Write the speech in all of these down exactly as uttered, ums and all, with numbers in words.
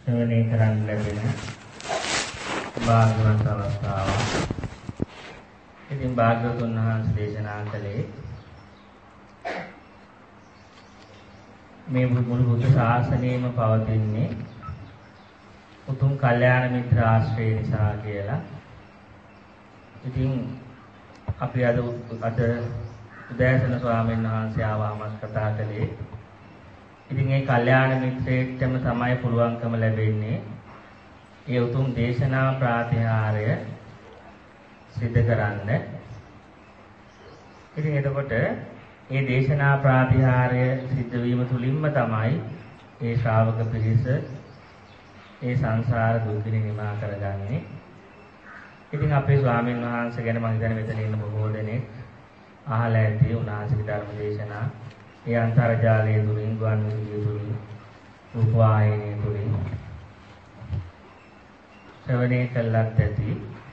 ශ්‍රවණය කරන්න ලැබෙන භාග්‍යවත් අවස්ථාවක්. ඉතින් භාග්‍යවතුන් වහන්සේ දේශනා කළේ මේ මුළු බුද්ධ ශාසනයම පවතින්නේ උතුම් කල්යාණ මිත්‍ර ආශ්‍රය නිසා කියලා. ඉතින් අපි අද අද උදෑසන ස්වාමීන් වහන්සේ ආවමත් කතා කළේ. ඉතින් මේ කල්යාණ මිත්‍රයෙක්ටම තමයි පුළුවන්කම ලැබෙන්නේ ඒ උතුම් දේශනා ප්‍රාතිහාර්ය සිද්ධ කරන්න. ඉතින් එතකොට මේ දේශනා ප්‍රාතිහාර්ය සිද්ධ වීම තුලින්ම තමයි මේ ශ්‍රාවක පිරිස මේ සංසාර දුක්ගිනි නිමා කරගන්නේ. ඉතින් අපේ ස්වාමීන් වහන්සේ ගැන මම හිතන්නේ මෙතන ඉන්න බොහෝ දෙනෙක් අහලා ඇති උන්වහන්සේගේ ධර්ම දේශනා. ඒ අන්තර්ජාලයේ තුලින්, ගුවන් විදුලිය තුලින්, රූපවාහිනිය තුලින් ශ්‍රවණය කළත් ඇති.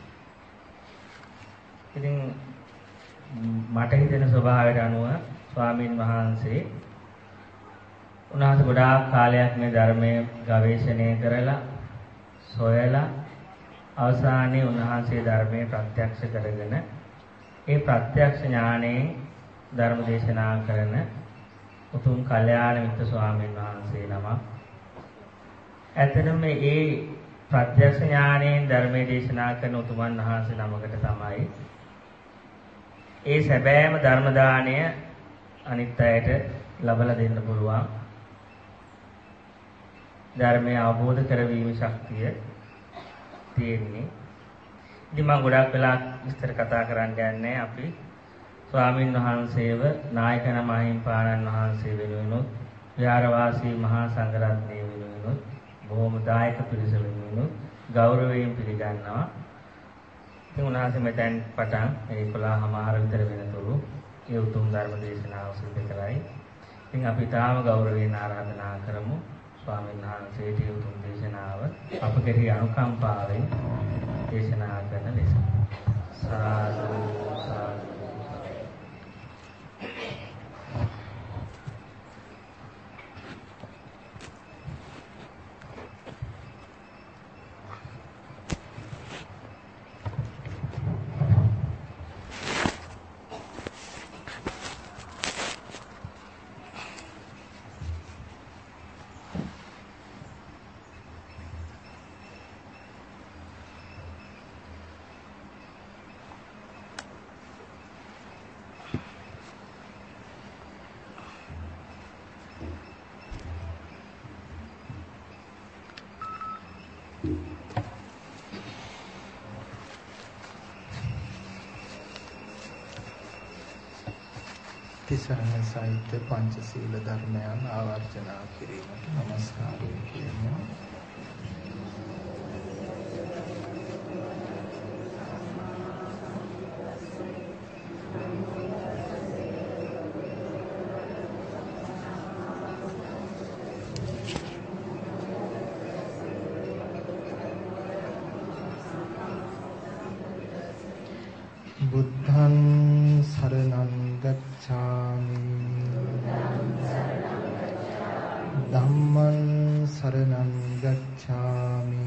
ඉතින් මට හිතෙන ස්වභාවයට අනුව ස්වාමීන් වහන්සේ උන්වහන්සේ ගොඩාක් කාලයක් මේ ධර්මයේ ගවේෂණය කරලා සොයලා අවසානයේ උන්වහන්සේ ධර්මයේ ප්‍රත්‍යක්ෂ කරගෙන ඒ ප්‍රත්‍යක්ෂ ඥාණයෙන් ධර්ම දේශනා කරන උතුම් කල්යාණ මිත්‍ර ස්වාමීන් වහන්සේ නමක්. ඇත්තටම මේ ප්‍රත්‍යක්ෂ ඥාණයෙන් ධර්මයේ දේශනා කරන උතුමන් වහන්සේ නමකට තමයි ඒ සැබෑම ධර්ම දාණය අනිත් අයට ලබලා දෙන්න පුළුවන්. ධර්මය අවබෝධ කරවීමේ ශක්තිය තියෙන්නේ. ඉතින් මම ගොඩක් වෙලා විස්තර කතා කරන්න යන්නේ අපි ස්වාමින් වහන්සේව නායකන මහින්පාණන් වහන්සේ වෙනුවෙනුත් විහාරවාසී මහා සංඝරත්නය වෙනුවෙනුත් බොහොම දායක පිරිස වෙනුවෙනුත් ගෞරවයෙන් පිළිගන්නවා. ඉතින් උන්වහන්සේ මෙතෙන් පටන් එකොළහමාර විතර වෙනතුරු ඒ උතුම් ධර්ම දේශනාව සිදු කරයි. ඉතින් අපි තාම ගෞරවයෙන් ආරාධනා කරමු ස්වාමීන් වහන්සේට උතුම් දේශනාව අප කෙරෙහි අනුකම්පාවෙන් දේශනා කරන ලෙස. සාදු සාදු. තිසරණ සහිත පංචශීල ධර්මයන් ආවර්ජනා කිරීමට නමස්කාරය කියමු. බුද්ධං සරණං ගච්ඡාමි ධම්මං සරණං ගච්ඡාමි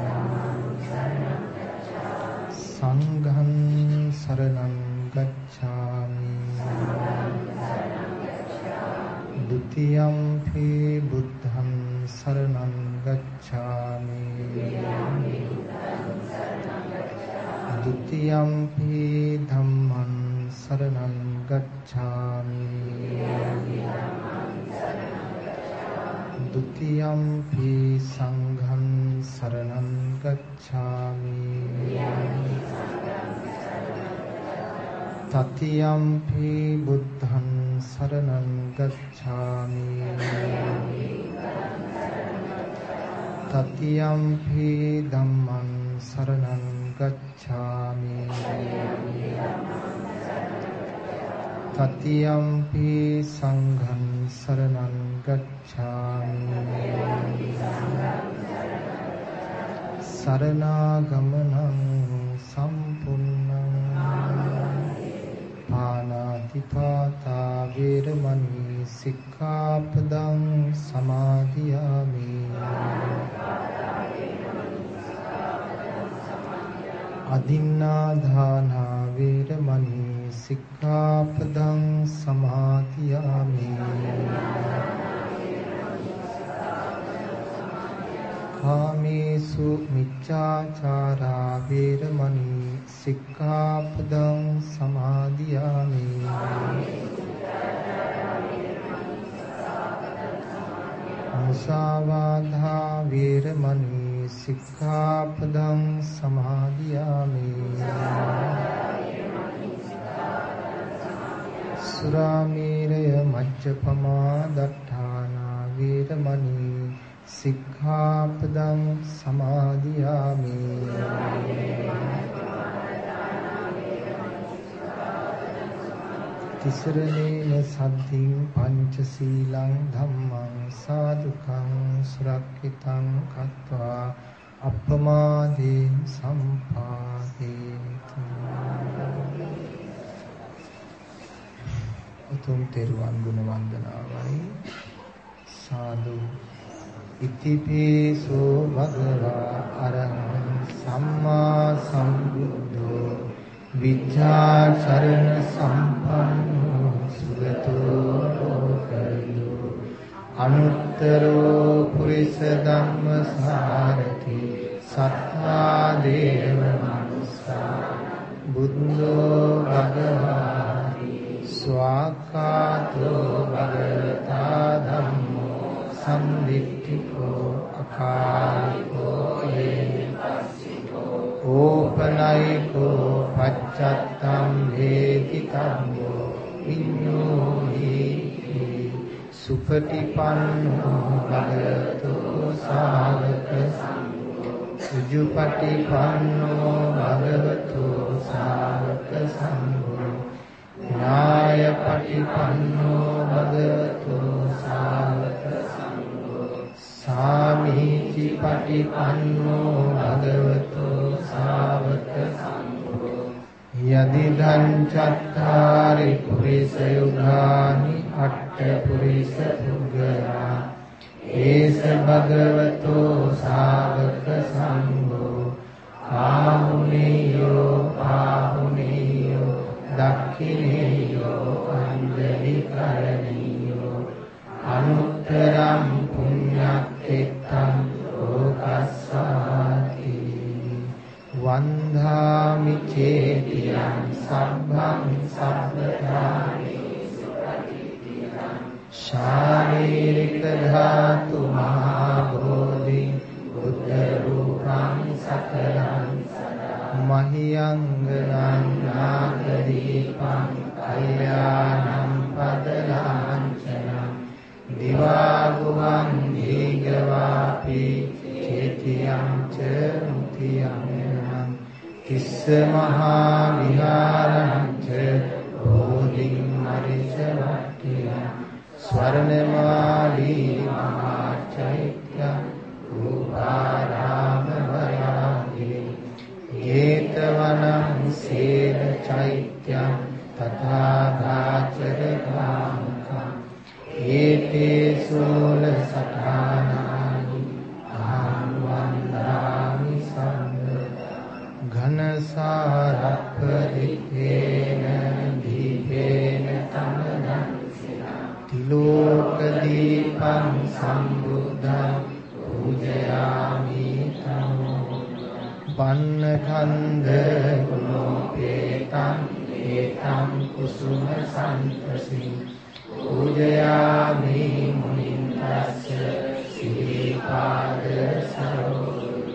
සංඝං සරණං ගච්ඡාමි ဒုတိယံ පි බුද්ධං සරණං ගච්ඡාමි ဒုတိယံ පි ධම්මං සරණං ගච්ඡාමි ဒုတိယံ පි සංඝං සරණං ගච්ඡාමි တတိယံ පි බුද්ධං සරණං ගච්ඡාමි တတိယံ පි ධම්මං සරණං ගච්ඡාමි တတိယံ පි සංඝං සරණං ගච්ඡාමි สรณากมนัง සම්පුන්නං පානාතිපාතා වේරමණී සික්ඛාපදං සමාදියාමි අදින්නා දානා වේරමණී සික්ඛාපදං සමාදියාමි. කාමේසු මිච්ඡාචාරා වේරමණී සික්ඛාපදං සමාදියාමි. මුසාවාදා වේරමණී සික්ඛාපදං සමාදියාමි. සුරාමේරය මජ්ජපමා දට්ඨානා වේරමණී සික්ඛාපදං සමාදියාමි. තිසරණේන සද්ධින් පංචශීලං ධම්මං සාදුකං සුරක්ෂිතං කତ୍වා අප්පමාදේ සම්පාදේති. උතුම් තෙරුවන් ගුණ වන්දනාවයි. සාදු. ඉතිපිසෝ භගවා අරහං සම්මා සම්බුද්ධෝ විද්‍යාචරණ සම්පන්නෝ සුගතෝ ලෝකවිදෝ අනුත්තරෝ පුරිස ධම්ම සාරති සත්තා දේව මනුස්සා බුද්ධෝ භගවාති ස්වාක්ඛාතෝ භගවතා ධම්මෝ සම්දිට්ඨිකෝ අකාලිකෝ ඒකස්සිකෝ ඕපනයිකෝ පච්චත්තම් වේති තම්මෝ විඤ්ඤෝ හි සුපටිපන්නෝ භගවතු සාවක සංඝෝ සුජුපටිපන්නෝ භගවතු සාවක සංඝෝ ඥායපටිපන්නෝ භගවතු සාවක සංඝෝ සාමීචි පටිපන්නෝ භගවතු සාවක සංඝෝ යදිදං චත්තාරි පුරිස යුගානි අට්ඨ පුරිස පුග්ගලා ඒස භගවතු සාවක සංඝෝ ආහුනේයෝ පාහුනේයෝ දක්ඛිනේයෝ අංජලි කරණීයෝ අනුත්තරං පුඤ්ඤක්ඛෙත්තං ලෝකස්සාති. වන්දාමි චේතියං සබ්බං සබ්බධානේසු ප්‍රතිපියං ශාරීරික ධාතු මහා බෝධි බුද්ධ රූපං සකලං මහියංගනං නාගදීපං කල්යාණං පදලාංචනං දිවාගුවං දීගවාපි චේතියං ච මුතියං තිස්ස මහා විහාරං ච බෝධිං මරිච වට්ඨියං ස්වර්ණමාලී මහා චෛත්‍යං රූපාරාම වරාගී ඒතවනං සේන චෛත්‍යං තථාගාචර ගාමකං ඒතේ සෝල සඨානානි අහං වන්දාමි සංඝ ඝනසාරප්පරිතේන දීපේන තමනං තිලෝක දීපං සම්බුද්ධං පූජයාමි තමෝ පන්නඛන්ද ගුණෝපේතං ඒතං කුසුම සම්පසින් පූජයාමි මුනින්දස්ස සීපාද සරෝ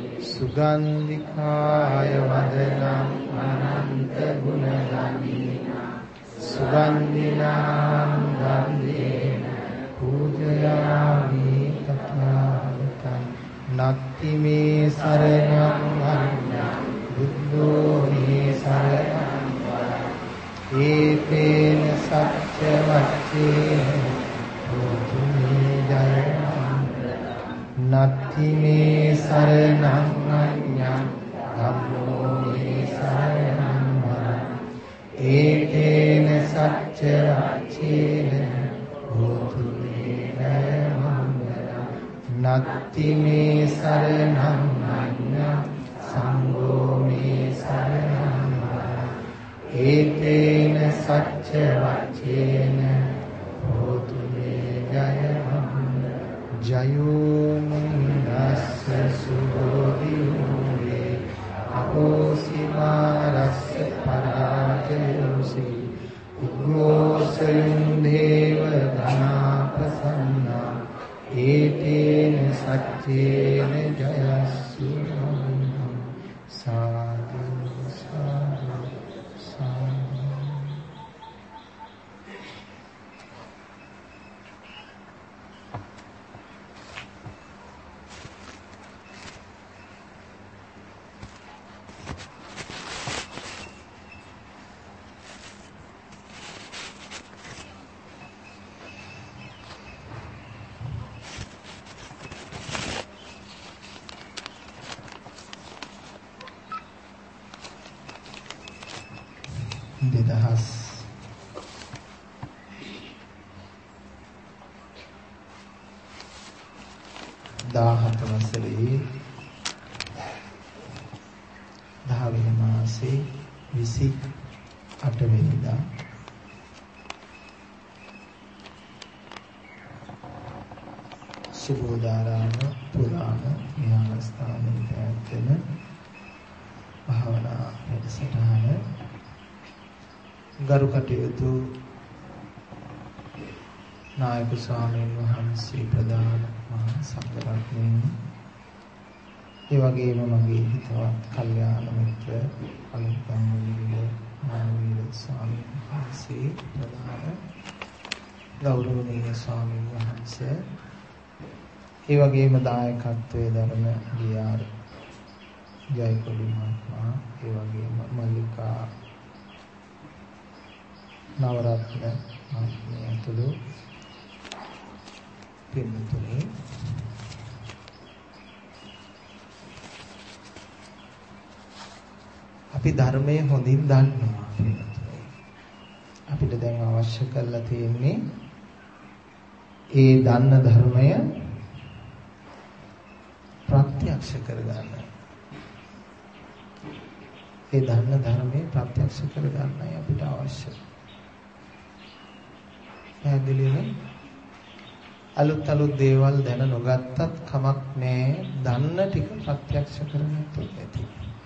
සුගන්ධිකාය වදනං අනන්ත ගුණගාමිනා සුගන්ධිනාං ගන්ධේන පූජයාමි තථාගතං නත්ති මේ සරණං අඤ්ඤං බුද්ධෝ මේ සරණං වරං ඒතේන සච්ච වච්චේන හෝතු මේ ජයං නත්ති මේ සරණං අඤ්ඤං ධම්මෝ මේ සරණං වරං ඒතේන සච්ච වච්චේන හෝතු මේ ජයං නත්ති මේ සරණං අඤ්ඤං සංඝෝ මේ සරණං ඒතේන සච්ච වච්චේන හෝතු මේ ජයමං ජයෝ මුනිස්ස සුබෝධිවේ අපෝසිමාරස්ස පරාජයෝසි උග්ගෝසයං දේව ධනාපසන්නා ඒතේන සච්චේන ජයස්සු සාදු සාදු සාදු. දෙදහස් දාහත වසරේ දහවෙනි මාසේ විසි අට වෙනිදා සුබෝධාරාම පුරාණ විහාරස්ථානයේ පැවැත්වෙන භාවනා වැඩසටහන ගරු කටයුතු නායක ස්වාමීන් වහන්සේ ප්‍රධාන මහා සංඝරත්නයන් ඒ වගේම මගේ හිතවත් කල්යාණ මිත්‍ර අනුගම්මනීය මානවීය ස්වාමීන් වහන්සේ ප්‍රධාන ගෞරවනීය ස්වාමීන් වහන්සේ ඒ වගේම දායකත්වයේ දරන ගියාර ජයකොඩි මහත්මයා ඒ වගේම මල්ලිකා නවරත්න මහත්මිය ඇතුළු පින්තුනි අපි ධර්මයේ හොඳින් දන්නවා පින්තුනි. අපිට දැන් අවශ්‍ය කරලා තියෙන්නේ ඒ දන්න ධර්මය ප්‍රත්‍යක්ෂ කරගන්න. ඒ දන්න ධර්මයේ ප්‍රත්‍යක්ෂ කරගන්නයි අපිට අවශ්‍ය. පැහැදිලිනේ? අලුත් අලුත් දේවල් දැන නොගත්තත් කමක් නැහැ. දන්න ටික ප්‍රත්‍යක්ෂ කරගත්තොත් ඇති.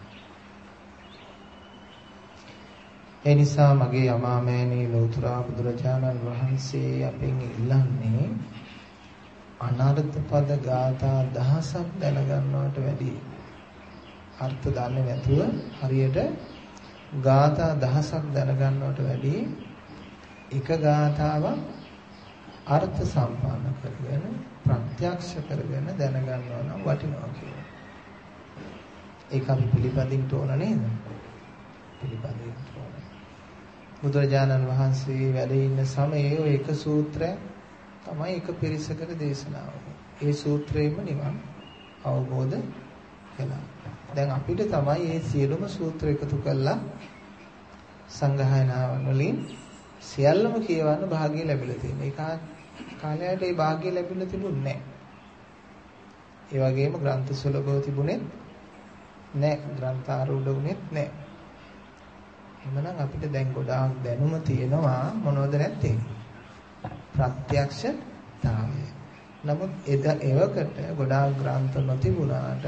ඒ නිසා මගේ අමාමෑණී ලෞතර බුදුරජාණන් වහන්සේ අපෙන් ඉල්ලන්නේ අනර්ථ පද ගාථා දහසක් දැනගන්නවට වැඩි අර්ථ දන්නේ නැතුව හරියට ගාථා දහසක් දැනගන්නවට වැඩි එක ගාථාවක් අර්ථ සම්පන්න කරගෙන ප්‍රත්‍යක්ෂ කරගෙන දැනගන්නවා නම් වටිනවා කියලා. ඒක අපි පිළිපදින්න ඕන නේද? පිළිපදින්න ඕන. බුදුරජාණන් වහන්සේ වැඩ ඉන්න සමයේ ඔය එක සූත්‍රයක් තමයි එක පිරිසකට දේශනා වුනේ. ඒ සූත්‍රයෙන්ම නිවන් අවබෝධ කළා. දැන් අපිට තමයි මේ සියලුම සූත්‍ර එකතු කරලා සංගායනාවන් වලින් සියල්ලම කියවන්න භාග්‍ය ලැබිලා තියෙනවා. ඒ කාලයට ඒ භාග්‍ය ලැබිලා තිබුණේ නැහැ. ඒ වගේම ග්‍රන්ථ සුලභව තිබුණේ නැහැ. ග්‍රන්ථාරූඪ වුණෙත් නැහැ. එhmenan අපිට දැන් ගොඩාක් දැනුම තියෙනවා මොනවද නැත්තේ? ප්‍රත්‍යක්ෂතාවය. නමුත් එද එවකට ගොඩාක් ග්‍රන්ථ නොතිබුණාට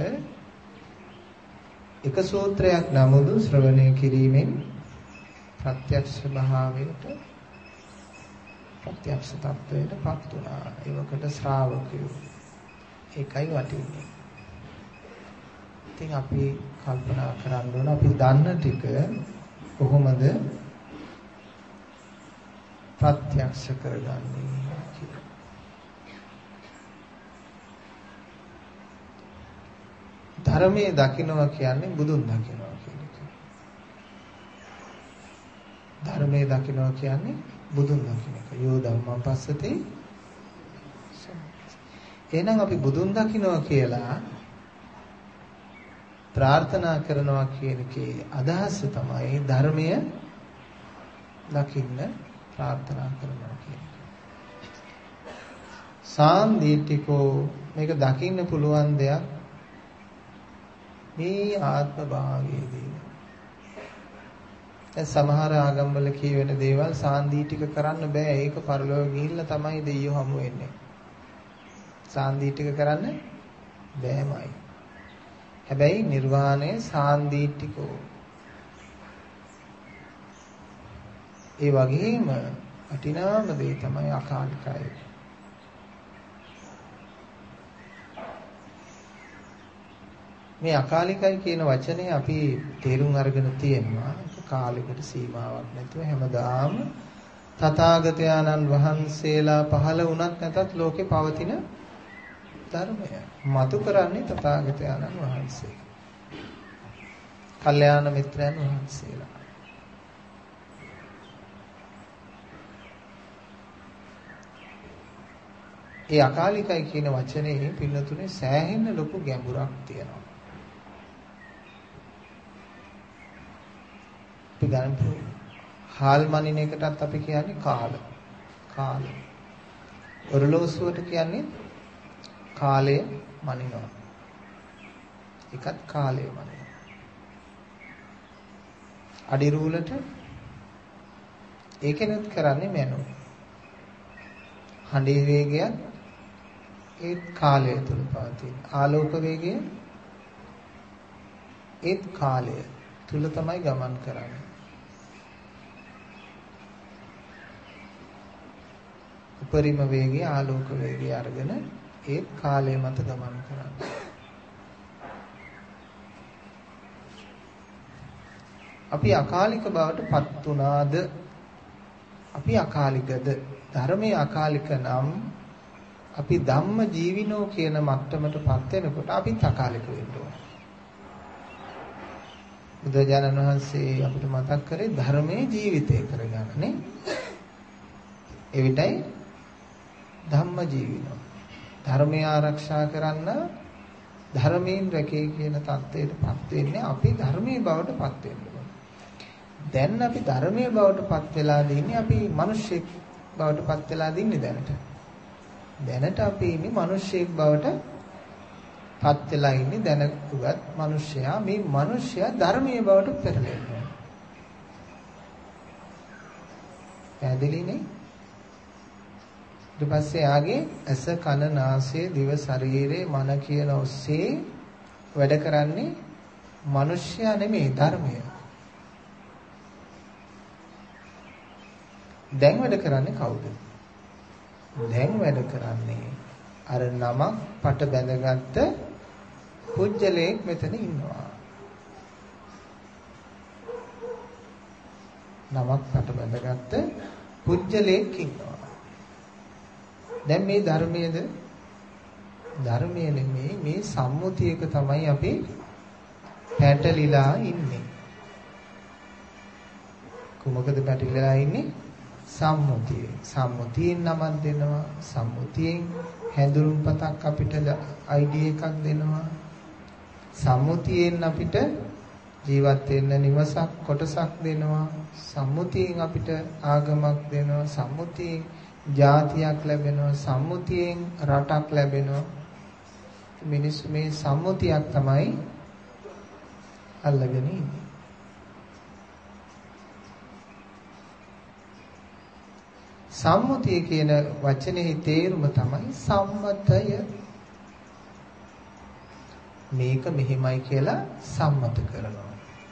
එක සූත්‍රයක් නමුදු ශ්‍රවණය කිරීමෙන් ප්‍රත්‍යක්ෂ භාවයට ප්‍රත්‍යක්ෂ තත්වයටපත් වුණා. ඒවකට ශ්‍රාවකයෝ ඒකයි වටින්නේ. ඉතින් අපි කල්පනා කරන්න ඕන අපි දන්න ටික කොහොමද ප්‍රත්‍යක්ෂ කරගන්නේ කියලා. ධර්මයේ දකින්නවා කියන්නේ බුදුන් දකින්නවා කියන එක. ධර්මයේ දකින්නවා කියන්නේ බුදුන් දකින්න එක. යෝ ධම්මං පස්සති. එහෙනම් අපි බුදුන් දකින්නවා කියලා ප්‍රාර්ථනා කරනවා කියන එකේ අදහස තමයි ධර්මය දකින්න ප්‍රාර්ථනා කරනවා කියන එක. සාන්දීටිකෝ මේක දකින්න පුළුවන් දෙයක් මේ ආත්ම භාවයේදී. දැන් සමහර ආගම්වල කියවෙන දේවල් සාන්දීටික කරන්න බෑ. ඒක පරලෝක ගිහිල්ලා තමයි දෙයියෝ හමු වෙන්නේ. සාන්දීටික කරන්න බෑමයි. හැබැයි නිර්වාණය සාන්දීටිකෝ. ඒ වගේම වටිනාම දේ තමයි අකාලිකයි. මේ අකාලිකයි කියන වචනේ අපි තේරුම් අරගෙන තියෙනවා. කාලයකට සීමාවක් නැතුව හැමදාම තථාගතයන්න් වහන්සේලා පහළ වුණත් නැතත් ලෝකේ පවතින ධර්මය. මතු කරන්නේ තථාගතයන්න් වහන්සේ. කල්යාණ මිත්‍රයන් වහන්සේලා. ඒ අකාලිකයි කියන වචනේ පින්නතුනේ සෑහෙන ලොකු ගැඹුරක් තියෙනවා. අපි ගන්න හාල් මනින එකටත් අපි කියන්නේ කාල. කාල. ඔරලෝසුවට කියන්නේ කාලය මනිනවා. එකත් කාලය මනිනවා. අඩිරූලට ඒකෙනුත් කරන්නේ මැනෝ. හඬේ වේගයත් ඒත් කාලය තුල පවතින. ආලෝක වේගය ඒත් කාලය තුල තමයි ගමන් කරන්නේ. උපරිම වේගය ආලෝක වේගය අරගෙන ඒත් කාලය මත ගමන් කරන්නේ. අපි අකාලික බවට පත් වුණාද? අපි අකාලිකද? ධර්මයේ අකාලික නම් අපි ධම්ම ජීවිනෝ කියන මට්ටමටපත් වෙනකොට අපිත් අකාලික වෙන්න ඕන. බුදුරජාණන් වහන්සේ අපිට මතක් කරේ ධර්මයේ ජීවිතය කරගන්න නේ. එවිටයි ධම්ම ජීවිනෝ. ධර්මය ආරක්ෂා කරන්න ධර්මයෙන් රැකේ කියන தත්ත්වයටපත් වෙන්නේ අපි ධර්මයේ බවටපත් වෙන්න ඕන. දැන් අපි ධර්මයේ බවටපත් වෙලා දින්නේ අපි මිනිස්සෙක් බවටපත් වෙලා දින්නේ දැනට. දැනට අපි ඉන්නේ මිනිස්සෙක් බවට පත් වෙලා ඉන්නේ දැනුගත් මිනිසයා. මේ මිනිසයා ධර්මයේ බවට පෙරලෙනවා. පැහැදිලිනේ? ඊට පස්සේ ආගේ ඇස කන නාසය දිව ශරීරය මන කියන ඔස්සේ වැඩ කරන්නේ මිනිසයා නෙමෙයි ධර්මය. දැන් වැඩ කරන්නේ කවුද? දැන් වැඩ කරන්නේ අර නමක් පට බැඳගත්ත පුජ්‍යලයක් මෙතන ඉන්නවා. නමක් පට බැඳගත්ත පුජ්‍යලයක් ඉන්නවා. දැන් මේ ධර්මයේද? ධර්මයේ නෙමෙයි මේ සම්මුතියක තමයි අපි පැටලිලා ඉන්නේ. කොමකද පැටලිලා ඉන්නේ? සම්මුතිය. සම්මුතියෙන් නමක් දෙනවා. සම්මුතියෙන් හැඳුනුම්පතක් අපිට අයිඩි එකක් දෙනවා. සම්මුතියෙන් අපිට ජීවත් වෙන්න නිවසක් කොටසක් දෙනවා. සම්මුතියෙන් අපිට ආගමක් දෙනවා. සම්මුතියෙන් ජාතියක් ලැබෙනවා. සම්මුතියෙන් රටක් ලැබෙනවා. මිනිස්සු මේ සම්මුතියක් තමයි අල්ලගෙන ඉන්නේ. සම්මුතිය කියන වචනේ තේරුම තමයි සම්මතය. මේක මෙහෙමයි කියලා සම්මත කරනවා.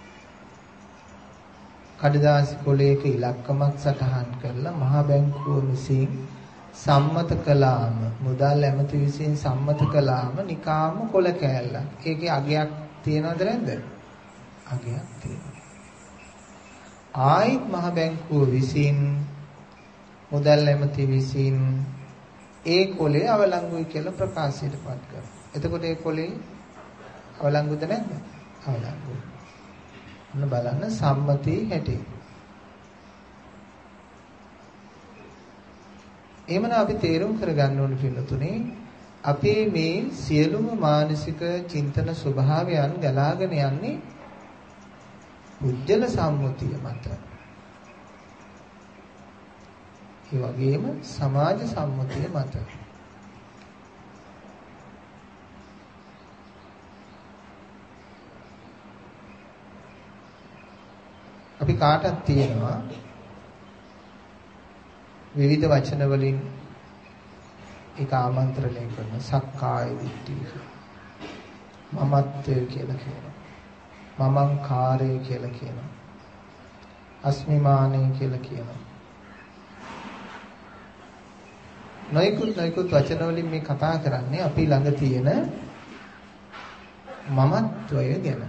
කඩදාසි කොලයක ඉලක්කමක් සටහන් කරලා මහ බැංකුව විසින් සම්මත කළාම මුදල් ඇමති විසින් සම්මත කළාම නිකාම කොල කෑල්ලක්. ඒකේ අගයක් තියනවද නැද්ද? අගයක් තියෙනවා. ආයිත් මහ බැංකුව විසින් මුදල් ඇමති විසින් ඒ කොලේ අවලංගුයි කියලා ප්‍රකාශයටපත් කරනවා. එතකොට ඒ කොලේ අවලංගුද නැද්ද? අවලංගුයි. ඔන්න බලන්න සම්මතී හැටි. එhmenan අපි තේරුම් කරගන්න ඕනේ පිළිතුනේ අපේ මේ සියලුම මානසික චින්තන ස්වභාවයන් ගලාගෙන යන්නේ උජ්ජල සම්මුතිය මත. ඒ වගේම සමාජ සම්මුතිය මත. අපි කාටත් තියෙනවා විවිධ වචන වලින් ඒක ආමන්ත්‍රණය කරන සක්කාය දිට්ඨිය. මමත්වය කියලා කියනවා. මමංකාරය කියලා කියනවා. අස්මිමානය කියලා කියනවා. නොයිකුත් නොයිකුත් වචන වලින් මේ කතා කරන්නේ අපි ළඟ තියෙන මමත්වය ගැන.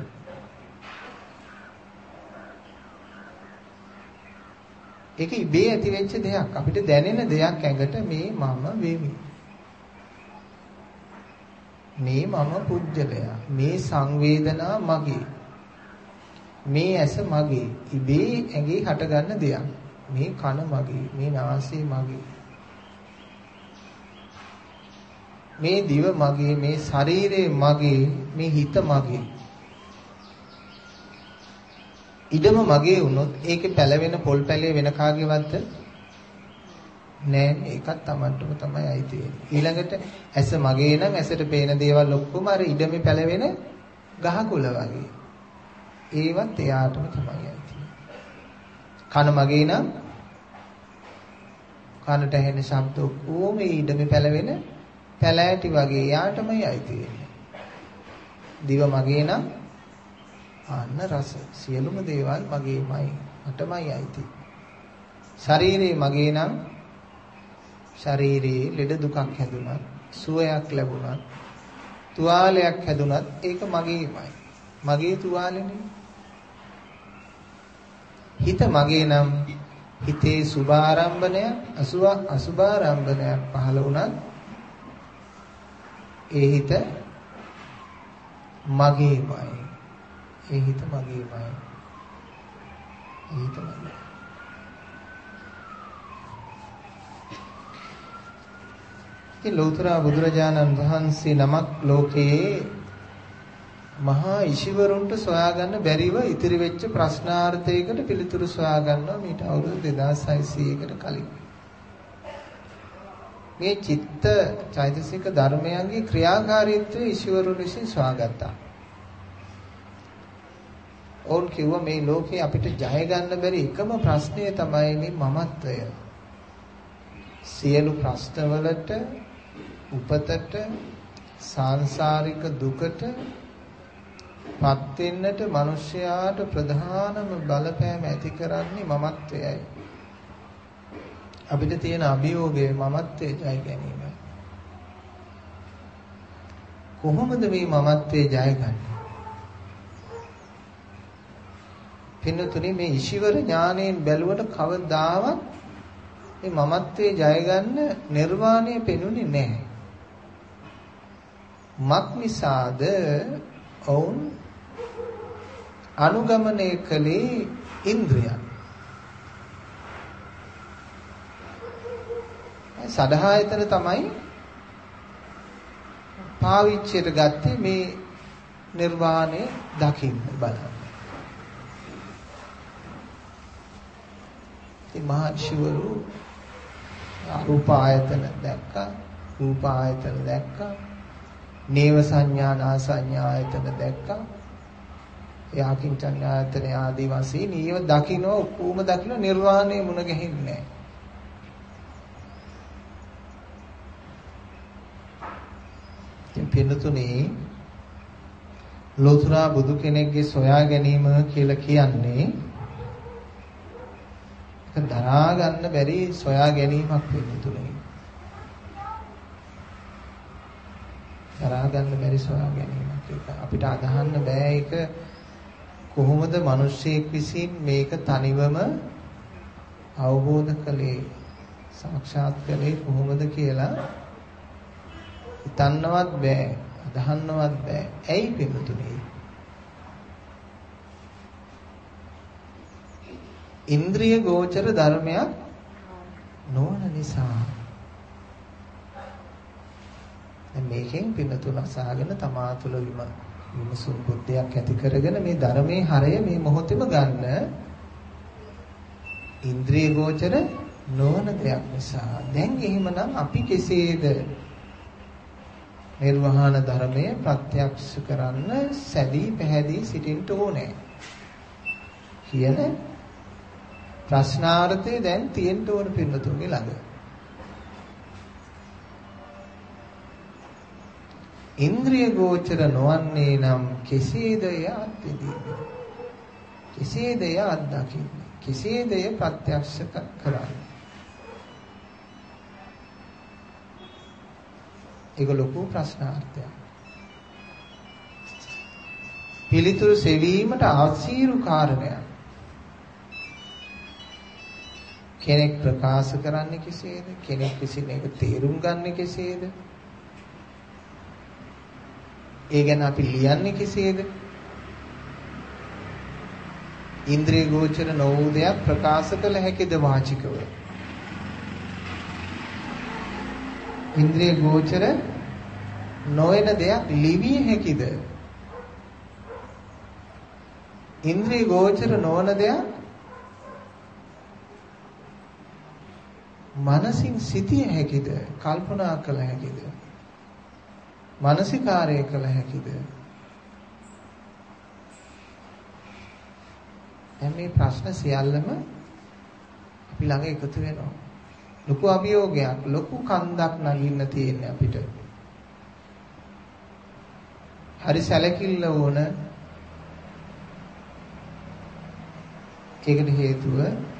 ඒක ඉබේ ඇති වෙච්ච දෙයක්. අපිට දැනෙන දෙයක් ඇඟට මේ මම වෙමි. මේ මම පුජ්‍යලයා. මේ සංවේදනා මගේ. මේ ඇස මගේ. ඉබේ ඇඟේ හටගන්න දෙයක්. මේ කන මගේ. මේ නාසය මගේ. මේ දිව මගේ. මේ ශරීරය මගේ. මේ හිත මගේ. ඉඩම මගේ වුණොත් ඒකේ පැලවෙන පොල් පැලේ වෙන කාගේවත්ද නෑ. ඒකත් Tamanටම තමයි අයිති වෙන්නේ. ඊළඟට ඇස මගේ නම් ඇසට පේන දේවල් ඔක්කොම අර ඉඩමේ පැලවෙන ගහකොළ වගේ. ඒවත් එයාටම තමයි අයිති. කන මගේ නම් කනට ඇහෙන ශබ්ද ඔක්කොම මේ ඉඩමේ පැලවෙන පැලෑටි වගේ එයාටමයි අයිති වෙන්නේ. දිව මගේ නම් අන්න රස සියලුම දේවල් මගේමයි මටමයි අයිති. ශරීරය මගේ නම් ශරීරයේ ලෙඩ දුකක් හැදුනත් සුවයක් ලැබුණත් තුවාලයක් හැදුනත් ඒක මගේමයි. මගේ තුවාලෙනේ. හිත මගේ නම් හිතේ සුභාරම්භනය අසුභ අසුභාරම්භනයක් පහළ වුණත් ඒ හිත මගේමයි. ඒ හිත මගේමයි. ඒ හිත මගේ. ඒ ලෞතර බුදුරජාණන් වහන්සේ නමක් ලෝකයේ මහා ඍෂිවරුන්ට සොයාගන්න බැරිව ඉතිරි වෙච්ච ප්‍රශ්නාර්ථයකට පිළිතුරු සොයාගන්නවා මීට අවුරුදු දෙදාස් හයසීයකට කලින්. මේ චිත්ත චෛතසික ධර්මයන්ගේ ක්‍රියාකාරීත්වය ඍෂිවරුන් විසින් සොයාගත්තා. ඕන් කිව්වා මේ ලෝකේ අපිට ජය ගන්න බැරි එකම ප්‍රශ්නය තමයි මේ මමත්වය. සියලු ප්‍රශ්නවලට උපතට සාංශාරික දුකට පත් වෙන්නට මිනිස්යාට ප්‍රධානම බලපෑම ඇති කරන්නේ මමත්වයයි. අපිට තියෙන අභියෝගය මමත්වයේ ජය ගැනීම. කොහොමද මේ මමත්වයේ ජය ගන්නේ? පින්නතුනේ මේ ඊශ්වර ඥාණයෙන් බැලුවට කවදාවත් මේ මමත්වයේ ජය ගන්න නිර්වාණය පෙනුනේ නැහැ. මක් නිසාද ඔවුන් අනුගමනය කළේ ඉන්ද්‍රියන්. සදහායතන තමයි පාවිච්චියට ගත්තේ මේ නිර්වාණය දකින්න බලන්න. ඉතින් මහර්ෂිවරු රූප ආයතන දැක්කා, රූප ආයතන දැක්කා, නේව සංඥා නා සංඥා ආයතන දැක්කා, යාකින්චඤ්ඤ ආයතන ආදී වශයෙන් ඊව දකින්න ඔක්කොම දකින්න නිර්වාණය මුණ ගැහින්නේ නැහැ. ඉතින් පින්නතුනේ ලෝතර බුදු කෙනෙක්ගේ සොයා ගැනීම කියලා කියන්නේ ඒක දරා ගන්න බැරි සොයා ගැනීමක් පින්නතුනේ. දරා ගන්න බැරි සොයා ගැනීමක්. ඒක අපිට අදහන්න බෑ ඒක කොහොමද මිනිස්සෙක් විසින් මේක තනිවම අවබෝධ කළේ සාක්ෂාත් කළේ කොහොමද කියලා හිතන්නවත් බෑ අදහන්නවත් බෑ. ඇයි පින්තුනේ? ඉන්ද්‍රිය ගෝචර ධර්මයක් නොවන නිසා. දැන් මේකෙන් පින්තුන අසහගෙන තමා තුළ විමසුම් බුද්ධියක් ඇති කරගෙන මේ ධර්මයේ හරය මේ මොහොතේම ගන්න ඉන්ද්‍රිය ගෝචර නොවන දෙයක් නිසා. දැන් එහෙමනම් අපි කෙසේද නිර්වාණ ධර්මය ප්‍රත්‍යක්ෂ කරන්න සැදී පැහැදී සිටින්න ඕනේ කියන ප්‍රශ්නාර්ථය දැන් තියෙන්න ඕන පින්නතුන්ගේ ළඟ. ඉන්ද්‍රිය ගෝචර නොවන්නේ නම් කෙසේද ය අත්විඳින්නේ? කෙසේද ය අත්දකින්නේ? කෙසේද ය ප්‍රත්‍යක්ෂ කරන්නේ? ඒක ලොකු ප්‍රශ්නාර්ථයක්. පිළිතුරු සෙවීමට අවශ්‍යරු කාරණයක්. කෙනෙක් ප්‍රකාශ කරන්නේ කෙසේද? කෙනෙක් කිසිම එක තේරුම් ගන්නේ කෙසේද? ඒ ගැන අපි ලියන්නේ කෙසේද? ඉන්ද්‍රිය ගෝචර නොවූ දෙයක් ප්‍රකාශ කළ හැකිද වාචිකව? ඉන්ද්‍රිය ගෝචර නොවන දෙයක් ලිවිය හැකිද? ඉන්ද්‍රිය ගෝචර නොවන දෙයක් මනසින් සිටිය හැකිද? කල්පනා කළ හැකිද? මානසිකාරය කළ හැකිද? මේ ප්‍රශ්න සියල්ලම අපි ළඟ එකතු වෙනවා. ලොකු අභියෝගයක්, ලොකු කන්දක් නගින්න තියෙන්නේ අපිට. හරි සැලකිල්ල ඕන. ඒකට හේතුව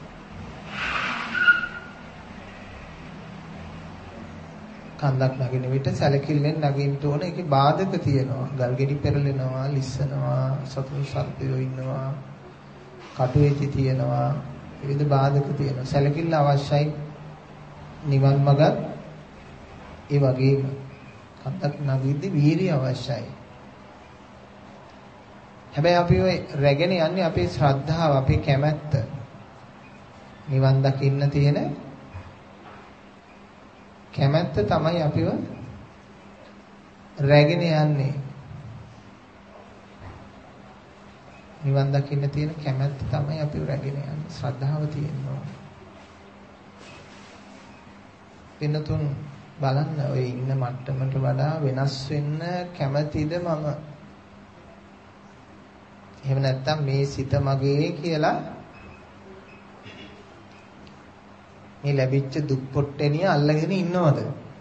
කන්දක් නගින විට සැලකිල්ලෙන් නගින්න ඕන. ඒකේ බාධක තියෙනවා. ගල්ගෙඩි පෙරලෙනවා, ලිස්සනවා, සතුන් සර්පයෝ ඉන්නවා, කටුවේති තියෙනවා, විවිධ බාධක තියෙනවා. සැලකිල්ල අවශ්‍යයි. නිවන් මඟ ඒ වගේම කන්දක් නගිද්දී වීරිය අවශ්‍යයි. හැබැයි අපි ඔය රැගෙන යන්නේ අපේ ශ්‍රද්ධාව, අපේ කැමැත්ත. නිවන් දකින්න තියෙන කැමැත්ත තමයි අපිව රැගෙන යන්නේ. නිවන් දකින්න තියෙන කැමැත්ත තමයි අපිව රැගෙන යන්නේ. ශ්‍රද්ධාව තියෙනවා. පින්නතුන් බලන්න ඔය ඉන්න මට්ටමට වඩා වෙනස් වෙන්න කැමැතිද මම? එහෙම නැත්නම් මේ සිත මගේ කියලා මේ ලැබිච්ච දුක් පොට්ටෙනිය අල්ලගෙන ඉන්නවද?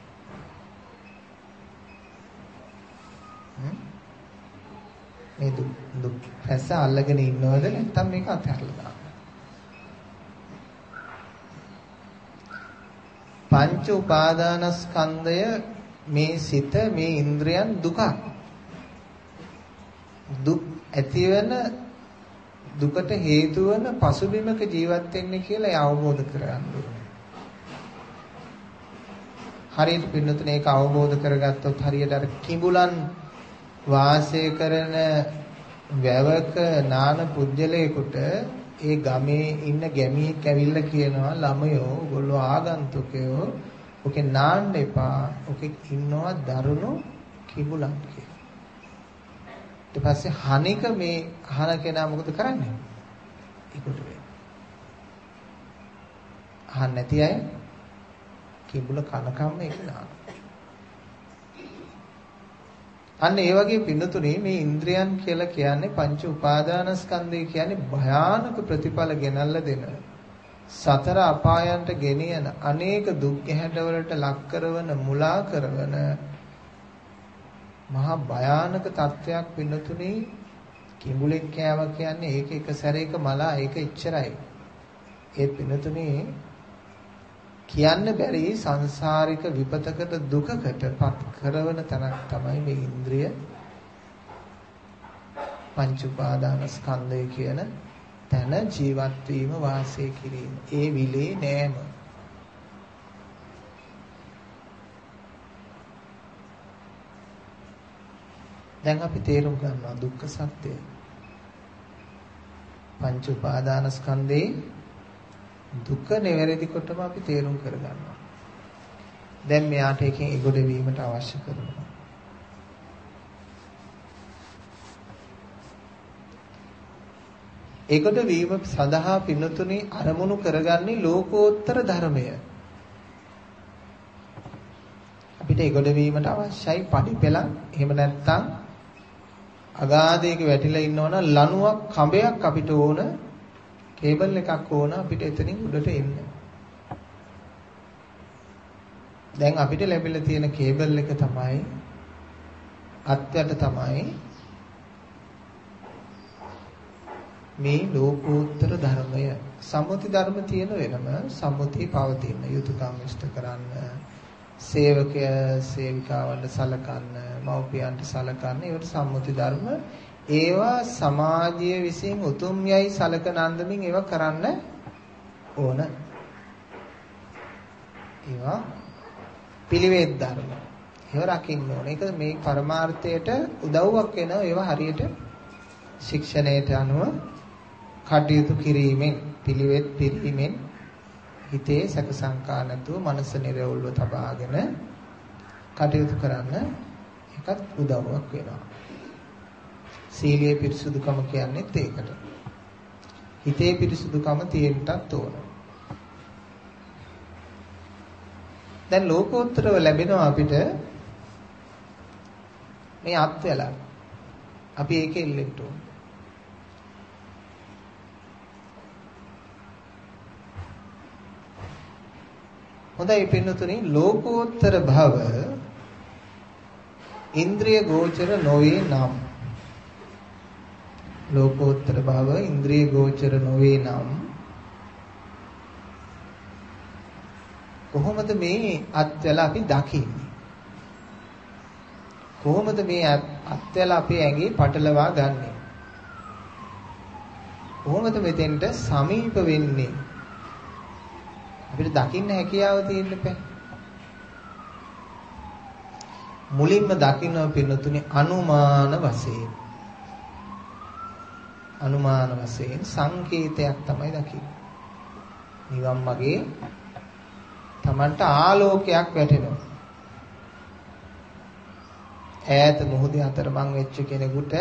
මේ දුක් දුක් රැස අල්ලගෙන ඉන්නවද නැත්නම් මේක අතහැරලා දාන්න? පංච උපාදානස්කන්ධය මේ සිත මේ ඉන්ද්‍රයන් දුකක්. දුක් ඇතිවන දුකට හේතු වන පසුබිමක ජීවත් වෙන්නේ කියලා අවබෝධ කරගන්න ඕනේ. හරියට පින්නතුනේ ඒක අවබෝධ කරගත්තොත් හරියට අර කිඹුලන් වාසය කරන වැවක නාන පුජ්‍යලයකට ඒ ගමේ ඉන්න ගැමියෙක් ඇවිල්ලා කියනවා ළමයෝ ඔයගොල්ලෝ ආගන්තුකයෝ ඔකේ නාන්න එපා ඔකේ ඉන්නවා දරුණු කිඹුලන් කියලා. ඊට පස්සේ හනික මේ අහන කෙනා මොකද කරන්නේ? ඒකට වෙයි. අහන්න නැති අය කිඹුල කනකම් ඒක නාන. අන්න ඒ වගේ පින්නතුනේ මේ ඉන්ද්‍රයන් කියලා කියන්නේ පංච උපාදානස්කන්ධය කියන්නේ භයානක ප්‍රතිඵල ගෙනල්ලා දෙන සතර අපායන්ට ගෙනියන අනේක දුක් ගැහැටවලට ලක් කරන මුලා කරන මහා භයානක තත්වයක් පින්නතුනේ. කිඹුලෙක් කෑවා කියන්නේ ඒක එක සැරේක මලා ඒක ඉච්චරයි. ඒ පින්නතුනේ කියන්න බැරි සංසාරික විපතකට දුකකට පත් කරන තැනක් තමයි මේ ඉන්ද්‍රිය පංච උපාදානස්කන්ධය කියන තැන ජීවත් වීම වාසය කිරීම. ඒ විලේ නෑම. දැන් අපි තේරුම් ගන්නවා දුක්ඛ සත්‍යය. පංච උපාදානස්කන්ධේ දුක නිවැරදි කොටම අපි තේරුම් කරගන්නවා. දැන් මෙයාට එකෙන් එගොඩ වීමට අවශ්‍ය කරනවා. එගොඩ වීම සඳහා පින්නතුනි අරමුණු කරගන්නේ ලෝකෝත්තර ධර්මය. අපිට එගොඩ වීමට අවශ්‍යයි පඩිපෙළක්. එහෙම නැත්නම් අගාධයක වැටිලා ඉන්නවනම් ලණුවක් කඹයක් අපිට ඕන කේබල් එකක් ඕන අපිට එතනින් උඩට එන්න. දැන් අපිට ලැබිලා තියෙන කේබල් එක තමයි අත්යට තමයි මේ ලෝකෝත්තර ධර්මය. සම්මුති ධර්ම තියෙන වෙනම සම්මුති පවතින යුතුයකම් ඉෂ්ට කරන්න, සේවකය සේවිකාවන්ට සලකන්න, මව්පියන්ට සලකන්න, ඒවට සම්මුති ධර්ම. ඒවා සමාජය විසින් උතුම් යයි සලකන අන්දමින් ඒවා කරන්න ඕන. ඒවා පිළිවෙත් ධර්ම. ඒවා රකින්න ඕන. ඒක මේ පරමාර්ථයට උදව්වක් වෙනවා. ඒවා හරියට ශික්ෂණයට අනුව කටයුතු කිරීමෙන්, පිළිවෙත් පිරීමෙන් හිතේ සැක සංකා නැතුව මනස නිරවුල්ව තබාගෙන කටයුතු කරන්න ඒකත් උදව්වක් වෙනවා. සීලයේ පිරිසුදුකම කියන්නේත් ඒකට. හිතේ පිරිසුදුකම තියෙන්නත් ඕන. දැන් ලෝකෝත්තරව ලැබෙනවා අපිට මේ අත්වල. අපි ඒකෙ ඉල්ලෙන්න ඕන. හොඳයි පින්නතුනි, ලෝකෝත්තර භව ඉන්ද්‍රිය ගෝචර නොවේ නම්, ලෝකෝත්තර භව ඉන්ද්‍රිය ගෝචර නොවේ නම් කොහොමද මේ අත්වල අපි දකින්නේ? කොහොමද මේ අත්වල අපේ ඇඟේ පටලවා ගන්නෙ? කොහොමද මෙතෙන්ට සමීප වෙන්නේ? අපිට දකින්න හැකියාව තියෙන්න බෑ. මුලින්ම දකින්න පින්නතුනේ අනුමාන වශයෙන්. අනුමාන වශයෙන් සංකේතයක් තමයි දකින්නේ. නිවන් මාගේ Tamanට ආලෝකයක් වැටෙනවා. ඈත මොහොතේ අතරමං වෙච්ච කෙනෙකුට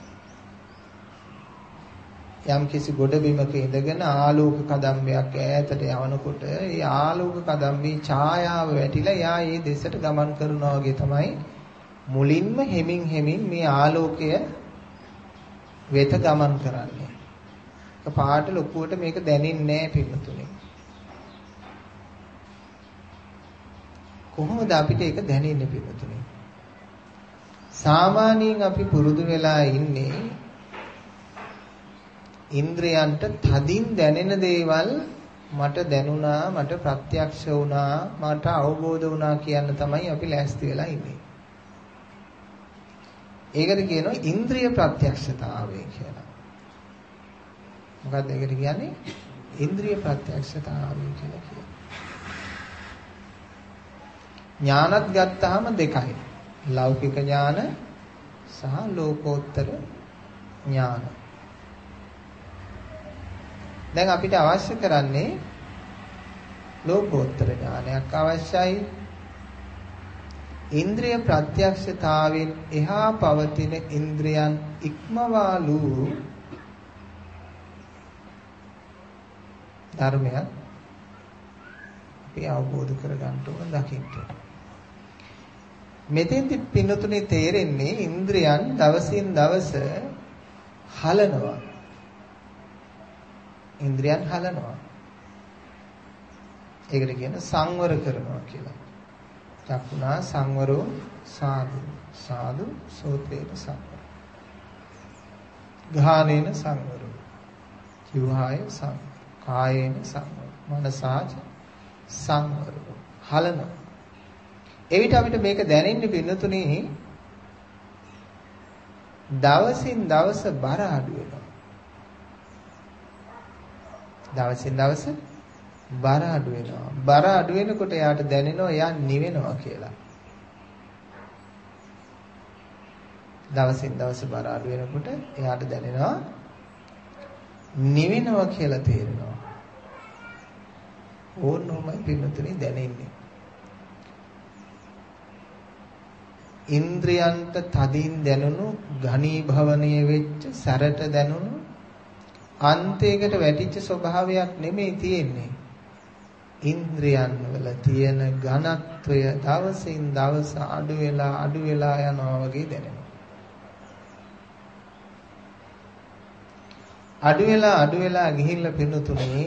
යම් කිසි ගොඩබිමක ඉඳගෙන ආලෝක කදම්බයක් ඈතට යවනකොට ඒ ආලෝක කදම්බේ ඡායාව වැටිලා යා ඒ දෙසට ගමන් කරනවා වගේ තමයි මුලින්ම හෙමින් හෙමින් මේ ආලෝකය වෙත ගමන් කරන්නේ. ඒක පාට ලොකුවට මේක දැනෙන්නේ නැහැ පින්නතුනේ. කොහොමද අපිට ඒක දැනෙන්නේ පින්නතුනේ? සාමාන්‍යයෙන් අපි පුරුදු වෙලා ඉන්නේ ඉන්ද්‍රයන්ට තදින් දැනෙන දේවල් මට දැනුණා, මට ප්‍රත්‍යක්ෂ වුණා, මට අවබෝධ වුණා කියන්න තමයි අපි ලෑස්ති වෙලා ඉන්නේ. ඒකට කියනවා ඉන්ද්‍රිය ප්‍රත්‍යක්ෂතාවය කියලා. මොකක්ද ඒකට කියන්නේ? ඉන්ද්‍රිය ප්‍රත්‍යක්ෂතාවය කියලා කියනවා. ඥානත් ගත්තාම දෙකයි. ලෞකික ඥාන සහ ලෝකෝත්තර ඥාන. දැන් අපිට අවශ්‍ය කරන්නේ ලෝකෝත්තර ඥානයක් අවශ්‍යයි. ඉන්ද්‍රිය ප්‍රත්‍යක්ෂතාවෙන් එහා පවතින ඉන්ද්‍රයන් ඉක්මවාලු ධර්මයක් අපි අවබෝධ කරගන්න ඕන, දකින්න ඕන. මෙතෙන්දි පින්නතුනේ තේරෙන්නේ ඉන්ද්‍රයන් දවසින් දවස හලනවා. ඉන්ද්‍රයන් හලනවා. ඒකට කියන සංවර කරනවා කියලා. චක්කුණා සංවරෝ සාදු සාදු සෝතේන සංවර. ගානේන සංවරෝ. ජීවහාය සංවර. කායේන සංවර. මනසාච සංවරෝ. හලනවා. එවිට අපිට මේක දැනෙන්නේ පින්නතුනේ දවසින් දවස බර අඩු වෙනවා. දවසින් දවස බර අඩු වෙනවා. බර අඩු වෙනකොට එයාට දැනෙනවා එයා නිවෙනවා කියලා. දවසින් දවස බර අඩු වෙනකොට එයාට දැනෙනවා නිවෙනවා කියලා තේරෙනවා. ඕනෝමයි පින්නතුනේ දැනෙන්නේ. ඉන්ද්‍රයන්ට තදින් දැනුණු ඝනීභවණීය වෙච්ච සැරට දැනුණු අන්තයකට වැටිච්ච ස්වභාවයක් නෙමෙයි තියෙන්නේ. ඉන්ද්‍රයන් වල තියෙන ඝනත්වය දවසින් දවස අඩු වෙලා අඩු වෙලා යනවා වගේ දැනෙනවා. අඩු වෙලා අඩු වෙලා ගිහිල්ලා පින්නතුනේ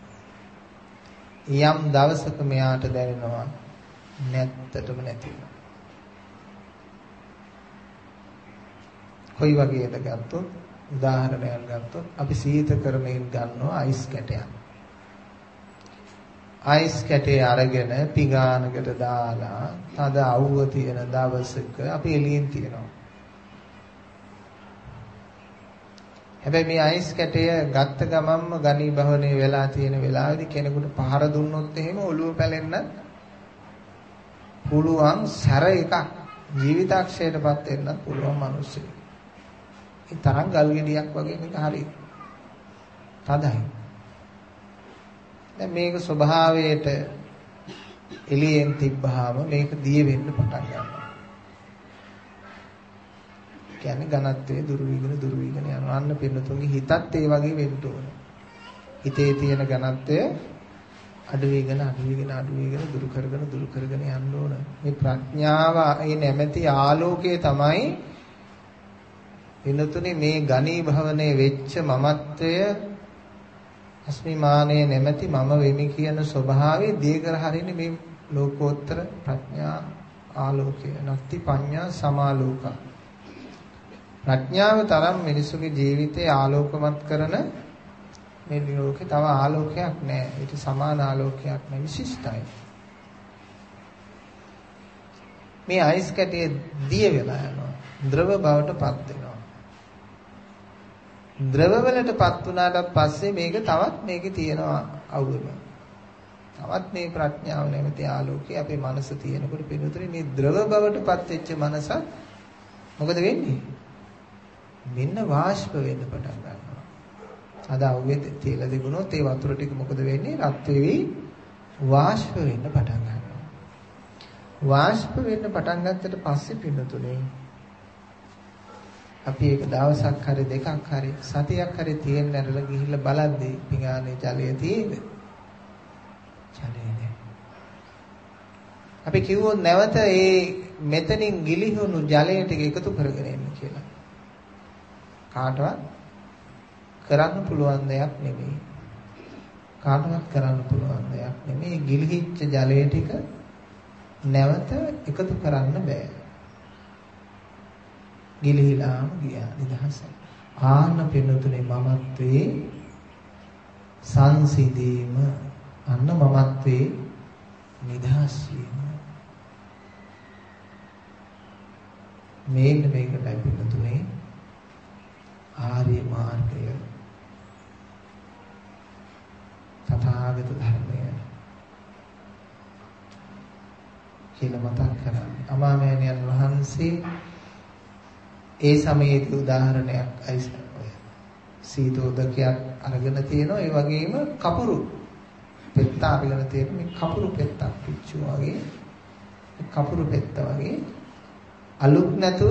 යම් දවසක මෙයාට දැනෙනවා නැත්තටම නැති වෙනවා. කොයි වගේද ගත්තොත් උදාහරණයක් ගත්තොත් අපි සීත කරමින් ගන්නවා අයිස් කැටයක්. අයිස් කැටේ අරගෙන පිඟානකට දාලා තද අවුව තියෙන දවසක අපි එළියෙන් තියනවා. හැබැයි මේ අයිස් කැටය ගත්ත ගමන්ම ඝනීභවණය වෙලා තියෙන වෙලාවේදී කෙනෙකුට පහර දුන්නොත් එහෙම ඔළුව පැලෙන්න පුළුවන් සැර එකක් ජීවිතාක්ෂයටපත් වෙන්නත් පුළුවන් මිනිස්සු. ඒ තරම් ගල් ගෙඩියක් වගේ මේක හරි තදයි. දැන් මේක ස්වභාවයට එළියෙන් තිබ්බහම මේක දිය වෙන්න පටන් ගන්නවා. කියන්නේ ඝනත්වයේ දුරු වීගෙන දුරු වීගෙන යනවා. අන්න පින්නතුන්ගේ හිතත් ඒ වගේ වෙන්න ඕන. හිතේ තියෙන ඝනත්වය අඩු වීගෙන අඩු වීගෙන අඩු වීගෙන දුරු කරගෙන දුරු කරගෙන යන්න ඕන. මේ ප්‍රඥාව ඒ නැමැති ආලෝකයේ තමයි පින්නතුනේ මේ ඝනීභවනේ වෙච්ච මමත්වය අස්මිමානයේ නැමැති මම වෙමි කියන ස්වභාවය දී කර හරින්නේ මේ ලෝකෝත්තර ප්‍රඥා ආලෝකය. නක්ති පඤ්ඤා සමාලෝක. ප්‍රඥාව තරම් මිනිසුගේ ජීවිතය ආලෝකමත් කරන මේ ලෝකේ තව ආලෝකයක් නැහැ. ඒක සමාන ආලෝකයක් නෙවෙයි, විශිෂ්ටයි. මේ අයිස් කැටේ දිය වෙලා යනවා. ද්‍රව බවට පත් වෙනවා. ද්‍රව වලටපත් වුණාට පස්සේ මේක තවත් මේකේ තියෙනවා අවුල. තවත් මේ ප්‍රඥාව නැමැති ආලෝකයේ අපේ මනස තියෙනකොට පිළිතුරේ මේ ද්‍රව බවටපත් වෙච්ච මනස මොකද වෙන්නේ? මෙන්න වාෂ්ප වෙන්න පටන් ගන්නවා. අද අවුවේ තේල තිබුණොත් ඒ වතුර ටික මොකද වෙන්නේ? රත් වෙවි වාෂ්ප වෙන්න පටන් ගන්නවා. වාෂ්ප වෙන්න පටන් ගත්තට පස්සේ පින්නතුනේ අපි ඒක දවසක් හරි දෙකක් හරි සතියක් හරි තියෙන්න ඇරලා ගිහිල්ලා බලද්දී පිඟානේ ජලය තියෙද? ජලය නෑ. අපි කිව්වොත් නැවත ඒ මෙතනින් ගිලිහුණු ජලය ටික එකතු කරගෙන එන්න කියලා. කාටවත් කරන්න පුළුවන් දෙයක් නෙමෙයි. කාටවත් කරන්න පුළුවන් දෙයක් නෙමෙයි. ගිලිහිච්ච ජලය ටික නැවත එකතු කරන්න බෑ. ගිලිහිලාම ගියා නිදහස. ආන්න පින්නතුනේ මමත්වේ සංසිඳීම අන්න මමත්වේ නිදහස් වීම. මේක මේකයි පින්නතුනේ ආර්ය මාර්ගය. තථාගත ධර්මය කියලා මතක් කරන්නේ. අමාමෑණියන් වහන්සේ ඒ සමයේදී උදාහරණයක් අයිස් ඔය සීතෝදකයක් අරගෙන තියෙනවා. ඒ වගේම කපුරු පෙත්ත අරගෙන තියෙන මේ කපුරු පෙත්තක් පිච්චු වගේ කපුරු පෙත්ත වගේ අලුත් නැතුව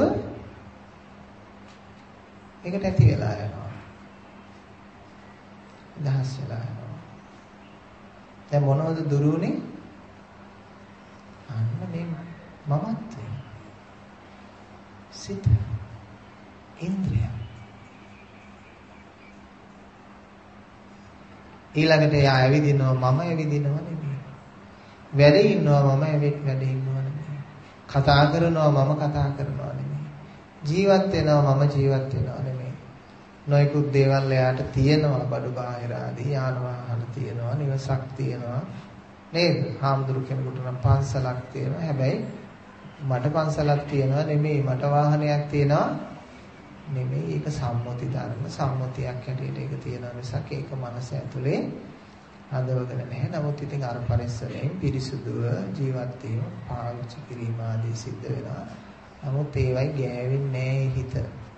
ඒකට ඇති වෙලා යනවා. දහස් වෙලා යනවා. දැන් මොනවද දුරුනේ? අන්න මේ මමත්වය. සිත ඉන්ද්‍රිය. ඊළඟට යා ඇවිදිනවා මම ඇවිදිනවා නෙමෙයි. වැඩ ඉන්නවා මම වැඩ ඉන්නවා නෙමෙයි. කතා කරනවා මම කතා කරනවා නෙමෙයි. ජීවත් වෙනවා මම ජීවත් වෙනවා නෙමෙයි. නොයෙකුත් දේවල් එයාට තියෙනවා බඩු බාහිර ආදී යාන වාහන තියෙනවා නිවසක් තියෙනවා නේද? හාමුදුරු කෙනෙකුට නම් පන්සලක් තියෙනවා. හැබැයි මට පන්සලක් තියෙනවා නෙමෙයි මට වාහනයක් තියෙනවා නෙමෙයි. ඒක සම්මුති ධර්ම සම්මුතියක් හැටියට ඒක තියෙනවා මිසක් ඒක මනස ඇතුලේ හදවගෙන නැහැ. නමුත් ඉතින් අර පරිස්සමෙන් පිරිසුදුව ජීවත් වීම පාවිච්චි කිරීම ආදී සිද්ධ වෙනවා. නමුත් ඒවයි ගෑවෙන්නේ නැහැ හිත.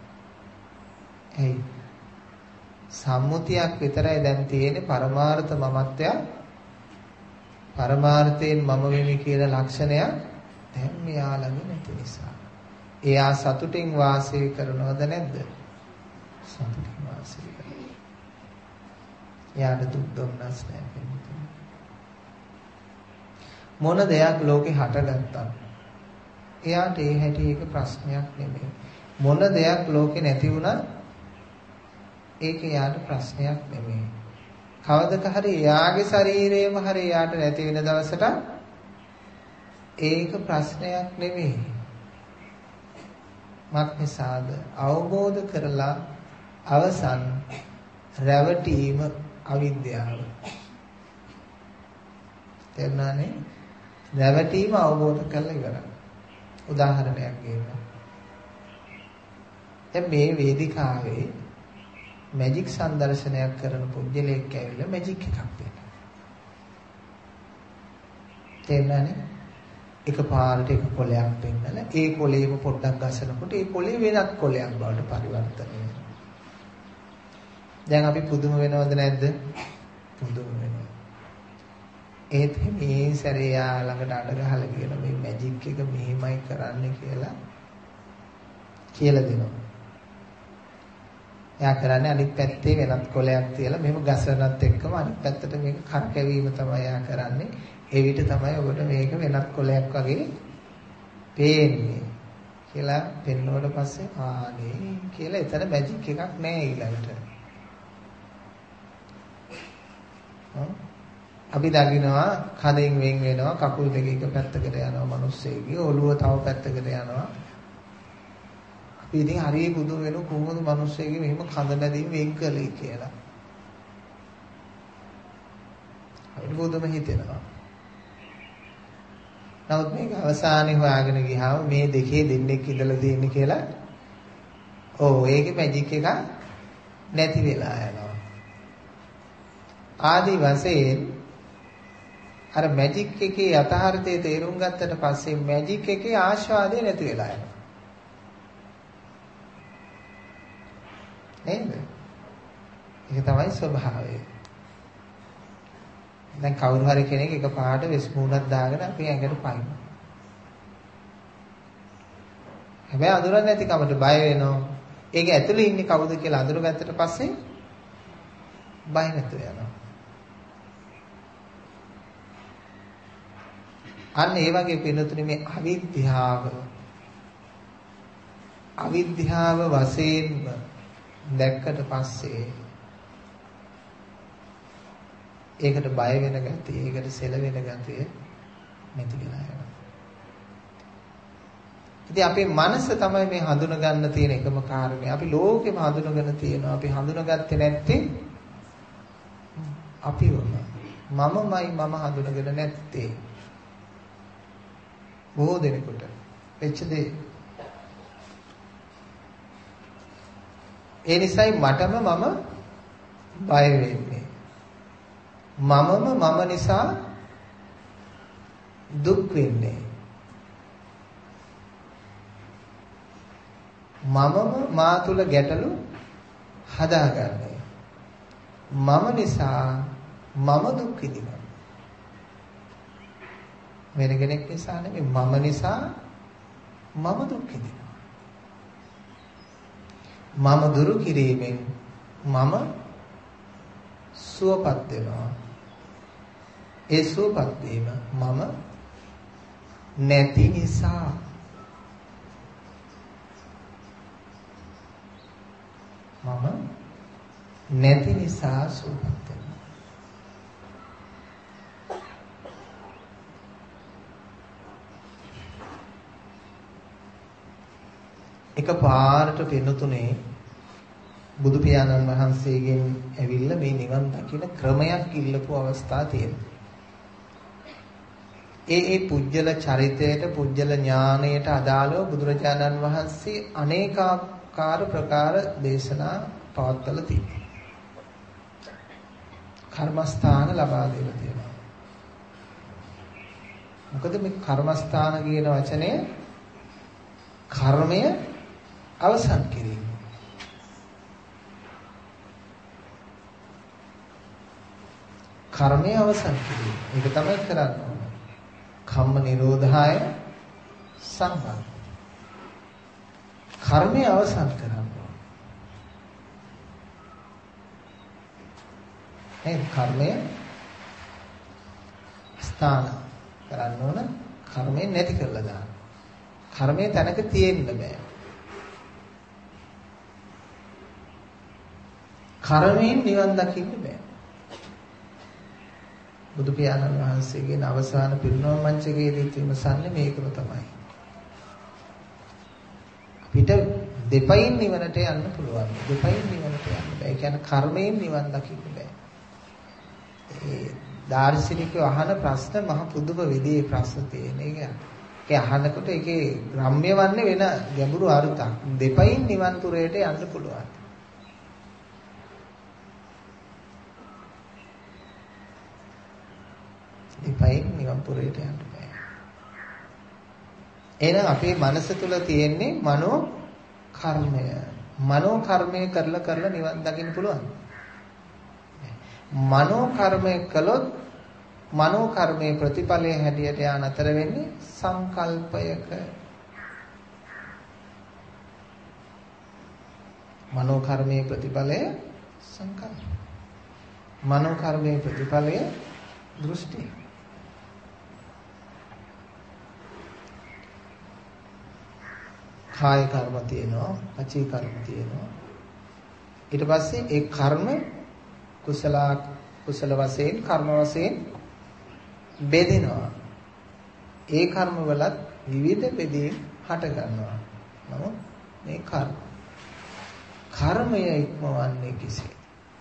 ඇයි? සම්මුතියක් විතරයි දැන් තියෙන්නේ. පරමාර්ථ මමත්වයක් පරමාර්ථයෙන් මම වෙමි කියලා ලක්ෂණයක් දැන් මෙයා ළඟ නැති නිසා. එයා සතුටින් වාසය කරනවද නැද්ද? සතුටින් වාසය කරනවා. එයාට දුක් දුන්නස් නැහැ. මොන දෙයක් ලෝකේ හටගත්තා එයාට ඒ හැටි එක ප්‍රශ්නයක් නෙමෙයි. මොන දෙයක් ලෝකේ නැති වුණා ඒක යාට ප්‍රශ්නයක් නෙමෙයි. කවදක හරි යාගේ ශරීරයම හරි යාට නැති වෙන දවසට ඒක ප්‍රශ්නයක් නෙමෙයි. මක් නිසාද? අවබෝධ කරලා අවසන් රැවටීම අවිද්‍යාව. තේරුණානේ? රැවටීම අවබෝධ කරලා ඉවරයි. උදාහරණයක් ගන්නවා. දැන් මේ වේදිකාවේ මැජික් සංදර්ශනයක් කරන පුජ්‍යලයක් ඇවිල්ලා මැජික් එකක් පෙන්නනවා. තේරුණානේ? එක පාරට එක කොලයක් පෙන්නලා ඒ කොලේම පොඩ්ඩක් ගසනකොට ඒ කොලේ වෙනත් කොලයක් බවට පරිවර්තනය වෙනවා. දැන් අපි පුදුම වෙනවද නැද්ද? පුදුම වෙනවා. ඒත් මේ සැරේ යා ළඟට අඩ ගහලා කියන මේ මැජික් එක මෙහෙමයි කරන්නේ කියලා කියලා දෙනවා. එයා කරන්නේ අනිත් පැත්තේ වෙනත් කොලයක් තියලා මෙහෙම ගසනත් එක්කම අනිත් පැත්තට මේක කරකැවීම තමයි එයා කරන්නේ. ඒ විට තමයි ඔබට මේක වෙනත් කොලයක් වගේ පේන්නේ කියලා පෙන්වුවට පස්සේ ආනේ කියලා එතන මැජික් එකක් නෑ ඊළඟට. අපි දකිනවා කඳෙන් වෙන් වෙනවා කකුල් දෙක එක පැත්තකට යනවා මිනිස්සෙගේ ඔළුව තව පැත්තකට යනවා. අපි ඉතින් හරිය පුදුම වෙන කොහොමද මිනිස්සෙගේ මෙහෙම කඳ නැදීම වෙන් කළේ කියලා. අපිට පුදුම හිතෙනවා. නමුත් මේක අවසානයේ හොයාගෙන ගියාම මේ දෙකේ දෙන්නෙක් ඉඳලා දෙන්නේ කියලා ඔව් ඒකේ මැජික් එක නැති වෙලා යනවා. ආදි වශයෙන් අර මැජික් එකේ යථාර්ථය තේරුම් ගත්තට පස්සේ මැජික් එකේ ආශාදය නැති වෙලා යනවා. නේද? ඒක තමයි ස්වභාවය. දැන් කවුරු හරි කෙනෙක් එක පාට වෙස් මූණක් දාගෙන අපේ ඇඟට පයින්නවා. හැබැයි අඳුරන්නේ නැති කමට බය වෙනවා. ඒක ඇතුලේ ඉන්නේ කවුද කියලා අඳුරගත්තට පස්සේ බය නැතුව යනවා. අන්න ඒ වගේ පින්නතුනේ මේ අවිද්‍යාව අවිද්‍යාව වශයෙන්ම දැක්කට පස්සේ ඒකට බය වෙන ගතිය, ඒකට සෙලවෙන ගතිය නැති වෙලා යනවා. ඉතින් අපේ මනස තමයි මේ හඳුන ගන්න තියෙන එකම කාරණය. අපි ලෝකෙම හඳුනගෙන තියෙනවා. අපි හඳුනගත්තේ නැත්තේ අපිවම. මමමයි මම හඳුනගෙන නැත්තේ. බොහෝ දෙනෙකුට වෙච්ච දේ. ඒ නිසායි මටම මම බය වෙන්නේ. මමම මම නිසා දුක් වෙන්නේ. මමම මා තුල ගැටලු හදාගන්නේ. මම නිසා මම දුක් විඳිනවා. වෙන කෙනෙක් නිසා නෙමෙයි මම නිසා මම දුක් විඳිනවා. මම දුරු කිරීමෙන් මම සුවපත් වෙනවා. ඒ සුවපත් වීම මම නැති නිසා. මම නැති නිසා සුවපත් වෙනවා. එක පාරට පින්නතුනේ බුදු පියාණන් වහන්සේගෙන් ඇවිල්ලා මේ නිවන් දකින ක්‍රමයක් ඉල්ලපු අවස්ථා තියෙනවා. ඒ ඒ පුජ්‍යල චරිතයට පුජ්‍යල ඥාණයට අදාළව බුදුරජාණන් වහන්සේ අනේකාකාර ප්‍රකාර දේශනා පවත්වලා තියෙනවා. කර්මස්ථාන ලබා දෙලා තියෙනවා. මොකද මේ කර්මස්ථාන කියන වචනය කර්මය අවසන් කිරීම. කර්මය අවසන් කිරීම. ඒක තමයි කරන්න ඕන. කම්ම නිරෝධාය සම්බන්ධ. කර්මය අවසන් කරන්න ඕන. ඒ කර්මය ස්ථාන කරන්න ඕන. කර්මය නැති කරලා දාන්න. කර්මය තැනක තියෙන්න බෑ. කර්මයෙන් නිවන් දකින්න බෑ. බුදු පියාණන් වහන්සේගේ අවසාන පිරිනොම් මංචකයේදී විමසන්නේ මේකම තමයි. අපිට දෙපයින් නිවනට යන්න පුළුවන්. දෙපයින් නිවනට යන්න බෑ. ඒ කියන්නේ කර්මයෙන් නිවන් දකින්න බෑ. ඒ දාර්ශනිකව අහන ප්‍රශ්න මහ පුදුම විදිහේ ප්‍රශ්න තියෙන එක. ඒක අහනකොට ඒකේ ග්‍රම්‍ය වන්නේ වෙන ගැඹුරු අර්ථයක්. දෙපයින් නිවන් පුරයට යන්න පුළුවන්. දෙපයින් නිවන් පුරයට යන්න බෑ. එහෙනම් අපේ මනස තුල තියෙන්නේ මනෝ කර්මය. මනෝ කර්මය කරලා කරලා නිවන් දකින්න පුළුවන්. මනෝ කර්මය කළොත් මනෝ කර්මයේ ප්‍රතිඵලය හැටියට යා නතර වෙන්නේ සංකල්පයක. මනෝ කර්මයේ ප්‍රතිඵලය සංකල්ප. මනෝ කර්මයේ ප්‍රතිඵලය දෘෂ්ටි. කාය කර්ම තියෙනවා, වචී කර්ම තියෙනවා. ඊට පස්සේ ඒ කර්ම කුසල කුසල වශයෙන් කර්ම වශයෙන් බෙදෙනවා. ඒ කර්ම වලත් විවිධ බෙදීම් හට ගන්නවා. නමුත් මේ කර්ම කර්මය ඉක්මවන්නේ කෙසේද?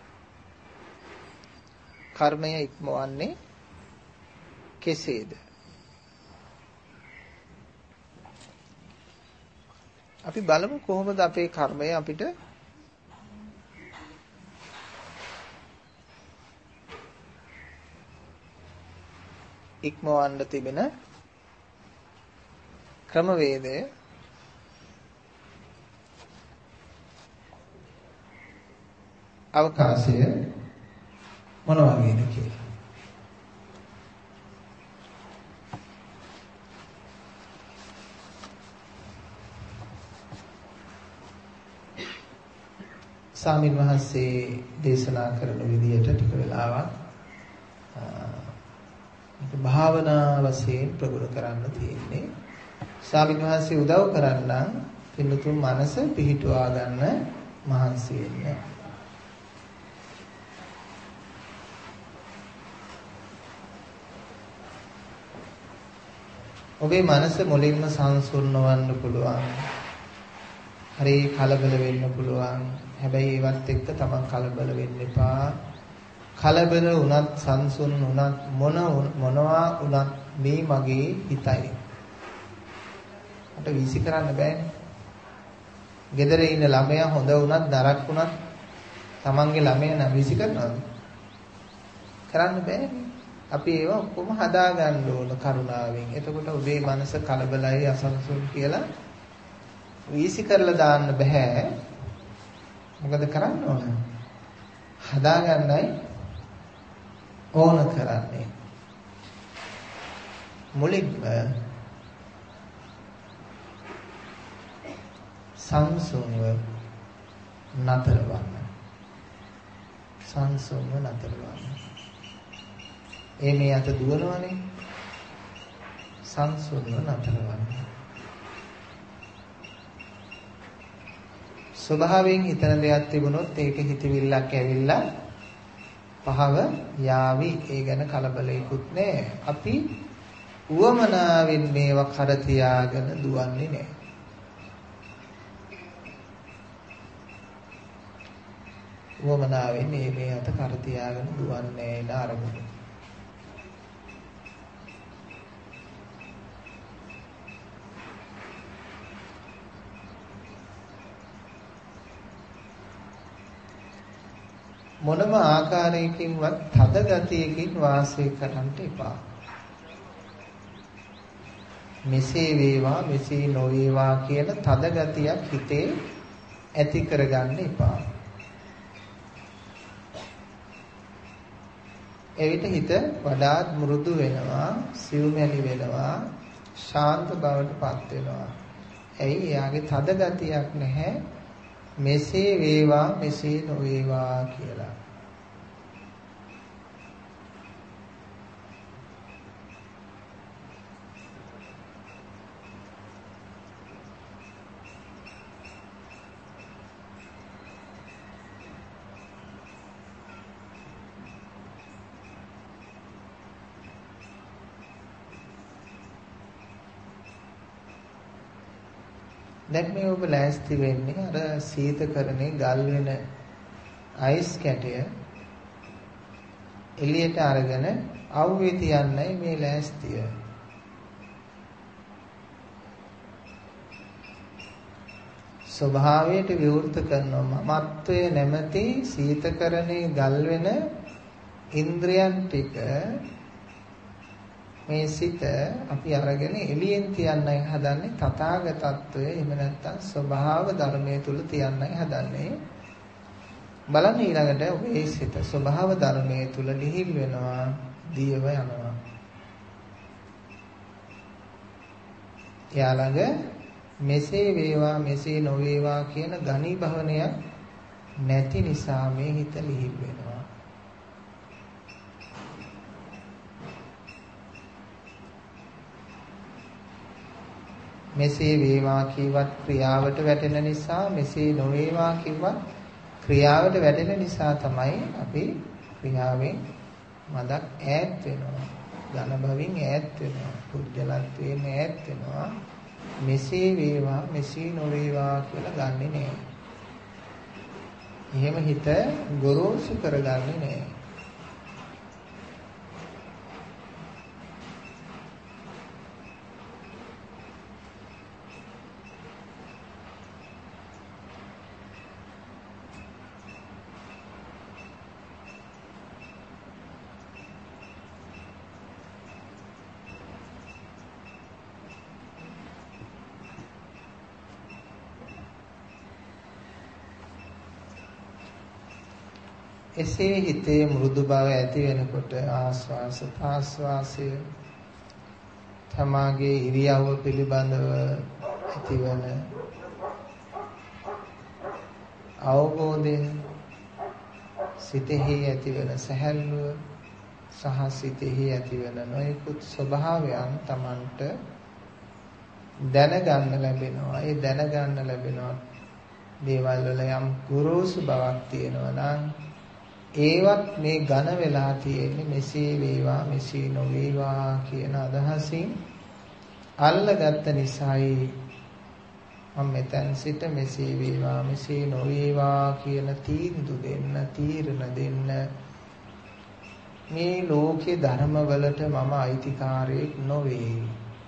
කර්මය ඉක්මවන්නේ කෙසේද? අපි බලමු කොහොමද අපේ කර්මය අපිට ඉක්මවන්න තිබෙන ක්‍රමවේදය අවකාශය මොන වගේද කියලා. ස්වාමීන් වහන්සේ දේශනා කරන විදියට ටික වෙලාවක් භාවනා වශයෙන් ප්‍රගුණ කරන්න තියෙන්නේ. ස්වාමීන් වහන්සේ උදව් කරන්නම් පින්නතුන් මනස පිහිටුවා ගන්න මහන්සි වෙන්න. ඔබේ මනස මුලින්ම සංසුන්වන්න පුළුවන්. හරි කලබල වෙන්න පුළුවන්. හැබැයි ඒවත් එක්ක තමන් කලබල වෙන්න එපා. කලබල වුණත් සංසුන් වුණත් මොන මොනවා වුණත් මේ මගේ හිතයි. මට වීසි කරන්න බෑනේ. ගෙදර ඉන්න ළමයා හොඳ වුණත් නරක වුණත් තමන්ගේ ළමයා නම් වීසි කරනවද? කරන්න බෑනේ. අපි ඒවා ඔක්කොම හදා ගන්න ඕන කරුණාවෙන්. එතකොට ඔබේ මනස කලබලයි අසංසුන් කියලා වීසි කරලා දාන්න බෑ. මොකද කරන්න ඕන? හදා ගන්නයි ඕන කරන්නේ. මුලින්ම සංසුන්ව නතරවන්න. සංසුන්ව නතරවන්න. ඒ මේ අත දුවනවනේ. සංසුන්ව නතරවන්න. ස්වභාවයෙන් හිතන දෙයක් තිබුණොත් ඒක හිතවිල්ලක් ඇවිල්ලා පහව යාවි. ඒ ගැන කලබලයකුත් නැහැ. අපි උවමනාවෙන් මේවා කර තියාගෙන දුවන්නේ නැහැ. උවමනාවෙන් මේ මේ අත කර තියාගෙන දුවන්නේ නැහැ නරමුණු. මොනම ආකාරයකින්වත් තද ගතියකින් වාසය කරන්න එපා. මෙසේ වේවා මෙසේ නොවේවා කියන තද ගතියක් හිතේ ඇති කරගන්න එපා. එවිට හිත වඩාත් මෘදු වෙනවා, සියුමැලි වෙනවා, ශාන්ත බවට පත් වෙනවා. ඇයි? එයාගේ තද ගතියක් නැහැ. මෙසේ වේවා මෙසේ නොවේවා කියලා. දැන් මේ ඔබ ලෑස්ති වෙන්නේ අර සීතකරණේ ගල් වෙන අයිස් කැටය එළියට අරගෙන අවුවේ තියන්නයි මේ ලෑස්තිය. ස්වභාවයට විවෘත කරනවා මමත්වයේ නැමැති සීතකරණේ ගල් වෙන ඉන්ද්‍රයන් ටික මේ සිත අපි අරගෙන එළියෙන් තියන්නයි හදන්නේ තථාගතත්වය එහෙම නැත්නම් ස්වභාව ධර්මයේ තුල තියන්නයි හදන්නේ. බලන්න ඊළඟට ඔබේ සිත ස්වභාව ධර්මයේ තුල ලිහිල් වෙනවා දියව යනවා. යාළඟ මෙසේ වේවා මෙසේ නොවේවා කියන ඝනීභවනයක් නැති නිසා මේ හිත ලිහිල් වෙනවා. මෙසේ වේවා කිව්වත් ක්‍රියාවට වැටෙන නිසා මෙසේ නොවේවා කිව්වත් ක්‍රියාවට වැටෙන නිසා තමයි අපි ක්‍රියාවෙන් මදක් ඈත් වෙනවා. ඝන භවෙන් ඈත් වෙනවා. පුද්ගලත්වයෙන් ඈත් වෙනවා. මෙසේ වේවා මෙසේ නොවේවා කියලා ගන්නෙ නෑ. එහෙම හිත ගොරෝසු කරගන්නේ නෑ. එසේ හිතේ මෘදු බව ඇති වෙනකොට ආස්වාස ආස්වාසය තමාගේ ඉරියව්ව පිළිබඳව ඇතිවන අවබෝධය සිතෙහි ඇතිවන සැහැල්ලුව සහ සිතෙහි ඇතිවන නොයෙකුත් ස්වභාවයන් Tamanට දැනගන්න ලැබෙනවා. ඒ දැනගන්න ලැබෙනවා දේවල් වල යම් ගුරුසු බවක් තියෙනවා නම් ඒවත් මේ ඝන වෙලා තියෙන්නේ මෙසේ වේවා මෙසේ නොවේවා කියන අදහසින් අල්ලගත්ත නිසායි මම මෙතෙන් සිට මෙසේ වේවා මෙසේ නොවේවා කියන තීන්දුව දෙන්න තීරණ දෙන්න මේ ලෝකේ ධර්මවලට මම අයිතිකාරයෙක් නොවේ.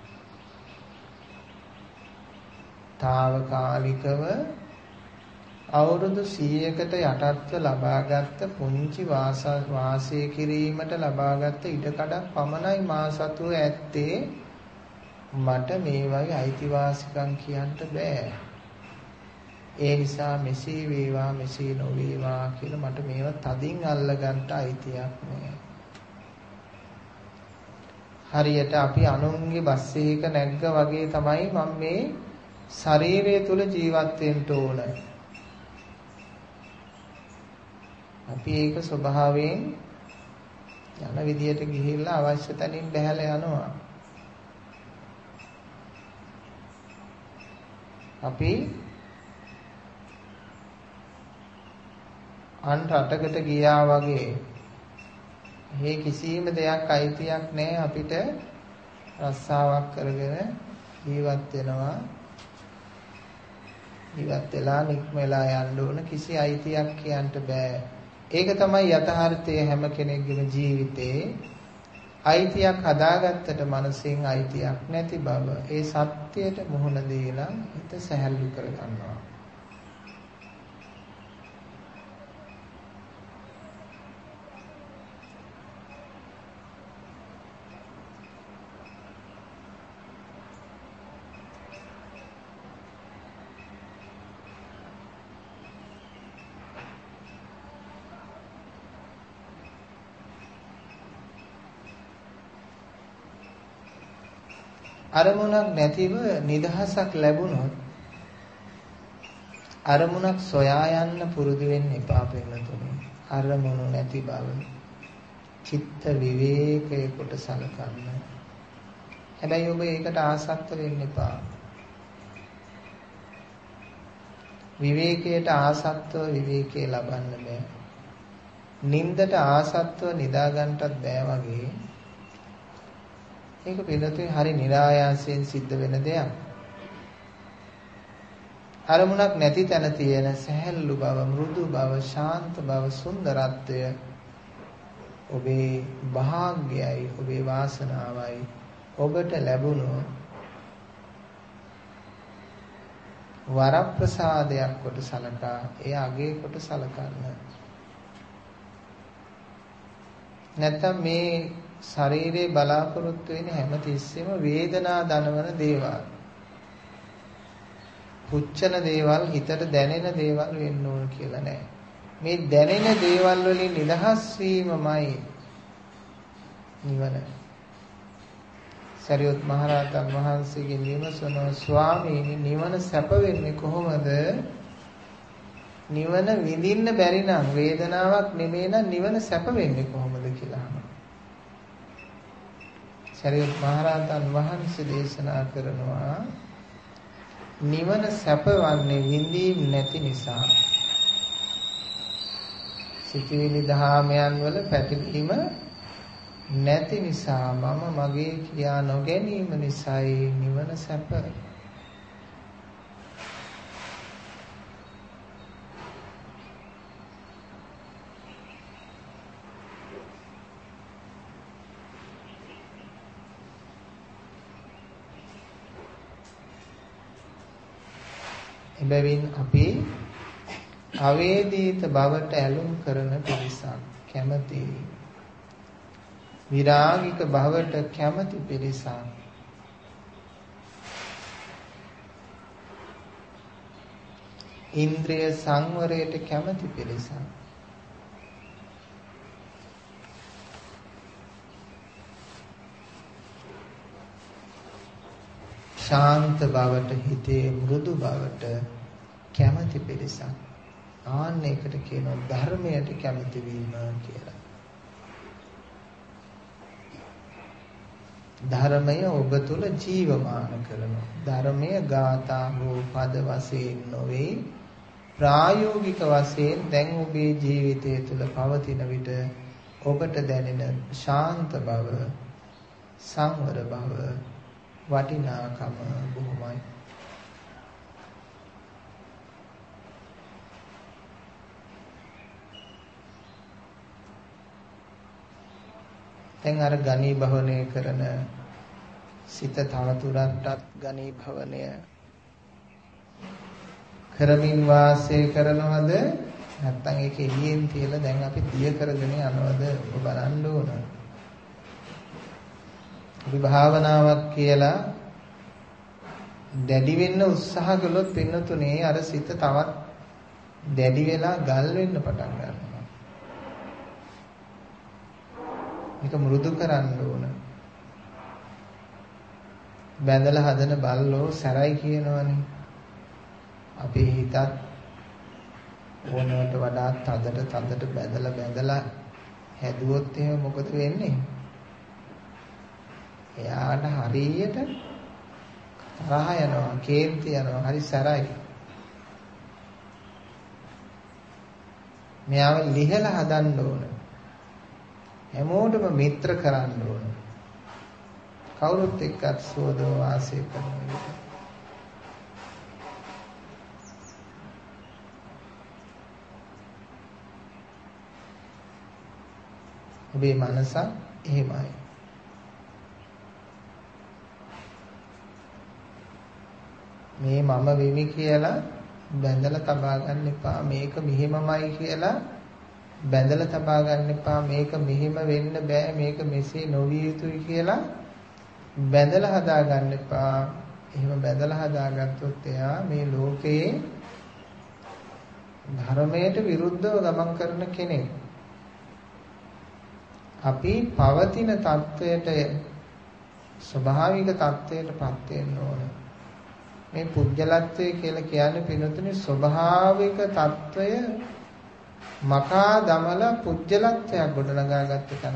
తాවකාලිකව අවුරුදු සීයකට යටත්ව ලබාගත් පුංචි වාසය කිරීමට ලබාගත් ඉඩකඩක් පමණයි මා සතුව ඇත්තේ. මට මේ වගේ අයිතිවාසිකම් කියන්න බෑ. ඒ නිසා මෙසේ වේවා මෙසේ නොවේවා කියලා මට මේවා තදින් අල්ලගන්න අයිතියක් නෑ. හරියට අපි අනුන්ගේ බස් එකක නැග්ග වගේ තමයි මම මේ ශරීරය තුල ජීවත් වෙන්න ඕන. අපි ඒක ස්වභාවයෙන් යන විදියට ගිහිල්ලා අවශ්‍ය තැනින් බැහැලා යනවා. අපි අන් රටකට ගියා වගේ මේ කිසිම දෙයක් අයිතියක් නැහැ අපිට රස්සාවක් කරගෙන ජීවත් වෙනවා. ජීවත් වෙලා නික්මලා යන්න ඕන කිසි අයිතියක් කියන්න බෑ. ඒක තමයි යථාර්ථයේ හැම කෙනෙකුගේම ජීවිතේ. අයිතියක් හදාගත්තට මනසින් අයිතියක් නැති බව ඒ සත්‍යයට මුහුණ දීලා හිත සැහැල්ලු කරගන්නවා. අරමුණක් නැතිව නිදහසක් ලැබුණොත් අරමුණක් සොයා යන්න පුරුදු වෙන්න එපා වෙනතුනේ. අරමුණු නැති බව චිත්ත විවේකයේ කොට සලකන්න. හැබැයි ඔබ ඒකට ආසක්ත වෙන්න එපා. විවේකයට ආසක්තව විවේකේ ලබන්න බෑ. නින්දට ආසක්තව නිදා ගන්නටත් බෑ වගේ. ඒක පිළිතුරේ හරි નિરાයාසයෙන් සිද්ධ වෙන දෙයක්. අරමුණක් නැති තැන තියෙන සැහැල්ලු බව, මෘදු බව, ශාන්ත බව, සුන්දරත්වය ඔබේ භාග්‍යයයි, ඔබේ වාසනාවයි. ඔබට ලැබුණු වරප්‍රසාදයක් කොට සලකා ඒ අගේ කොට සලකන්න. නැත්තම් මේ ශරීරේ බලාපොරොත්තු වෙන හැම තිස්සෙම වේදනා දනවන දේවල්, පුච්චන දේවල්, හිතට දැනෙන දේවල් වෙන්න ඕන කියලා නෑ. මේ දැනෙන දේවල් වලින් නිදහස් වීමමයි නිවන. සරියුත් මහරහතන් වහන්සේගේ විමසන ස්වාමීනි නිවන සැප වෙන්නේ කොහොමද? නිවන විඳින්න බැරි නම් වේදනාවක් නෙමෙයි නම් නිවන සැප වෙන්නේ කොහොමද කියලා අහනවා. සරියුත් මහරහතන් වහන්සේ දේශනා කරනවා නිවන සැපවන්නේ විඳීම් නැති නිසා. සිතිවිලි දහමයන් වල පැතිරීම නැති නිසා, මම මගේ කියා නොගැනීම නිසායි නිවන සැප. එබැවින් අපි අවේදිත බවට ඇලුම් කරන පිරිසක්, කැමති විරාගික බවට කැමති පිරිසක්, ඉන්ද්‍රිය සංවරයට කැමති පිරිසක්, ශාන්ත බවට, හිතේ මෘදු බවට කැමති පිරිසක්. ආන්න එකට කියනවා ධර්මයට කැමති වීම කියලා. ධර්මය ඔබ තුල ජීවමාන කරනවා. ධර්මය ගාථා හෝ පද වශයෙන් නොවේ, ප්‍රායෝගික වශයෙන් දැන් ඔබේ ජීවිතය තුළ පවතින විට ඔබට දැනෙන ශාන්ත බව, සංවර බව, වටිනාකම බොහොමයි. දැන් අර ගණී භවනය කරන සිත තවදුරටත් ගණී භවනය කරමින් වාසය කරනවද නැත්නම් ඒක එළියෙන් තියලා දැන් අපි දිය කරගෙන යනවද ඔබ බලන්න ඕන. අපි භාවනාවක් කියලා දැඩි වෙන්න උත්සාහ කළොත් පින්නතුනේ අර සිත තවත් දැඩි වෙලා ගල් වෙන්න පටන් ගන්නවා. මේක මෘදු කරන්න ඕන. බැඳලා හදන බල්ලෝ සැරයි කියනවනේ. අපේ හිතත් ඕනවට වඩා තදට තදට බැඳලා බැඳලා හැදුවොත් එහෙම මොකද වෙන්නේ? එයාට හරියට තරහ යනවා, කේන්ති යනවා, හරි සැරයි. මෙයාව ලිහලා හදන්න ඕන. හැමෝටම මිත්‍ර කරන්න ඕන. කවුරුත් එක්කත් සුවදව වාසය කරන විට. ඔබේ මනස එහෙමයි. මේ මම වෙමි කියලා බැඳලා තබා ගන්න එපා. මේක මෙහෙමමයි කියලා බැඳලා තබා ගන්න එපා. මේක මෙහෙම වෙන්න බෑ, මේක මෙසේ නොවිය යුතුයි කියලා බැඳලා හදා ගන්න එපා. එහෙම බැඳලා හදාගත්තොත් එයා මේ ලෝකේ ධර්මයට විරුද්ධව ගමන් කරන කෙනෙක්. අපි පවතින தത്വයට, ස්වභාවික தത്വයටපත් වෙන්න ඕන. මේ පුජ්‍යලත්වය කියලා කියන්නේ පිනතුනේ ස්වභාවික தত্ত্বය මකා දමලා පුජ්‍යලත්වයක් ගොඩනගාගත්ත තැන.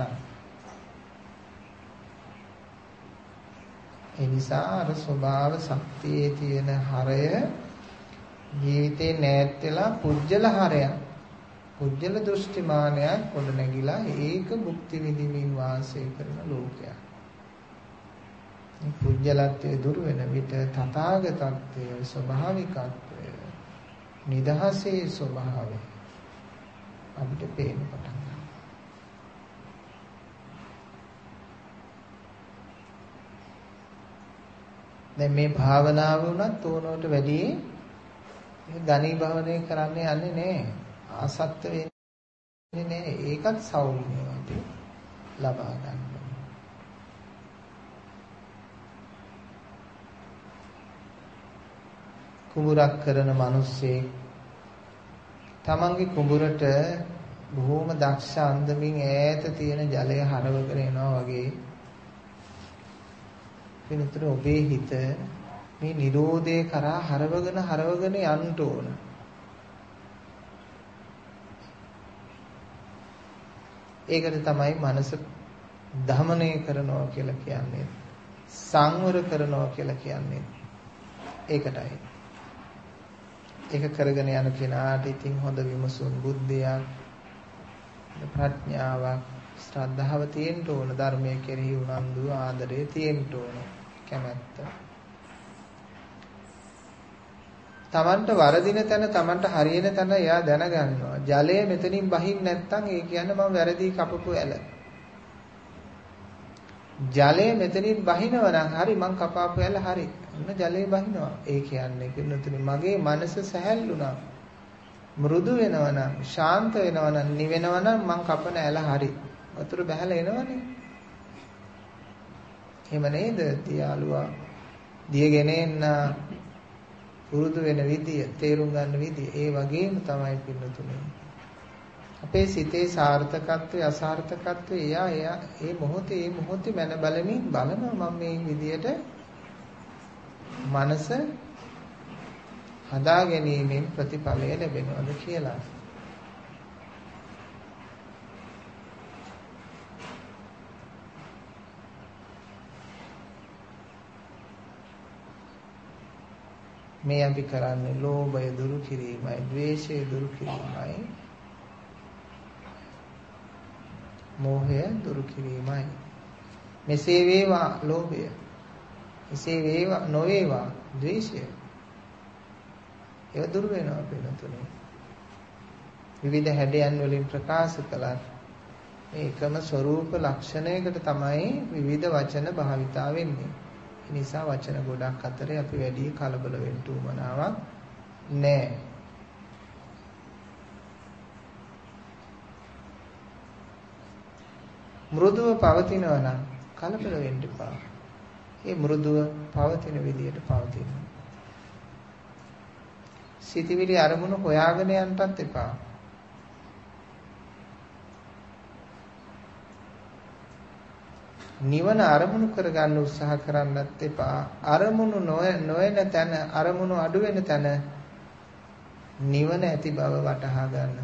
ඒ නිසා අර ස්වභාව ශක්තියේ තියෙන හරය ජීවිතේ නැත් වෙලා පුජ්‍යල හරයක්, පුජ්‍යල දෘෂ්ටිමානයක් ගොඩනැගිලා ඒක භුක්ති විඳින්මින් වාසය කරන ලෝකයක්. පුජ්‍යලත්වයේ දුර වෙන විට තථාගතත්වයේ ස්වභාවිකත්වය නිදහසේ ස්වභාවය අපිට පේන්න පටන් ගන්නවා. දැන් මේ භාවනාව උනත් ඕනවට වැඩි ගණී භවනය කරන්න යන්නේ නැහැ. ආසක්ත වෙන්නේ නැහැ. ඒකත් සෞම්‍යව අපි ලබා ගන්නවා. කුඹුරක් කරන මිනිස්සේ තමන්ගේ කුඹුරට බොහෝම දක්ෂ අන්දමින් ඈත තියෙන ජලය හරවගෙන එනවා වගේ වෙනතර ඔබේ හිත මේ නිරෝධය කරා හරවගෙන හරවගෙන යන්න ඕන. ඒකට තමයි මනස දමනය කරනවා කියලා කියන්නේ. සංවර කරනවා කියලා කියන්නේ. ඒකටයි. ඒක කරගෙන යන කෙනාට ඉතින් හොඳ විමසුම් බුද්ධියක් ප්‍රඥාවක් ශ්‍රද්ධාව තියෙන්න ඕන. ධර්මයේ කෙරෙහි උනන්දු ආදරය තියෙන්න ඕන. කැමැත්ත. තමන්ට වරදින තැන තමන්ට හරියන තැන එයා දැනගන්නවා. ජලය මෙතනින් බහින් නැත්තම් ඒ කියන්නේ මම වැරදි කපපු ඇල. ජලය මෙතනින් බහිනවා නම් හරි මං කපාපු ඇල හරි. ඔන්න ජලය බහිනවා. ඒ කියන්නේ කිනුතුනි මගේ මනස සැහැල්ලුණා. මෘදු වෙනවා නම් ශාන්ත වෙනවා නම් නිවෙනවා නම් මං කපන ඇල හරි. වතුර බහැලා එනවනේ. එහෙම නේද? දියාලුවා දියගෙන එන්න පුරුදු වෙන විදිය, තේරුම් ගන්න විදිය. ඒ වගේම තමයි පින්නතුනේ. අපේ සිතේ සාර්ථකත්වය අසාර්ථකත්වය එයා එයා ඒ මොහොතේ ඒ මොහොතේ මන බලමින් බලනවා මම මේ විදියට මනස හදා ගැනීමෙන් ප්‍රතිඵලය ලැබෙනවද කියලා. මේ අපි කරන්නේ ලෝභය දුරු කිරීමයි, ද්වේෂය දුරු කිරීමයි, මෝහය දුරු කිරීමයි. මෙසේ වේවා ලෝභය, එසේ වේවා නොවේවා ද්වේෂය. ඒව දුරු වෙනවා පිළිතුරේ. විවිධ හැඩයන් වලින් ප්‍රකාශ කළා. මේ එකම ස්වરૂප ලක්ෂණයකට තමයි විවිධ වචන භාවිතා වෙන්නේ. ඒ නිසා වචන ගොඩක් අතරේ අපි වැඩි කලබල වෙන්න උවමනාවක් නැහැ. මෘදුව පවතිනවා නම් කලබල වෙන්න එපා. ඒ මෘදුව පවතින විදියට පවතින. සිතවිලි අරමුණු හොයාගෙන යන්නත් එපා. නිවන අරමුණු කරගන්න උත්සාහ කරන්නත් එපා. අරමුණු නොවන තැන, අරමුණු අඩු වෙන තැන නිවන ඇති බව වටහා ගන්න.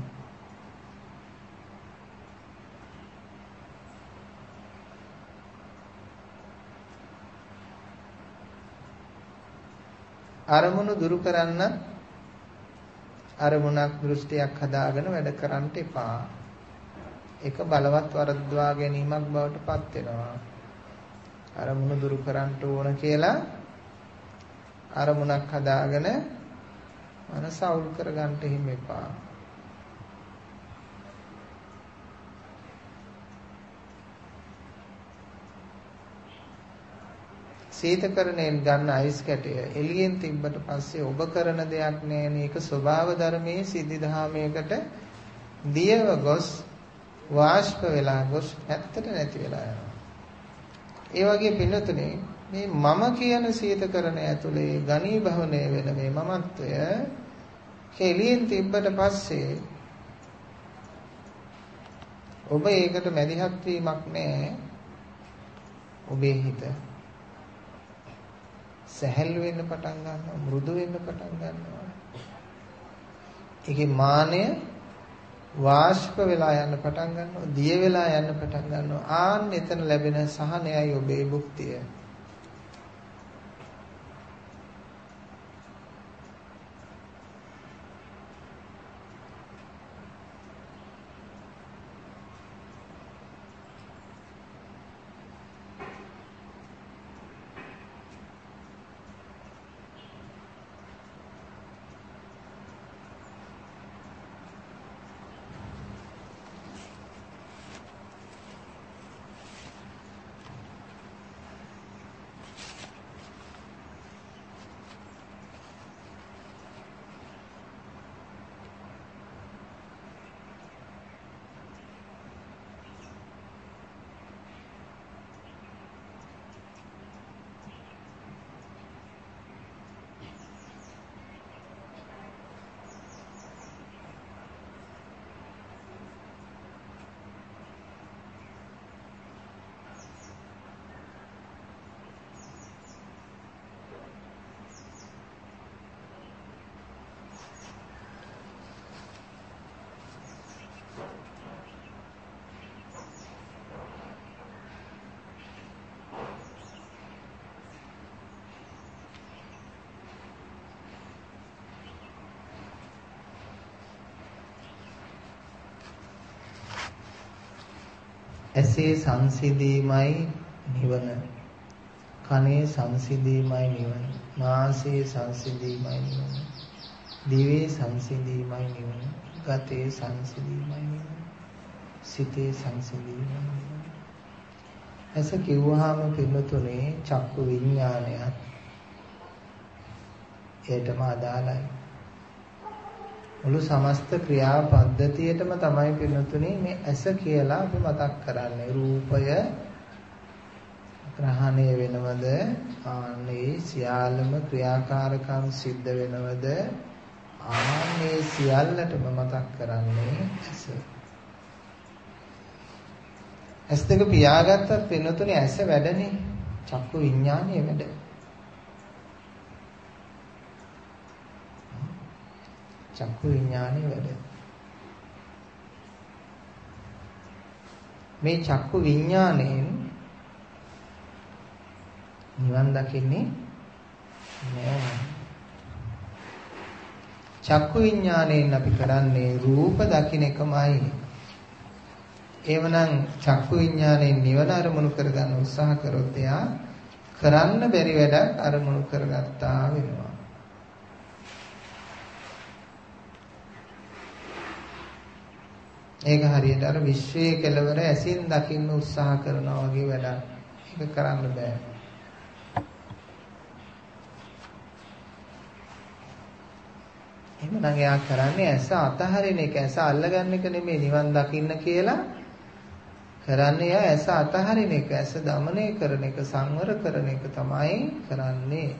අරමුණු දුරු කරන්න අරමුණක් දෘෂ්ටියක් හදාගෙන වැඩ කරන්න එපා. ඒක බලවත් වරද්දවා ගැනීමක් බවට පත් වෙනවා. අරමුණු දුරු කරන්න ඕන කියලා අරමුණක් හදාගෙන මනස අවුල් කරගන්න හිම එපා. සීතකරණයෙන් ගන්න අයිස් කැටය එළියෙන් තිබ්බට පස්සේ ඔබ කරන දෙයක් නෑනේ. ඒක ස්වභාව ධර්මයේ සිද්ධි දහමයකට දියව ගොස් වාෂ්ප වෙලා ගොස් ඇත්තට නැති වෙලා යනවා. ඒ වගේ පින්නතුනේ මේ මම කියන සීතකරණය ඇතුලේ ඝනීභවණය වෙන මේ මමත්වය කෙලියෙන් තිබ්බට පස්සේ ඔබ ඒකට මැදිහත් වීමක් නෑ. ඔබේ හිත සැහැල්ලු වෙන්න පටන් ගන්නවා, මෘදු වෙන්න පටන් ගන්නවා. ඒකේ මානය වාෂ්ප වෙලා යන්න පටන් ගන්නවා, දිය වෙලා යන්න පටන් ගන්නවා. ආන් එතන ලැබෙන සහනයයි ඔබේ භුක්තිය. ඇසේ සංසිඳීමයි නිවන. කනේ සංසිඳීමයි නිවන. නාසයේ සංසිඳීමයි නිවන. දිවේ සංසිඳීමයි නිවන. ගතේ සංසිඳීමයි නිවන. සිතේ සංසිඳීමයි නිවන. ඇස කිව්වහම පින්නතුනේ චක්කු විඥානයත් ඒටම අදාළයි. මුළු සමස්ත ක්‍රියා පද්ධතියටම තමයි පින්නතුනේ මේ ඇස කියලා අපි මතක් කරන්නේ. රූපය ග්‍රහණය වෙනවද? ආන්නේ සියල්ලම ක්‍රියාකාරකම් සිද්ධ වෙනවද? ආන්නේ සියල්ලටම මතක් කරන්නේ ඇස. ඇස් දෙක පියාගත්තත් පින්නතුනේ ඇස වැඩනේ. චක්කු විඥානයේ වැඩ. චක්කු විඥානයේ වැඩ. මේ චක්කු විඥාණයෙන් නිවන් දකින්නේ නෑ. චක්කු විඥාණයෙන් අපි කරන්නේ රූප දකින්න එකමයි. එවනම් චක්කු විඥාණයෙන් නිවන අරමුණු කරගන්න උත්සාහ කරොත් එයා කරන්න බැරි වැඩක් අරමුණු කරගත්තා වෙනවා. ඒක හරියට අර විශ්වයේ කෙලවර ඇසින් දකින්න උත්සාහ කරනවා වගේ වැඩක්. ඒක කරන්න බෑ. එහෙමනම් එයා කරන්නේ ඇස අතහරින එක. ඇස අල්ලගන්න එක නෙමෙයි නිවන් දකින්න කියලා කරන්නේ. එයා ඇස අතහරින එක, ඇස দমনය කරන එක, සංවර කරන එක තමයි කරන්නේ.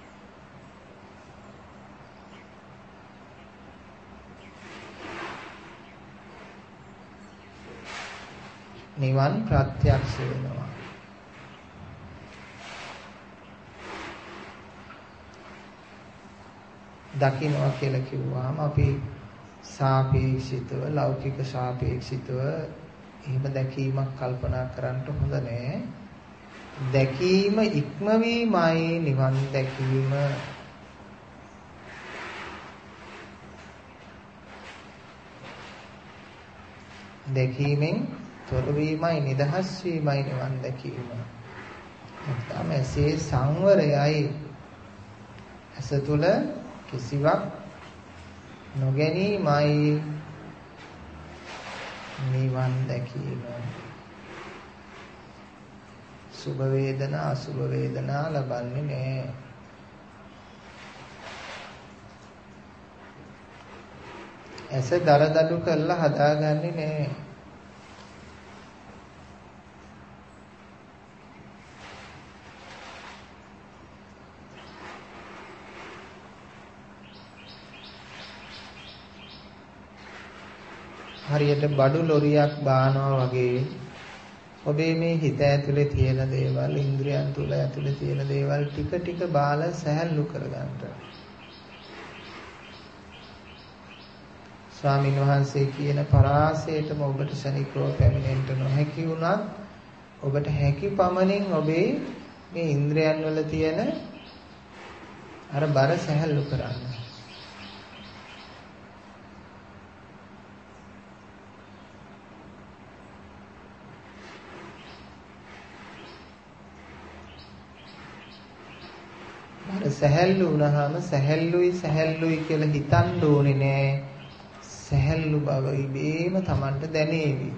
නිවන් ප්‍රත්‍යක්ෂ වෙනවා. දකින්නවා කියලා කිව්වහම අපි සාපේක්ෂිතව ලෞකික සාපේක්ෂිතව එහෙම දැකීමක් කල්පනා කරන්න හොඳ නෑ. දැකීම ඉක්මවීමයි නිවන් දැකීම. දැකීමෙන් තොර වීමයි නිදහස් වීමයි නිවන් දැකීම. නැත්නම් ඇසේ සංවරයයි. ඇස තුල කිසිවක් නොගැනීමයි නිවන් දැකීම. සුභ වේදනා අසුභ වේදනා ලබන්නේ නෑ. ඇස දලදලු කරලා හදාගන්නේ නෑ. හරියට බඩු ලොරියක් බානවා වගේ ඔබේ මේ හිත ඇතුලේ තියෙන දේවල්, ඉන්ද්‍රියන් තුල ඇතුලේ තියෙන දේවල් ටික ටික බාලා සැහැල්ලු කරගන්න. ස්වාමීන් වහන්සේ කියන පරාසයටම ඔබට ශනිකව පැමිණෙන්න නොහැකි වුණත් ඔබට හැකි පමණින් ඔබේ මේ ඉන්ද්‍රියන් වල තියෙන අර බර සැහැල්ලු කරන්න. සැහැල්ලු වුණාම සැහැල්ලුයි සැහැල්ලුයි කියලා හිතන්න ඕනේ නෑ. සැහැල්ලු බව ඉබේම Tamanට දැනේවි.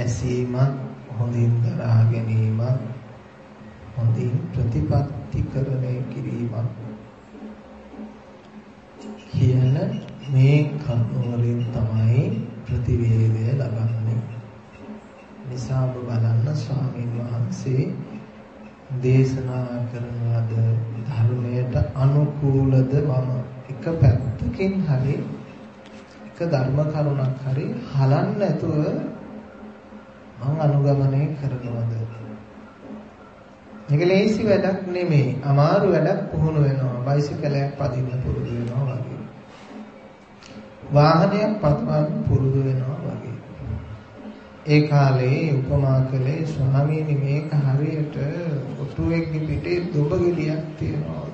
ඇසීමත් හොඳින් දරා ගැනීමත් හොඳින් ප්‍රතිපත්තිකරණය කිරීමත් කියන මේ කරුණවලින් තමයි ප්‍රතිවේදය ලබන්නේ. නිසා බලන්න ස්වාමීන් වහන්සේ දේශනා කරන ලද ධර්මයට අනුකූලද මම එක පැත්තකින් හරි එක ධර්ම කරුණක් හරි හලන්න නැතුව මම අනුගමනය කරනවද? මේක ලේසි වැඩක් නෙමෙයි. අමාරු වැඩක් පුහුණු වෙනවා. බයිසිකලයක් පදින්න පුරුදු වෙනවා වගේ. වාහනයක් පදවන්න පුරුදු වෙනවා වගේ. ඒ කාලේ උපමා කළේ ස්වාමීනි මේක හරියට ඔටුවෙක්ගේ පිටේ දොබ ගෙඩියක් තියෙනවා.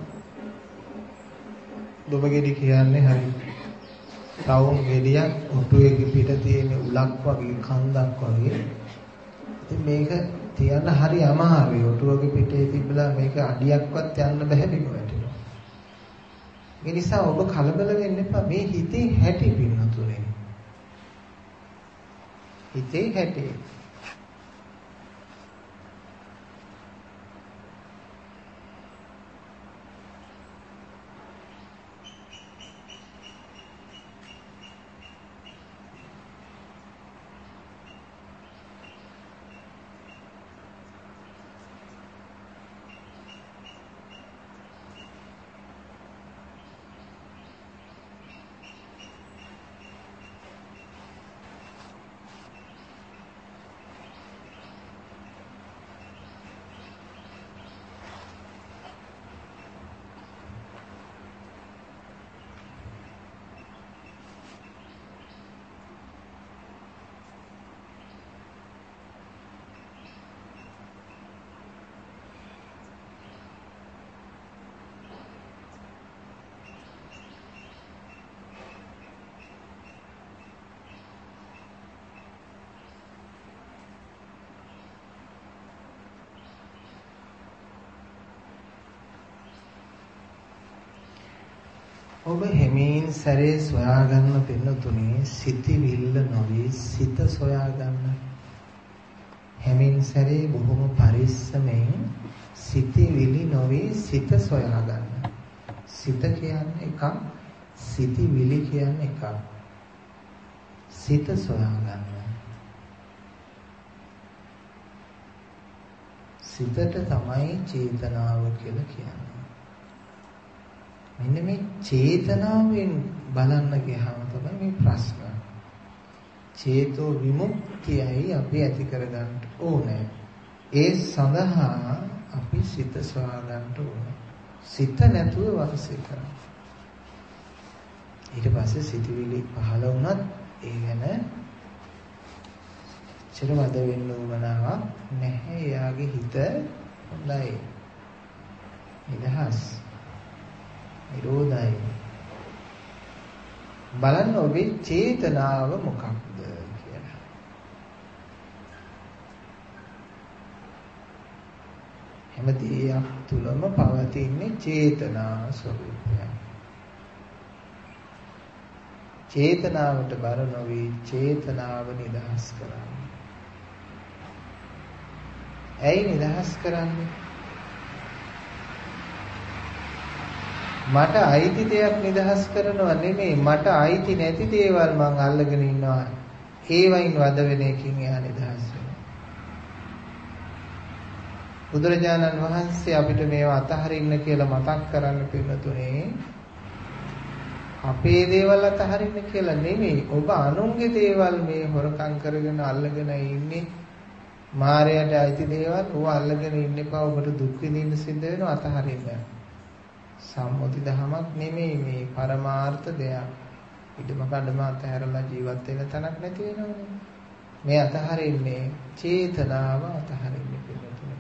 දොබ ගෙඩි කියන්නේ හරි තවුම් ගෙඩියක් ඔටුවෙක්ගේ පිට තියෙන උලක් වගේ කන්දක් වගේ. ඉතින් මේක තියන්න හරි අමාරුයි. ඔටුවගේ පිටේ තිබ්බලා මේක අඩියක්වත් යන්න බැහැ බිම වැටෙනවා. ඒ නිසා ඔබ කලබල වෙන්න එපා. මේ හිතේ හැටි පින්නතුනේ. හිතේ හැටි. ඔබ හැමීන් සැරේ සොයා ගන්න පින්නතුනේ සිතිවිල්ල නොවේ සිත සොයා ගන්න. හැමීන් සැරේ බොහොම පරිස්සමෙන් සිතිවිලි නොවේ සිත සොයා ගන්න. සිත කියන්නේ එකක්, සිතිවිලි කියන්නේ එකක්. සිත සොයා ගන්න. සිතට තමයි චේතනාව කියලා කියන්නේ. මෙන්න මේ චේතනාවෙන් බලන්න ගියාම තමයි මේ ප්‍රශ්න. චේතෝ විමුක්තියයි අපි ඇති කරගන්න ඕනේ. ඒ සඳහා අපි සිත සොයා ගන්න ඕනේ. සිත නැතුව වාසය කරන්න. ඊට පස්සේ සිතවිලි පහළ වුණත් ඒ ගැන චිරවද වෙන්න උවමනාවක් නැහැ. එයාගේ හිත හොඳයි. නිදහස්. නිරෝධයි. බලන්න ඔබේ චේතනාව මොකක්ද කියලා. හැම දෙයක් තුලම පවතින චේතනා ස්වરૂපය. චේතනාවට බර නොවි චේතනාව නිදහස් කරන්න. ඇයි නිදහස් කරන්නේ? මට අයිති දෙයක් නිදහස් කරනවා නෙමෙයි, මට අයිති නැති දේවල් මං අල්ලගෙන ඉන්නවා. ඒවයින් වද වෙන එකකින් එහා නිදහස් වෙනවා. බුදුරජාණන් වහන්සේ අපිට මේවා අතහරින්න කියලා මතක් කරන්න පිළිතුරේ අපේ දේවල් අතහරින්න කියලා නෙමෙයි. ඔබ අනුන්ගේ දේවල් මේ හොරකම් කරගෙන අල්ලගෙන ඉන්නේ. මායයට අයිති දේවල් ඔබ අල්ලගෙන ඉන්න එපා. ඔබට දුක් විඳින්න සිද්ධ වෙනවා. අතහරින්න. සම්මුති දහමක් නෙමෙයි මේ පරමාර්ථ දෙයක්. ඊටම කඩම අතහැරලා ජීවත් වෙන තැනක් නැති වෙනවනේ. මේ අතහරින්නේ චේතනාව අතහරින්නේ පිළිතුරේ.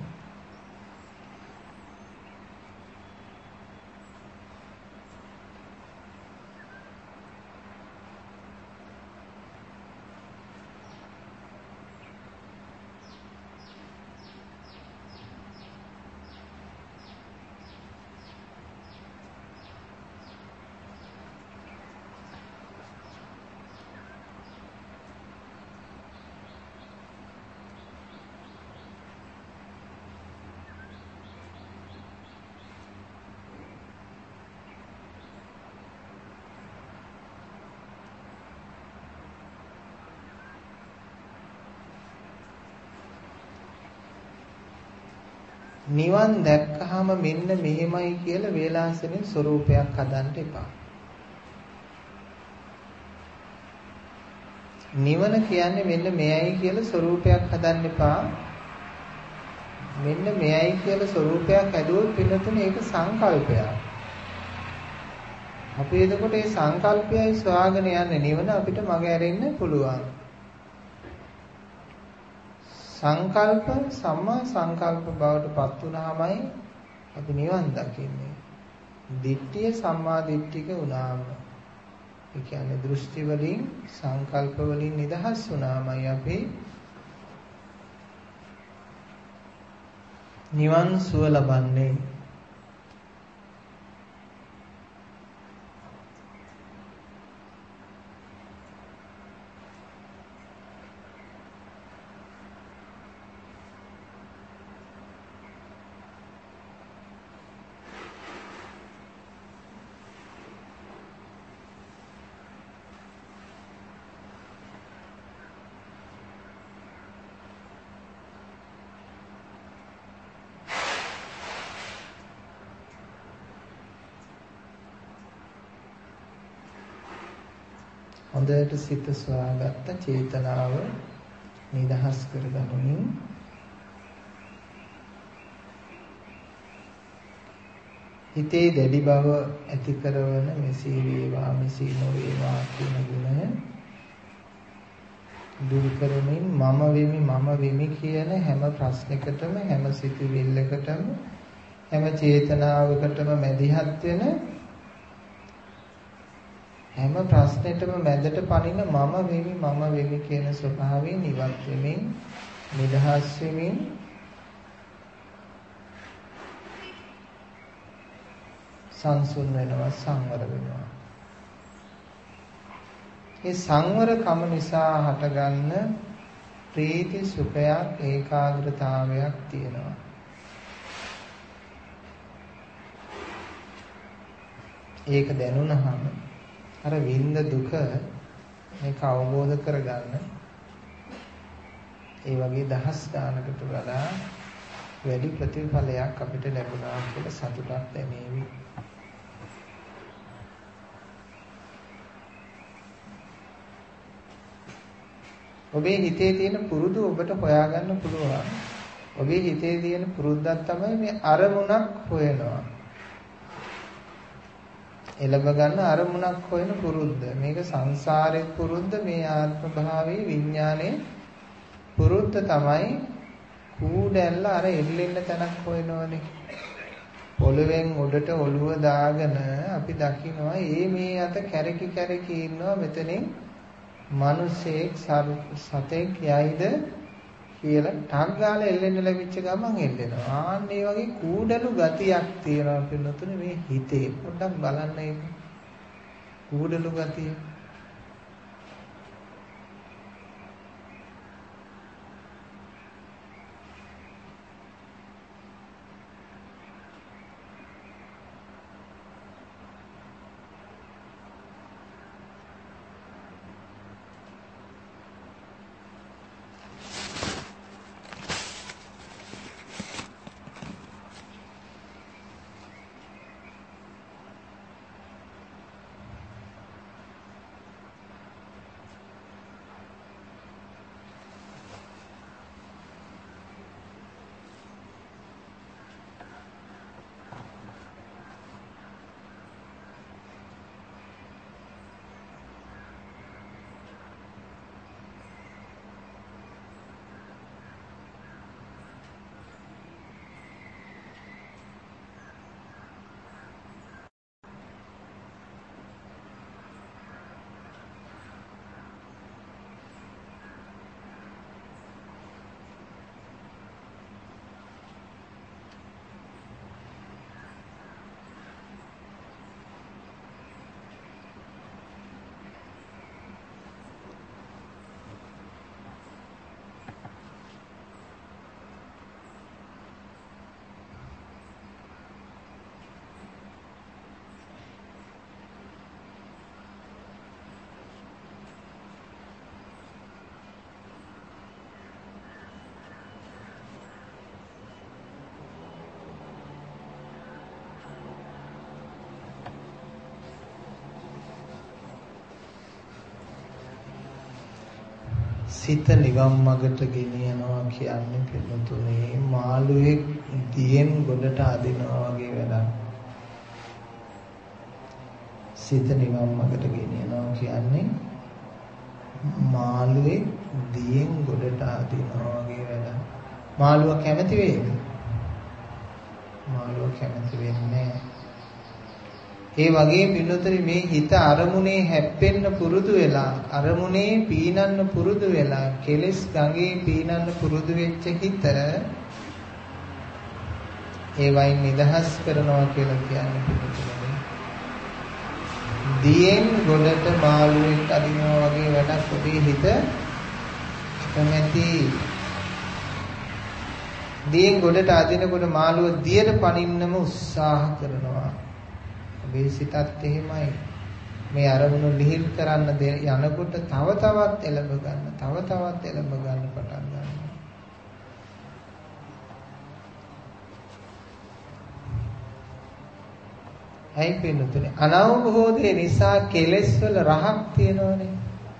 නිවන් දැක්කහම මෙන්න මෙහෙමයි කියලා වේලාසනෙන් ස්වરૂපයක් හදන්න එපා. නිවන කියන්නේ මෙන්න මෙයයි කියලා ස්වરૂපයක් හදන්න එපා. මෙන්න මෙයයි කියලා ස්වરૂපයක් හැදුවොත් පින්නතුනේ ඒක සංකල්පයක්. අපි එතකොට මේ සංකල්පයයි සොයාගෙන යන්නේ නිවන අපිට මග ඇරෙන්න පුළුවන්. සංකල්ප සම්මා සංකල්ප බවට පත් වුණාමයි අපි නිවන් දකින්නේ. දිට්ඨිය සම්මා දිට්ඨික වුණාම, ඒ කියන්නේ දෘෂ්ටි වලින් සංකල්ප වලින් නිදහස් වුණාමයි අපි නිවන් සුව ලබන්නේ. හොඳට සිත සොයාගත්ත චේතනාව නිදහස් කරගනිමින් හිතේ දැඩි බව ඇති කරන මෙසේ වේවා මෙසේ නොවේවා කියන ගුණය දුරු කරමින් මම වෙමි මම වෙමි කියන හැම ප්‍රශ්නයකටම හැම සිතුවිල්ලකටම හැම චේතනාවකටම මැදිහත් වෙන හැම ප්‍රශ්නෙටම මැදට පනින මම වෙමි මම වෙමි කියන ස්වභාවයෙන් ඉවත් වෙමින් නිදහස් වෙමින් සංසුන් වෙනවා සංවර වෙනවා. මේ සංවර කම නිසා හටගන්න ප්‍රීති සුඛයක් ඒකාග්‍රතාවයක් තියෙනවා. ඒක දැනුණාම අර විඳ දුක මේක අවබෝධ කරගන්න ඒ වගේ දහස් ගානකට වඩා වැඩි ප්‍රතිඵලයක් අපිට ලැබුණා කියලා සතුටක් දැනේවි. ඔබේ හිතේ තියෙන පුරුදු ඔබට හොයාගන්න පුළුවන්. ඔබේ හිතේ තියෙන පුරුද්දක් තමයි මේ අරමුණක් හොයනවා. එළඹ ගන්න අරමුණක් හොයන පුරුද්ද. මේක සංසාරේ පුරුද්ද, මේ ආත්ම භාවයේ විඥානයේ පුරුද්ද තමයි කූඩැල්ල අර එල්ලෙන්න තැනක් හොයනවනේ. පොළවෙන් උඩට ඔළුව දාගෙන අපි දකිනවා මේ මේ අත කැරකි කැරකි ඉන්නවා මෙතනින් මිනිසෙක් සතෙක් යයිද කියලා ටක් ගාලා එල්ලෙන්න ලැබිච්ච ගමන් එල්ලෙනවා. ආන්න ඒ වගේ කූඩලු ගතියක් තියෙනවා පින්නතුනේ මේ හිතේ. පොඩ්ඩක් බලන්න ඒක. කූඩලු ගතිය. සිත නිවන් මඟට ගෙනියනවා කියන්නේ පිටුතුනේ මාළුවේ දියෙන් ගොඩට අදිනවා වගේ වැඩක්. සිත නිවන් මඟට ගෙනියනවා කියන්නේ මාළුවේ දියෙන් ගොඩට අදිනවා වගේ වැඩක්. මාළුවා කැමති වේද? මාළුවා කැමති වෙන්නේ නැහැ. ඒ වගේ පින්නතරි මේ හිත අරමුණේ හැප්පෙන්න පුරුදු වෙලා අරමුණේ පීනන්න පුරුදු වෙලා කෙලස් ගඟේ පීනන්න පුරුදු වෙච්ච හිත ඒ වයින් නිදහස් කරනවා කියලා කියන්නේ පින්නතරි. දියෙන් ගොඩට මාළුවෙක් අදිනවා වගේ වැඩක් ඔබේ හිත කැමැති. දියෙන් ගොඩට අදිනකොට මාළුව දියට පනින්නම උත්සාහ කරනවා. මේ සිතත් එහෙමයි. මේ අරමුණු ලිහිල් කරන්න යනකොට තව තවත් එළඹ ගන්න, තව තවත් එළඹ ගන්න පටන් ගන්නවා. ඇයි පින්නතුනේ? අනවබෝධය නිසා කෙලෙස් වල රහක් තියෙනවනේ.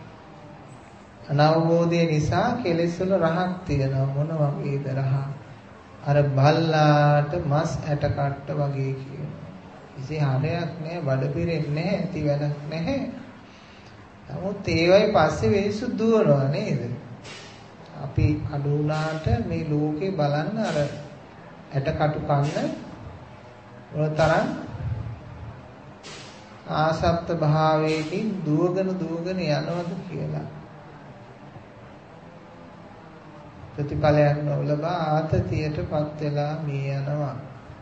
අනවබෝධය නිසා කෙලෙස් වල රහක් තියෙනවා. මොන වගේද රහ? අර බල්ලාට මස් ඇට කට්ට වගේ කියනවා. කිසි හරයක් නැහැ, බඩ පිරෙන්නේ නැහැ, ඇති වැඩක් නැහැ. නමුත් ඒවයි පස්සේ වෙනසු දුවනවා නේද? අපි අඩු වුණාට මේ ලෝකේ බලන්න අර ඇටකටු කන්න මොනතරම් ආසක්ත භාවයකින් දුවගෙන දුවගෙන යනවද කියලා. ප්‍රතිඵලයක් නොලබා ආතතියටපත් වෙලා මේ යනවා.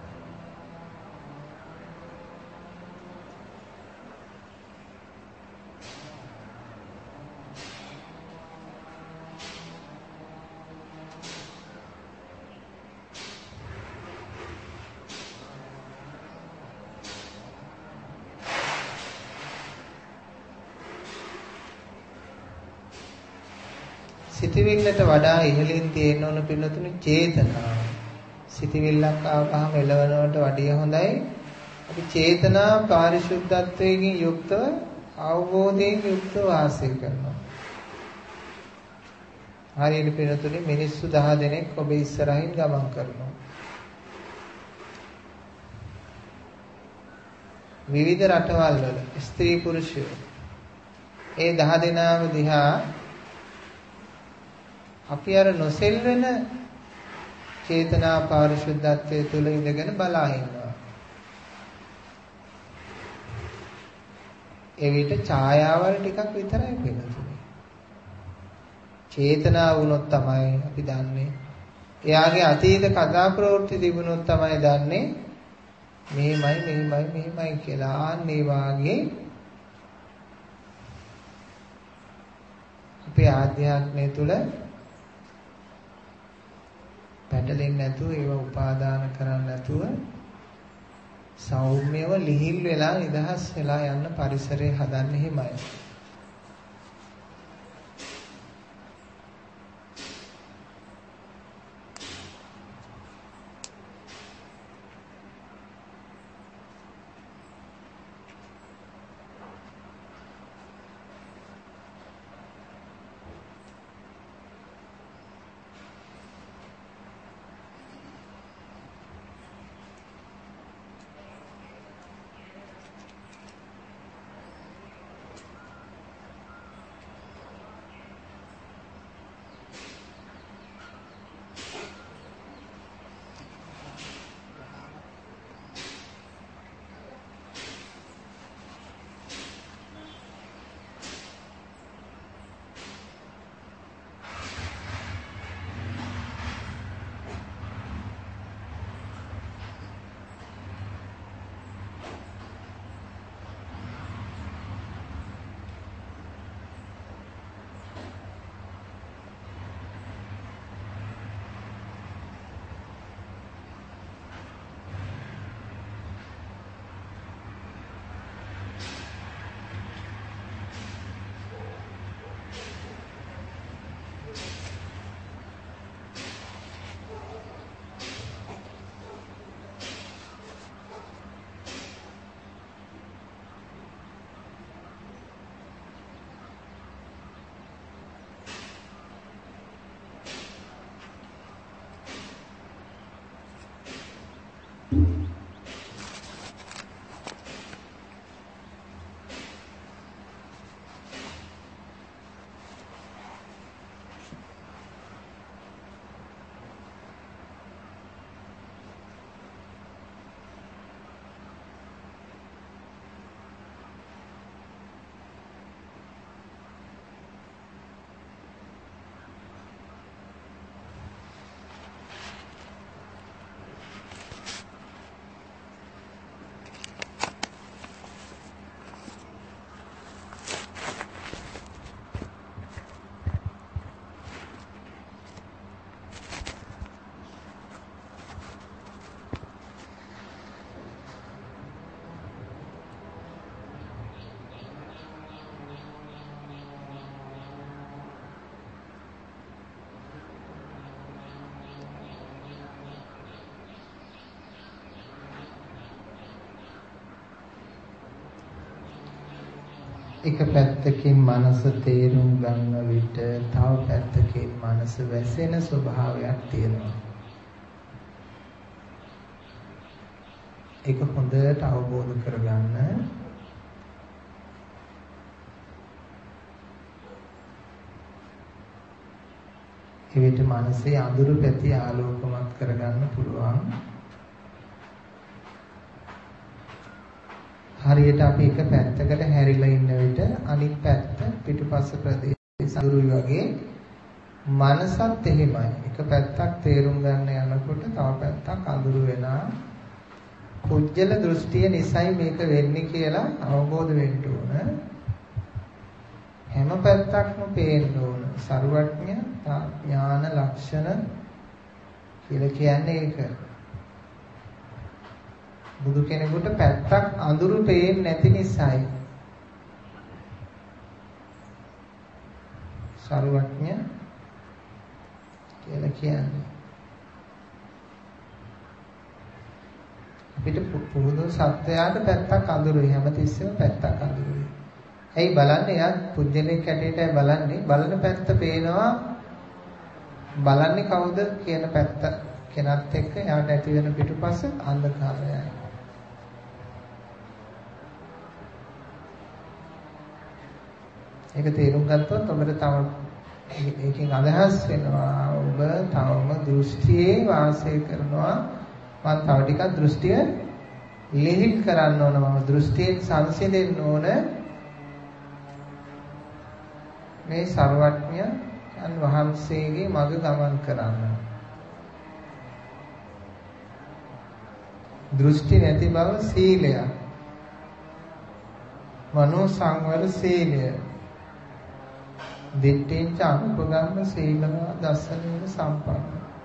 සිතවිල්ලට වඩා ඉහළින් තියෙන ඕන පින්නතුනේ චේතනාව. සිතවිල්ලක් ආවම එළවනවට වඩා හොඳයි අපි චේතනා පාරිශුද්ධත්වයෙන් යුක්තව අවබෝධයෙන් යුක්තව වාසය කරනවා. හරියට පින්නතුනේ මිනිස්සු දහ දෙනෙක් ඔබ ඉස්සරහින් ගමන් කරනවා. විවිධ රටවල් වල ස්ත්‍රී පුරුෂයෝ ඒ දහ දෙනාම දිහා අපි අර නොසෙල්වෙන චේතනා පාරිශුද්ධත්වයේ තුල ඉඳගෙන බලා ඉන්නවා. ඒ විට ඡායාවල් ටිකක් විතරයි පේන්නේ. චේතනා වුණොත් තමයි අපි දන්නේ. එයාගේ අතීත කතා ප්‍රවෘත්ති තිබුණොත් තමයි දන්නේ මෙහෙමයි මෙහෙමයි මෙහෙමයි කියලා. ආන්නේ වාගේ අපේ ආධ්‍යාත්මය තුල පැටලෙන්නේ නැතුව ඒව උපාදාන කරන්නේ නැතුව සෞම්‍යව ලිහිල් වෙලා නිදහස් වෙලා යන්න පරිසරය හදන්නේ හිමයි. එක පැත්තකින් මනස තේරුම් ගන්න විට තව පැත්තකින් මනස වැසෙන ස්වභාවයක් තියෙනවා. ඒක හොඳට අවබෝධ කරගන්න. ඒ විට මනසේ අඳුරු පැති ආලෝකමත් කරගන්න පුළුවන්. හරියට අපි එක පැත්තකට හැරිලා ඉන්න විට අනිත් පැත්ත පිටුපස්ස ප්‍රදේශ අඳුරුයි වගේ මනසත් එහෙමයි. එක පැත්තක් තේරුම් ගන්න යනකොට තව පැත්තක් අඳුරු වෙනා පුජ්‍යල දෘෂ්ටිය නිසයි මේක වෙන්නේ කියලා අවබෝධ වෙන්න ඕන. හැම පැත්තක්ම පේන්න ඕන. සර්වඥ ඥාන ලක්ෂණ කියලා කියන්නේ ඒක. බුදු කෙනෙකුට පැත්තක් අඳුරු පේන්නේ නැති නිසායි සර්වඥ කියලා කියන්නේ. අපිට පුරුදු සත්‍යයට පැත්තක් අඳුරුයි, හැමතිස්සෙම පැත්තක් අඳුරුයි. ඇයි බලන්නේ? යා පුජ්‍යලෙක් කැටේටයි බලන්නේ. බලන පැත්ත පේනවා. බලන්නේ කවුද කියන පැත්ත කෙනත් එක්ක යාට ඇති වෙන පිටුපස අන්ධකාරයයි. ඒක තේරුම් ගත්තොත් ඔබට තව ඒකෙන් අදහස් වෙනවා ඔබ තවම දෘෂ්ටියේ වාසය කරනවා. මම තව ටිකක් දෘෂ්ටිය ලිහිල් කරන්න ඕන. මම දෘෂ්ටියෙන් සංසිඳෙන්න ඕන. මේ සර්වඥයන් වහන්සේගේ මඟ ගමන් කරන්න. දෘෂ්ටි නැති බව සීලයක්. මනෝ සංවර සීලය. දිට්ඨිංච අනුපගම්ම සීලවා දසනේන සම්පන්න.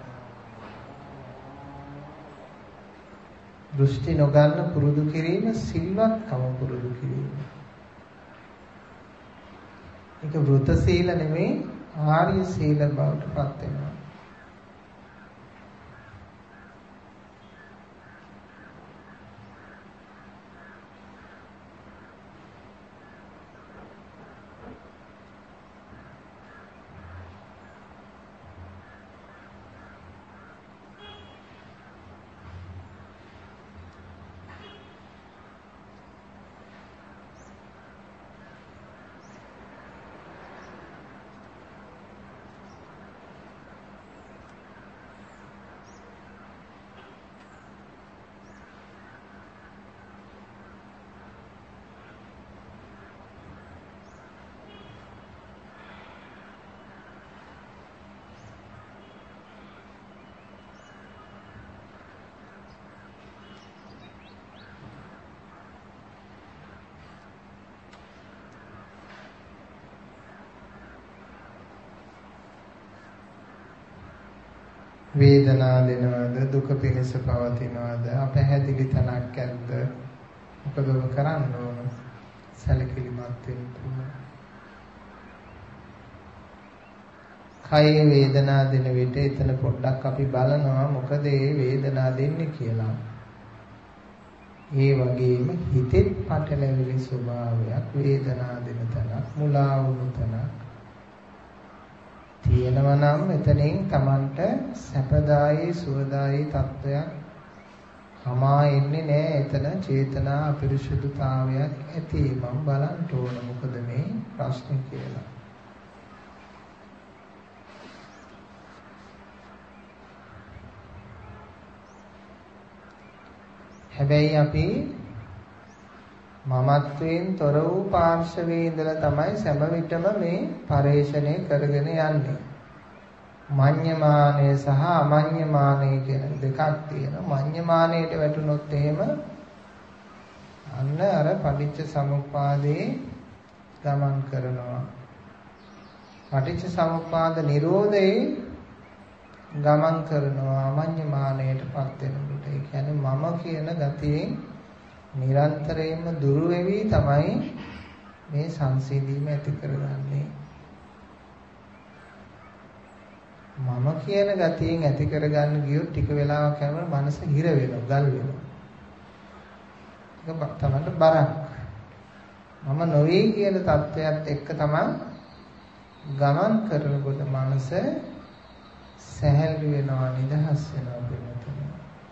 දෘෂ්ටි නොගන්න පුරුදු කිරීම සිල්වත්කම පුරුදු කිරීම. ඒක වෘත සීල නෙමෙයි ආර්ය සීල බවට පත් වෙනවා. වේදනා දෙනවද, දුක පිණිස පවතිනවද, අපැහැදිලි තනක් ඇද්ද? මොකද ඔබ කරන්න ඕන? සැලකිලිමත් වෙන්න ඕන. කය වේදනා දෙන විට එතන පොඩ්ඩක් අපි බලනවා මොකද ඒ වේදනා දෙන්නේ කියලා. ඒ වගේම හිතෙත් පටලැවිලි ස්වභාවයක් වේදනා දෙන තැනක්, මුලා වුණු තැනක් තියෙනවා නම් එතනින් Tamanට සැපදායී සුවදායී තත්වයක් හමා එන්නේ නැහැ. එතන චේතනා අපිරිසුදුතාවයක් ඇති. මම බලන්න ඕන මොකද මේ ප්‍රශ්නේ කියලා. හැබැයි අපි මමත්වයෙන් තොර වූ පාර්ශවයේ ඉඳලා තමයි සෑම විටම මේ පරේෂණය කරගෙන යන්නේ. මඤ්ඤමානය සහ අමඤ්ඤමානය කියන දෙකක් තියෙනවා. මඤ්ඤමානයට වැටුනොත් එහෙම අන්න අර පටිච්ච සමුප්පාදේ ගමන් කරනවා. පටිච්ච සමුප්පාද නිරෝධේ ගමන් කරනවා අමඤ්ඤමානයටපත් වෙනකොට. ඒ කියන්නේ මම කියන ගතියෙන් නිරන්තරයෙන්ම දුරු වෙවි තමයි මේ සංසිඳීම ඇති කරගන්නේ. මම කියන ගතියෙන් ඇති කරගන්න ගියොත් ටික වෙලාවක් යනකොට මනස හිර වෙනවා, ගල් වෙනවා. ඒක තමයි බරක්. මම නොවේ කියන தත්වයක් එක්ක තමයි ගමන් කරනකොට මනස සැහැල්ලු වෙනවා, නිදහස් වෙනවා පිළිතුරු.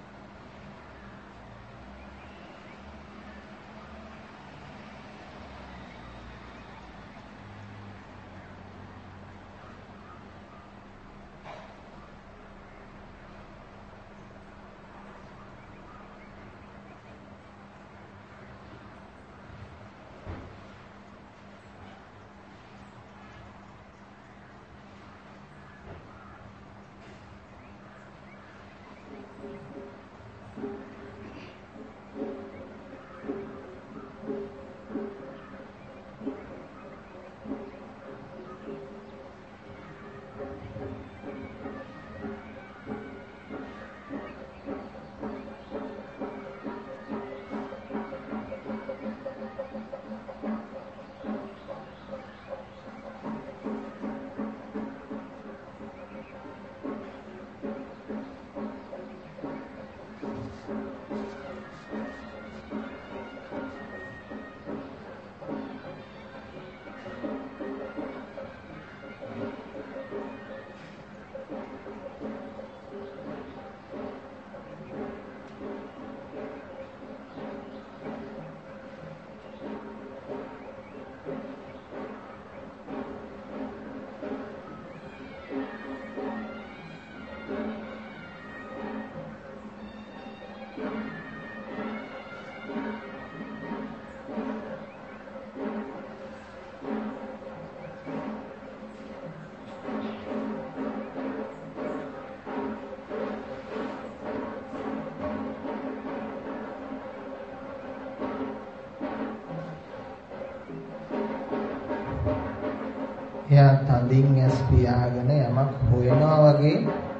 එයා තදින් ඇස් පියාගෙන යමක් හොයනවා වගේ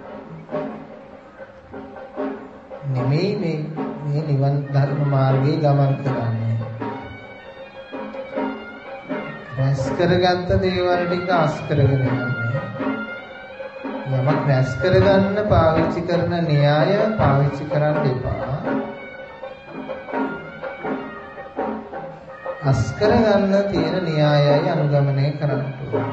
නෙමෙයි මේ මේ නිවන් ධර්ම මාර්ගයේ ගමන් කරන්නේ. රැස් කරගත්ත දේවල් ටික අස් කරගෙන යන්නේ. යමක් රැස් කරගන්න පාවිච්චි කරන න්‍යාය පාවිච්චි කරන්න එපා. අස් කරගන්න තියෙන න්‍යායයි අනුගමනය කරන්න ඕනේ.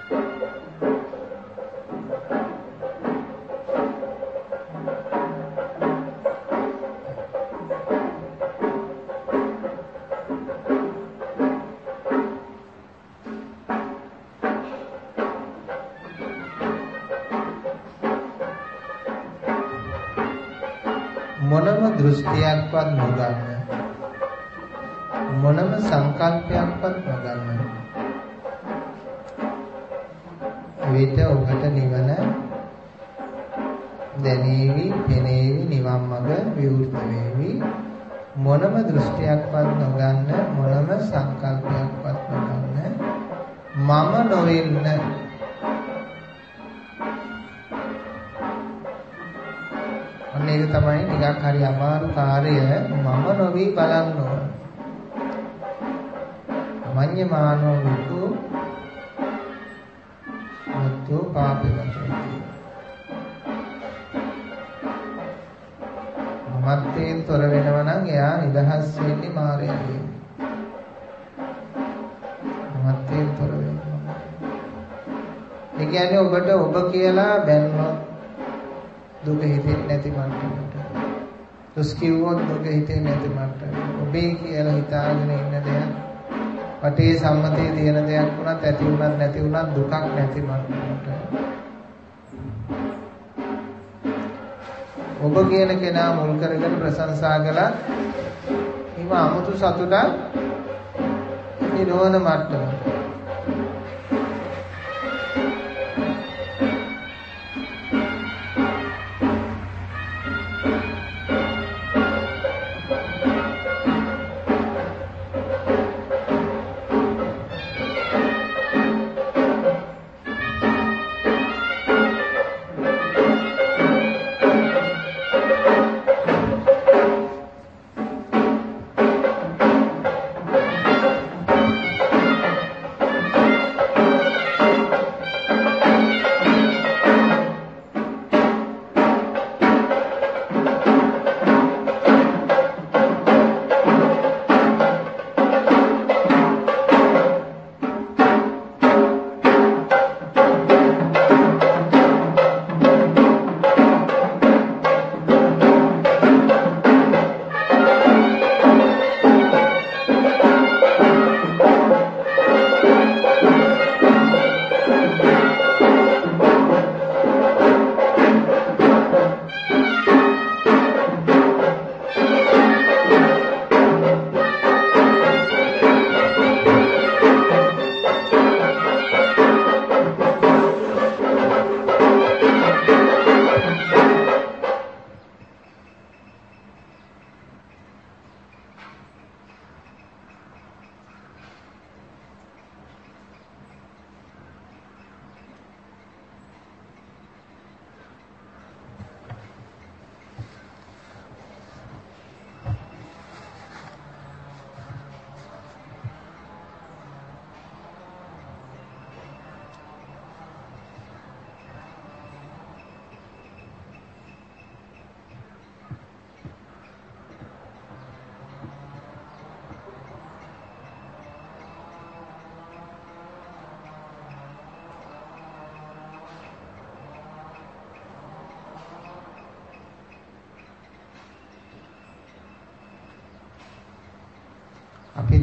මොනම දෘෂ්ටියක්වත් නොගන්න, මොනම සංකල්පයක්වත් නොගන්න. විත ඔබට නිවන දැනේවි, පෙනේවි, නිවන් මඟ විවෘත වේවි. මොනම දෘෂ්ටියක්වත් නොගන්න, මොනම සංකල්පයක්වත් නොගන්න. මම නොවෙන්න. මේක තමයි ටිකක් හරි අමාරු කාර්යය. මම නොවි බලන්න ඕන. මඤ්ඤමානෝ විතු මුතු පාපවතේ. මමත්වයෙන් තොර වෙනවා නම් එයා නිදහස් වෙන්නේ මායයෙන්. මමත්වයෙන් තොර වෙනවා. ඒ කියන්නේ ඔබට ඔබ කියලා බැන්නොත් දුක හිතෙන්නේ නැති මට්ටමට. දුස් කිව්වොත් දුක හිතෙන්නේ නැති මට්ටමට. ඔබේ කියලා හිතාගෙන ඉන්න දෙයක්, වටේ සම්මතයේ තියෙන දෙයක් වුණත් ඇති වුණත් නැති වුණත් දුකක් නැති මට්ටමට. ඔබ කියන කෙනා මුල් කරගෙන ප්‍රශංසා කළා ඊම 아무තු සතුටක් නිරෝධ මට්ටමට.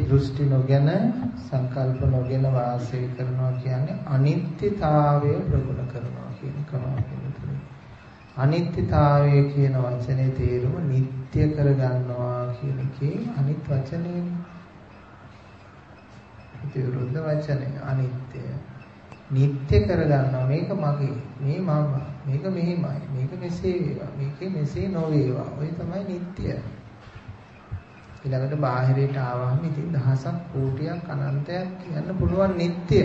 දෘෂ්ටි නොගෙන සංකල්ප නොගෙන වාසය කරනවා කියන්නේ අනිත්‍යතාවය ප්‍රගුණ කරනවා කියන කම. අනිත්‍යතාවය කියන වචනේ තේරුම නිට්ටය කරගන්නවා කියන එකේ අනිත් වචනේ විරුද්ධ වචනේ අනිත්‍ය. නිට්ටය කරගන්නවා මේක මගේ මේ මම මේක මෙහෙමයි මේක මෙසේ වේවා මේක මෙසේ නොවේවා ඔය තමයි නිට්ටය. ඊළඟට බාහිරයට ආවම ඉතින් දහසක් කෝටියක් අනන්තයක් කියන්න පුළුවන් නිට්ටය.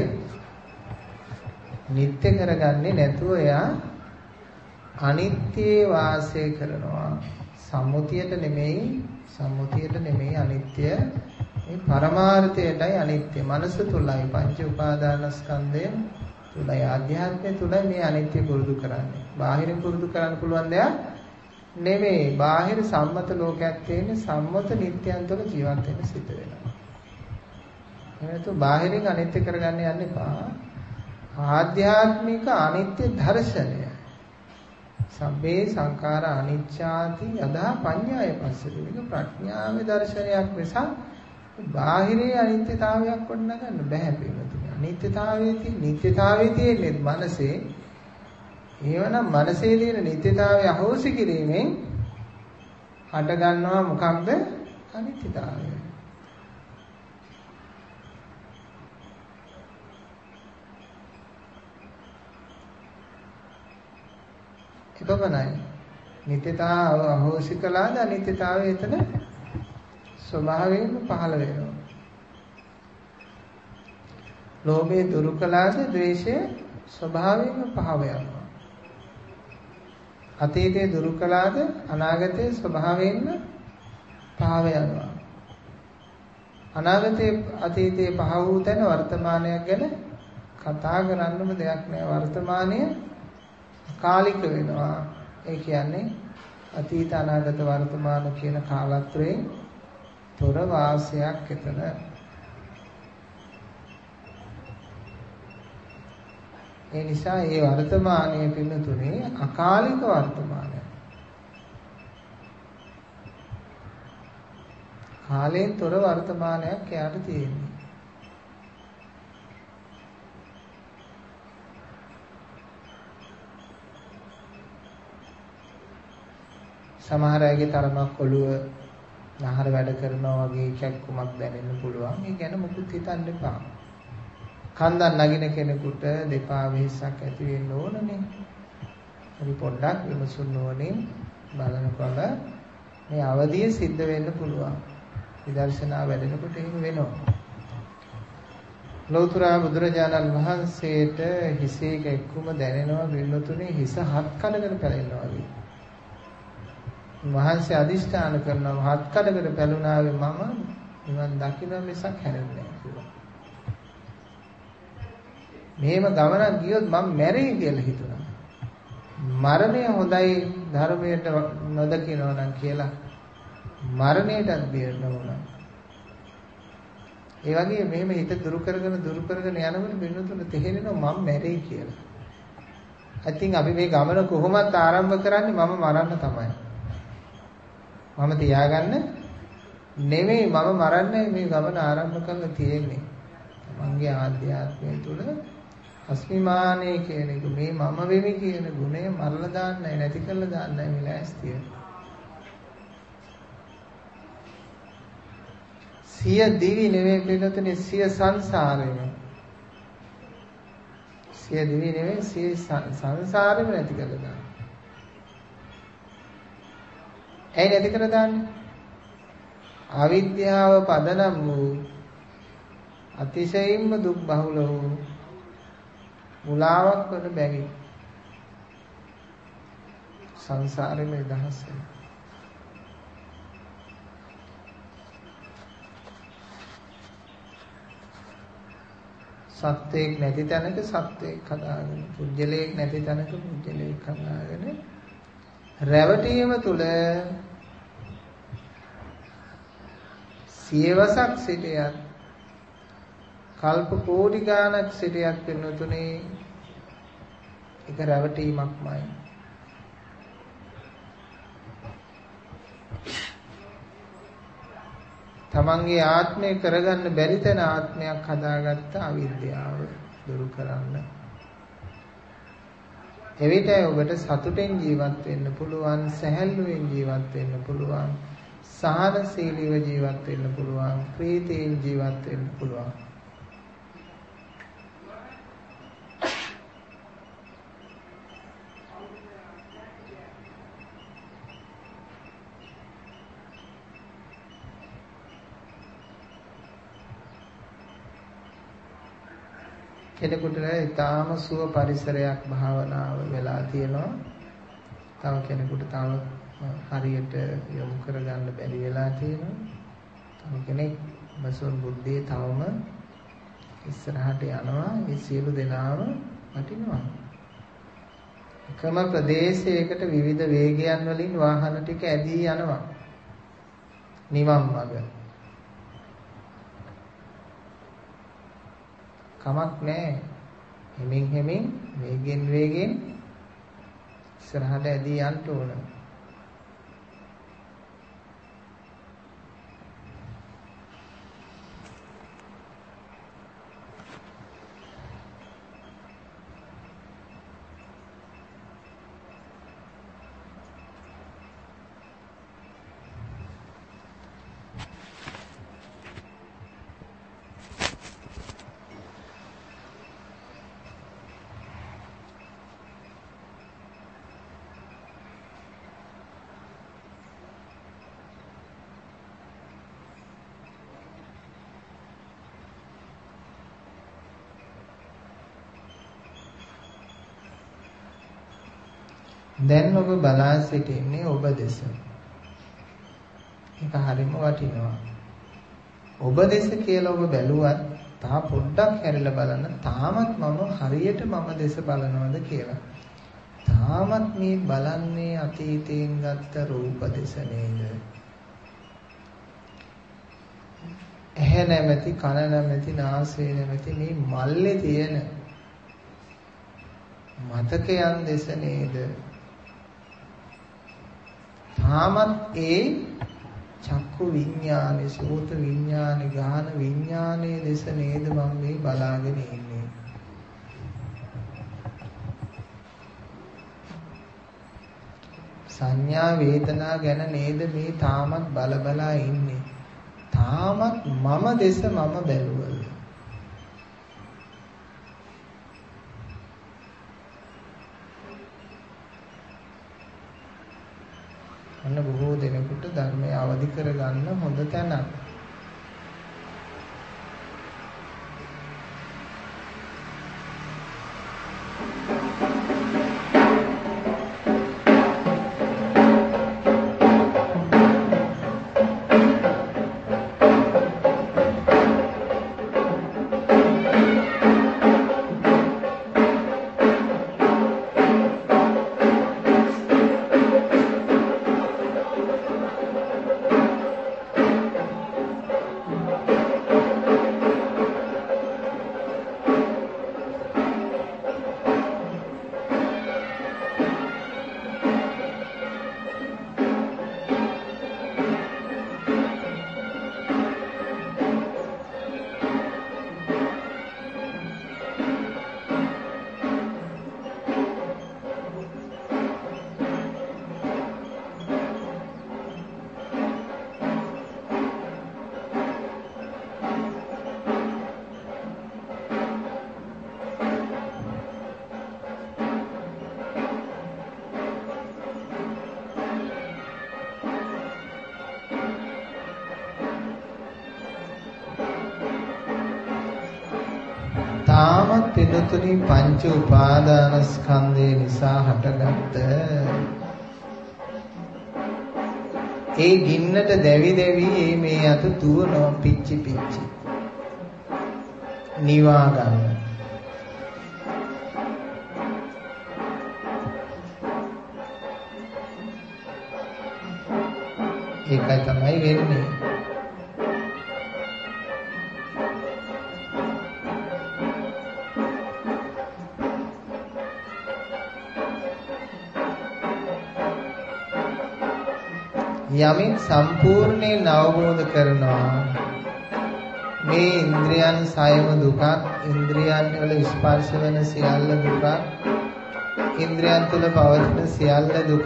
නිට්ටය කරගන්නේ නැතුව එයා අනිත්‍යයේ වාසය කරනවා. සම්මුතියට නෙමෙයි සම්මුතියට නෙමෙයි අනිත්‍ය. මේ පරමාර්ථයටයි අනිත්‍ය. මනස තුලයි පංච උපාදානස්කන්ධය තුලයි ආධ්‍යාත්මය තුලයි මේ අනිත්‍ය පුරුදු කරන්නේ. බාහිරින් පුරුදු කරන්න පුළුවන් දෙයක් නෙමෙයි. බාහිර සම්මත ලෝකයක් තියෙන්නේ සම්මත නිට්ටයන් තුළ ජීවත් වෙන්න සිද්ධ වෙනවා. එහෙනම් බාහිරින් අනිත්‍ය කරගන්න යන්න එපා. ආධ්‍යාත්මික අනිත්‍ය දර්ශනය. සබ්බේ සංඛාර අනිච්චාති යදා පඤ්ඤාය පස්සති. මේක ප්‍රඥාවේ දර්ශනයක් නිසා බාහිරේ අනිත්‍යතාවයක් වඩන ගන්න බෑ පිළිතුරු. අනිත්‍යතාවයේ තියෙන නිත්‍යතාවයේ තියෙන්නේ මනසේ. ඒවනම් මනසේ තියෙන නිත්‍යතාවය අහෝසි කිරීමෙන් හට ගන්නවා මොකක්ද? අනිත්‍යතාවය. එපමණයි. නිත්‍යතාව අහෝසි කළාද අනිත්‍යතාවය එතන ස්වභාවයෙන්ම පහළ වෙනවා. ලෝභය දුරු කළාද ද්වේෂය ස්වභාවයෙන්ම පහව යනවා. අතීතය දුරු කළාද අනාගතයේ ස්වභාවයෙන්ම පහව යනවා. අනාගතයේ අතීතයේ පහ වූ තැන වර්තමානයක් ගැන කතා කරන්නම දෙයක් නෑ. වර්තමානය කාලික වෙනවා. ඒ කියන්නේ අතීත අනාගත වර්තමාන කියන කාලත්‍රයෙන් තොර වාසයක් එතන. ඒ නිසා මේ වර්තමානයේ පින්නතුනේ අකාලික වර්තමානය. කාලයෙන් තොර වර්තමානයක් එයාට තියෙන්නේ. සමහර අයගේ තරමක් ඔළුව නහර වැඩ කරනවා වගේ කැක්කුමක් දැනෙන්න පුළුවන්. ඒ ගැන මුකුත් හිතන්න එපා. කන්දක් නගින කෙනෙකුට දෙපා වෙහසක් ඇති වෙන්න ඕනනේ. හරි පොඩ්ඩක් විමසුන් ඕනේ බලනකොට මේ අවදිය සිද්ධ වෙන්න පුළුවන්. විදර්ශනා වැඩෙනකොට එහෙම වෙනවා. ලෞතර බුදුරජාණන් වහන්සේට හිසේ කැක්කුම දැනෙනවා වින්නතුනේ හිස හත් කඩකට පැලෙනවා වගේ. වහන්සේ අදිෂ්ඨාන කරනවා හත් කඩකට පැලුණාවේ මම නිවන් දකින්න මිසක් හැරෙන්නේ නැහැ කියලා. මේව ගමනක් ගියොත් මම මැරෙයි කියලා හිතුණා. මරණය හොඳයි ධර්මයට නොදකිනවා නම් කියලා මරණයටත් බිය නොවුණා. ඒ වගේ මෙහෙම හිත දුරු කරගෙන දුරු කරගෙන යනකොට වෙනතුන තේරෙනවා මම මැරෙයි කියලා. I think අපි මේ ගමන කොහොමද ආරම්භ කරන්නේ මම මරන්න තමයි. මම තියාගන්න නෙමෙයි මම මරන්නේ මේ ගමන ආරම්භ කරලා තියෙන්නේ. මගේ ආධ්‍යාත්මය තුළ අස්මිමානයේ කියන එක මේ මම වෙමි කියන ගුණය මරලා දාන්නයි නැති කරලා දාන්නයි මේ ලෑස්තිය. සිය දිවි නෙවෙයි පිටතනේ සිය සංසාරෙම. සිය දිවි නෙවෙයි සිය සංසාරෙම නැති කරලා දාන්න. ඇයි නැති කර දාන්නේ? අවිද්‍යාව පදනම් වූ අතිශයින්ම දුක් බහුල වූ මුලාවක් වන බැවින් සංසාරෙම දහස් වෙනවා. සත්‍යයක් නැති තැනක සත්‍යයක් හදාගෙන පුජ්‍යලයක් නැති තැනක පුජ්‍යලයක් හදාගෙන රැවටීම තුල සියවසක් සිටියත් කල්ප කෝටි ගාණක් සිටියත් වෙනතුනේ ඒක රැවටීමක්මයි. තමන්ගේ ආත්මය කරගන්න බැරි තැන ආත්මයක් හදාගත්ත අවිද්‍යාව දුරු කරන්න. එවිට ඔබට සතුටෙන් ජීවත් වෙන්න පුළුවන්, සැහැල්ලුවෙන් ජීවත් වෙන්න පුළුවන්, සහනශීලීව ජීවත් වෙන්න පුළුවන්, ප්‍රීතියෙන් ජීවත් වෙන්න පුළුවන්. කෙනෙකුට ඊටාම සුව පරිසරයක් භාවනාව වෙලා තියෙනවා. තව කෙනෙකුට තව හරියට යොමු කරගන්න බැරි වෙලා තියෙනවා. තව කෙනෙක් බසොන් බුද්ධියේ තවම ඉස්සරහට යනවා. මේ සියලු දෙනාම වටිනවා. එකම ප්‍රදේශයකට විවිධ වේගයන් වලින් වාහන ටික ඇදී යනවා. නිවන් මඟ. කමක් නැහැ. හිමින් හිමින් වේගෙන් වේගෙන් ඉස්සරහට ඇදී යන්න ඕන. දැන් ඔබ බලා සිටින්නේ ඔබ දෙස. ඒක හරිම වටිනවා. ඔබ දෙස කියලා ඔබ බැලුවත් තා පොඩ්ඩක් හැරිලා බලන්න තාමත් මම හරියට මම දෙස බලනවද කියලා. තාමත් මේ බලන්නේ අතීතයෙන් ගත්ත රූප දෙස නේද? ඇහැ නැමැති, කන නැමැති, නාසය නැමැති මේ මල්ලේ තියෙන මතකයන් දෙස නේද? තාමත් ඒ චක්කු විඥානේ, සෝත විඥානේ, ගාහන විඥානේ දෙස නේද මම මේ බලාගෙන ඉන්නේ. සංඥා වේදනා ගැන නේද මේ තාමත් බල බලා ඉන්නේ. තාමත් මම දෙස මම බැලුවද? අන්න බොහෝ දෙනෙකුට ධර්මය අවදි කරගන්න හොඳ තැනක්. තාමත් පිළිතුරු පංච උපාදානස්කන්ධය නිසා හටගත්ත ඒ ගින්නට දැවි දැවි මේ අත දුවනවා පිච්චි පිච්චි නිවා ගන්න. ඒකයි තමයි වෙන්නේ. යමින් සම්පූර්ණයෙන් අවබෝධ කරනවා මේ ඉන්ද්‍රියන් සයම දුකක්, ඉන්ද්‍රියන් වල ස්පර්ශ වෙන සියල්ල දුකක්, ඉන්ද්‍රියන් තුල පවතින සියල්ල දුකක්,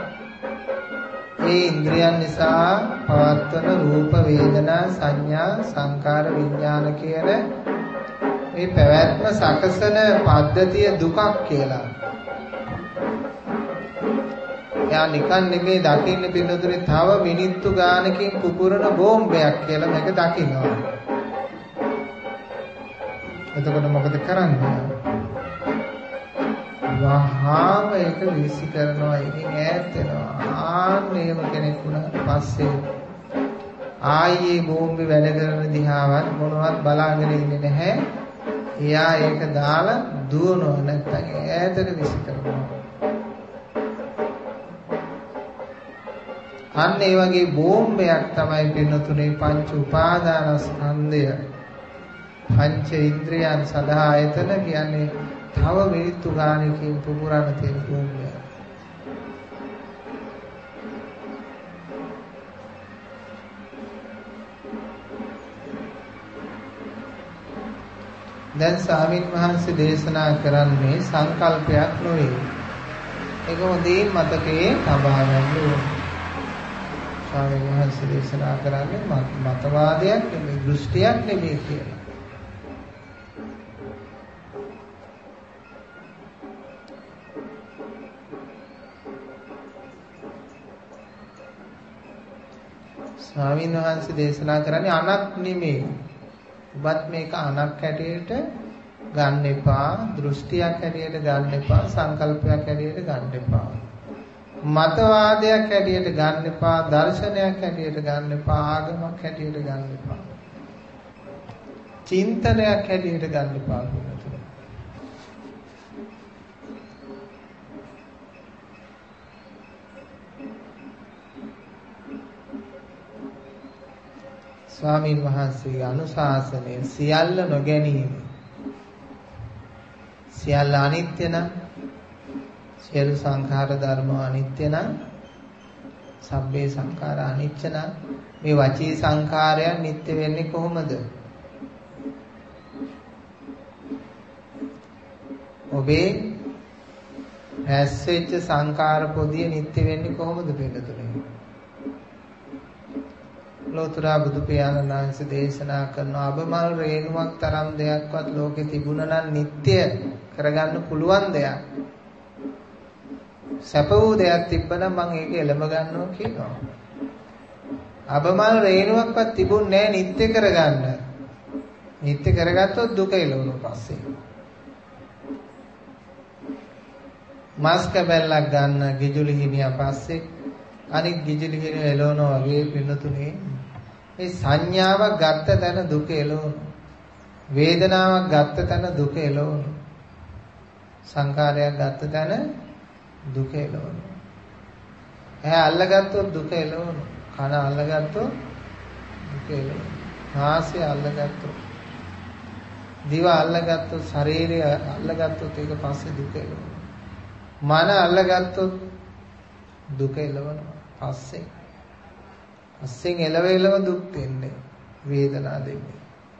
මේ ඉන්ද්‍රියන් නිසා පවත්වන රූප, වේදනා, සංඥා, සංකාර, විඥාන කියන මේ පැවැත්ම සකසන පද්ධතිය දුකක් කියලා. යා නිකන් නෙමේ දකින්න පින්නතුනේ තව මිනිත්තු ගානකින් කුපුරන බෝම්බයක් කියලා මේක දකින්නවා. එතකොට මොකද කරන්නේ? වහාම ඒක විසි කරනවා, ඉතින් ඈත් වෙනවා. ආන්නේම කෙනෙක් වුණාට පස්සේ ආයේ බෝම්බේ වැඩ කරන දිහාවත් මොනවත් බලාගෙන ඉන්නේ නැහැ. එයා ඒක දාලා දුවනවා, නැත්නම් ඈතට විසි කරනවා. අන්න ඒ වගේ බෝම්බයක් තමයි පින්නතුනේ පංච උපාදානස්කන්ධය. පංච ඉන්ද්‍රියන් සදා ආයතන කියන්නේ තව මිනිත්තු ගානකින් පුපුරන තියෙන බෝම්බය. දැන් ස්වාමීන් වහන්සේ දේශනා කරන්නේ සංකල්පයක් නෙවෙයි. ඒක හොඳින් මතකයේ තබා ගන්න ඕනේ. ස්වාමීන් වහන්සේ දේශනා කරන්නේ මතවාදයක් නෙවෙයි, දෘෂ්ටියක් නෙවෙයි කියලා. ස්වාමීන් වහන්සේ දේශනා කරන්නේ අනක් නෙමෙයි. ඔබත් මේක අනක් හැටියට ගන්න එපා, දෘෂ්ටියක් හැටියට ගන්න එපා, සංකල්පයක් හැටියට ගන්න එපා. මතවාදයක් හැටියට ගන්න එපා, දර්ශනයක් හැටියට ගන්න එපා, ආගමක් හැටියට ගන්න එපා. චින්තනයක් හැටියට ගන්න එපා. ස්වාමීන් වහන්සේගේ අනුශාසනය සියල්ල නොගැනීම. සියල්ල අනිත්‍ය නම්, සියලු සංඛාර ධර්ම අනිත්‍ය නම්, සබ්බේ සංඛාර අනිච්ච නම්, මේ වචී සංඛාරයන් නිට්ටය වෙන්නේ කොහොමද? ඔබේ රැස් වෙච්ච සංඛාර පොදිය නිට්ටය වෙන්නේ කොහොමද පිළිතුරේ? ලෝතර බුදු පියාණන් වහන්සේ දේශනා කරන අබමල් රේණුවක් තරම් දෙයක්වත් ලෝකේ තිබුණා නම් නිට්ටය කරගන්න පුළුවන් දෙයක්. සැප වූ දෙයක් තිබ්බනම් මම ඒක එළඹ ගන්නවා කියනවා. අබමල් රේණුවක්වත් තිබුණේ නැහැ නිට්ටය කරගන්න. නිට්ටය කරගත්තොත් දුක එළවන පස්සේ. මාස් කැබැල්ලක් ගන්න ගිජුලි හිමියා පස්සේ අනිත් ගිජුලි හිමියා එළවනවා වගේ පින්නතුනේ මේ සංඥාවක් ගත්ත තැන දුක එළවන. වේදනාවක් ගත්ත තැන දුක එළවන. සංකාරයක් ගත්ත තැන දුක එළවන. ඇහැ අල්ලගත්තොත් දුක එළවන. කන අල්ලගත්තොත් දුක එළවන. නාසය අල්ලගත්තොත්, දිව අල්ලගත්තොත්, ශරීරය අල්ලගත්තොත් ඒක පස්සේ දුක එළවන. මන අල්ලගත්තොත් දුක එළවනවා පස්සේ. පස්සෙන් එළව එළව දුක් දෙන්නේ, වේදනා දෙන්නේ.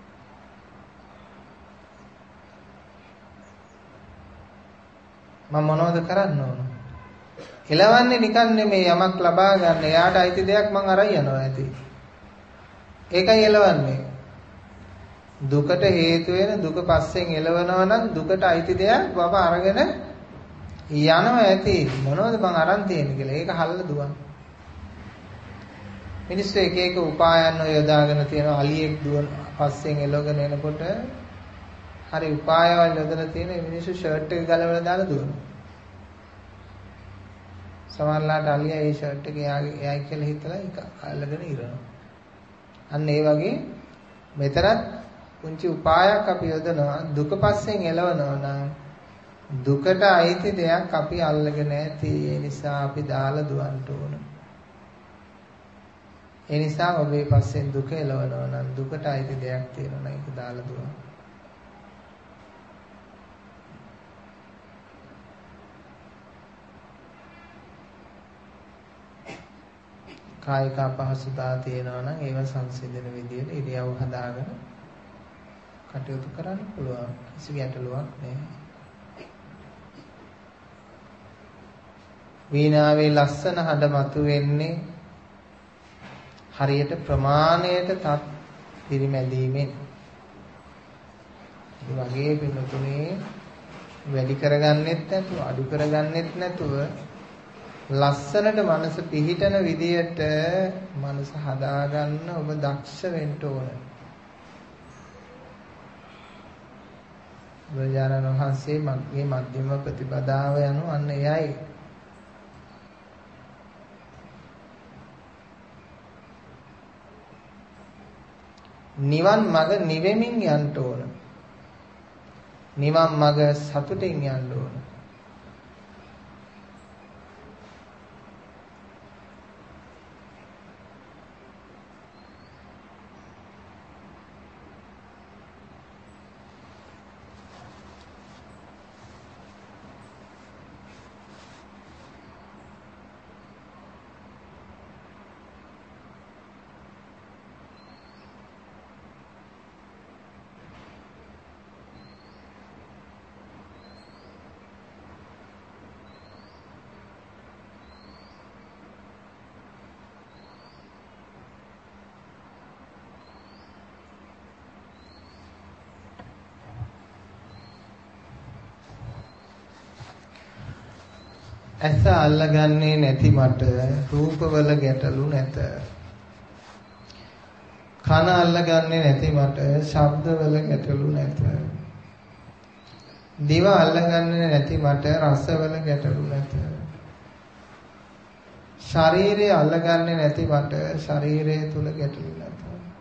මම මොනවද කරන්න ඕන? එළවන්නේ නිකන් නෙමෙයි යමක් ලබා ගන්න. එයාට අයිති දෙයක් මං අරන් යනවා ඇති. ඒකයි එළවන්නේ. දුකට හේතු වෙන දුක පස්සෙන් එළවනවා නම් දුකට අයිති දෙයක් බබ අරගෙන යනවා ඇති. මොනවද මං අරන් තියෙන්නේ කියලා. ඒක හල්ල දුවන. මිනිස්සු එක එක උපායන් යොදාගෙන තියෙනවා. අලියෙක් දුවන පස්සෙන් එළවගෙන එනකොට හරි උපායවල යොදලා තියෙන මිනිස්සු ෂර්ට් එක ගලවලා දාලා දුවනවා. සමහරලාට අලියා ඒ ෂර්ට් එක එයාගේ එයයි කියලා හිතලා ඒක අල්ලගෙන ඉරනවා. අන්න ඒ වගේ මෙතරත් පුංචි උපායක් අපි යොදනවා. දුක පස්සෙන් එළවනවා නම් දුකට අයිති දෙයක් අපි අල්ලගෙන නැති. ඒ නිසා අපි දාලා දුවන්න ඕන. ඒ නිසා ඔබේ පස්සෙන් දුක එළවනවා නම් දුකට අයිති දෙයක් තියෙනවා නම් ඒක දාලා දුවන්න. කායික අපහසුතා තියෙනවා නම් ඒව සංසිඳන විදියට ඉරියව් හදාගෙන කටයුතු කරන්න පුළුවන්. කිසි ගැටලුවක් නැහැ. වීණාවේ ලස්සන හඬ මතුවෙන්නේ හරියට ප්‍රමාණයට තත් පිරිමැදීමෙන්. ඒ වගේ පිටුනේ වැඩි කරගන්නෙත් නැතුව අඩු කරගන්නෙත් නැතුව ලස්සනට මනස පිහිටන විදියට මනස හදාගන්න ඔබ දක්ෂ වෙන්න ඕන. බුදුරජාණන් වහන්සේ මගේ මධ්‍යම ප්‍රතිපදාව යනු අන්න එයයි. නිවන් මඟ නිවෙමින් යන්න ඕන. නිවන් මඟ සතුටින් යන්න ඕන. ඇස අල්ලගන්නේ නැති මට රූපවල ගැටලු නැත. කන අල්ලගන්නේ නැති මට ශබ්දවල ගැටලු නැත. දිව අල්ලගන්නේ නැති මට රසවල ගැටලු නැත. ශරීරය අල්ලගන්නේ නැති මට ශරීරය තුල ගැටලු නැත.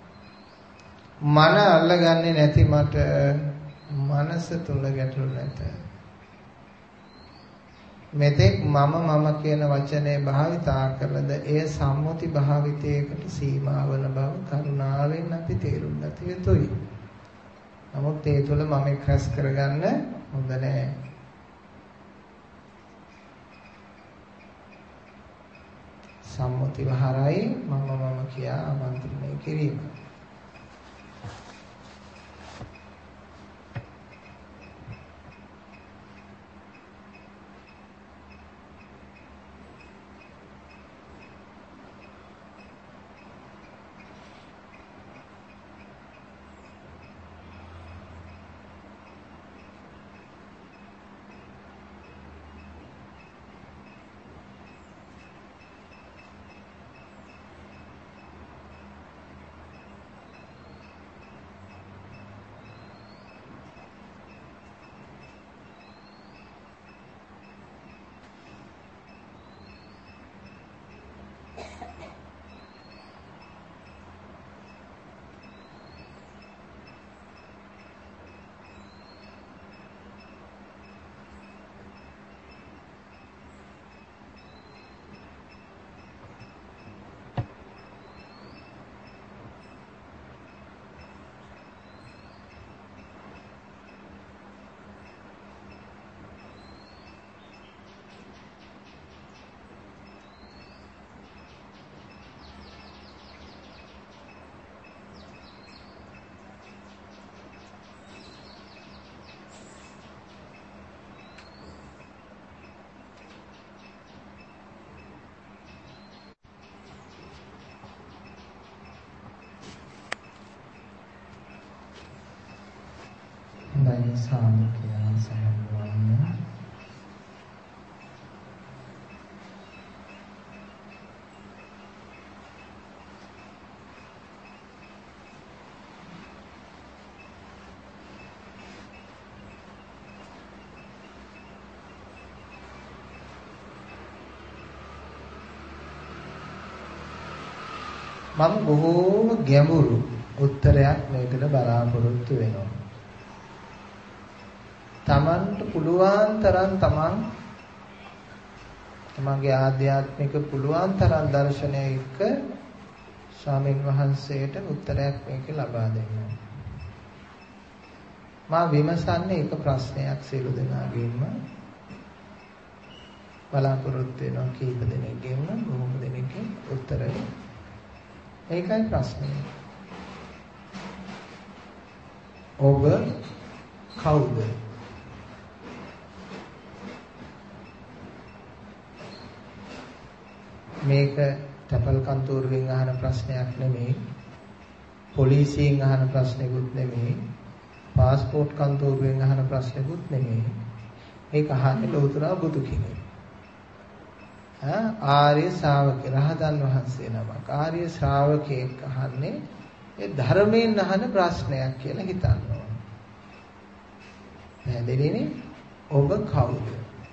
මන අල්ලගන්නේ නැති මට මනස තුල ගැටලු නැත. මෙතෙක් මම මම කියන වචනේ භාවිතා කරලද එය සම්මුති භාවිතයකට සීමා වන බව කරුණාවෙන් අපි තේරුම් ගත යුතුයි. නමුත් ඒ තුළ මම එක්රැස් කරගන්න හොඳ නැහැ. සම්මුති වහරයි මම මම කියා ආමන්ත්‍රණය කිරීම. දැන් සාමිකයා සමවන්න මම බොහෝම ගැඹුරු උත්තරයක් මේකට බලාපොරොත්තු වෙනවා. තමන්ට පුළුවන් තරම් තමන් තමන්ගේ ආධ්‍යාත්මික පුළුවන් තරම් දර්ශනය එක්ක ස්වාමීන් වහන්සේට උත්තරයක් මේක ලබා දෙන්න. මා විමසන්නේ එක ප්‍රශ්නයක් සියලු දෙනාගෙන්ම. බලාපොරොත්තු වෙනවා කීප දෙනෙක්ගෙන් බොහොම දෙනෙක්ගෙන් උත්තරය. ඒකයි ප්‍රශ්නේ. ඔබ කවුද? මේක තැපල් කන්තෝරුවෙන් අහන ප්‍රශ්නයක් නෙමෙයි. පොලිසියෙන් අහන ප්‍රශ්නයක්ුත් නෙමෙයි. පාස්පෝර්ට් කන්තෝරුවෙන් අහන ප්‍රශ්නයක්ුත් නෙමෙයි. මේක අහන්නේ ලෞතර බුදු කෙනෙක්. ආර්ය ශ්‍රාවක රහතන් වහන්සේ නමක්. ආර්ය ශ්‍රාවකයෙක් අහන්නේ ඒ ධර්මයෙන් අහන ප්‍රශ්නයක් කියලා හිතන්න ඕන. පැහැදිලිනේ? ඔබ කවුද?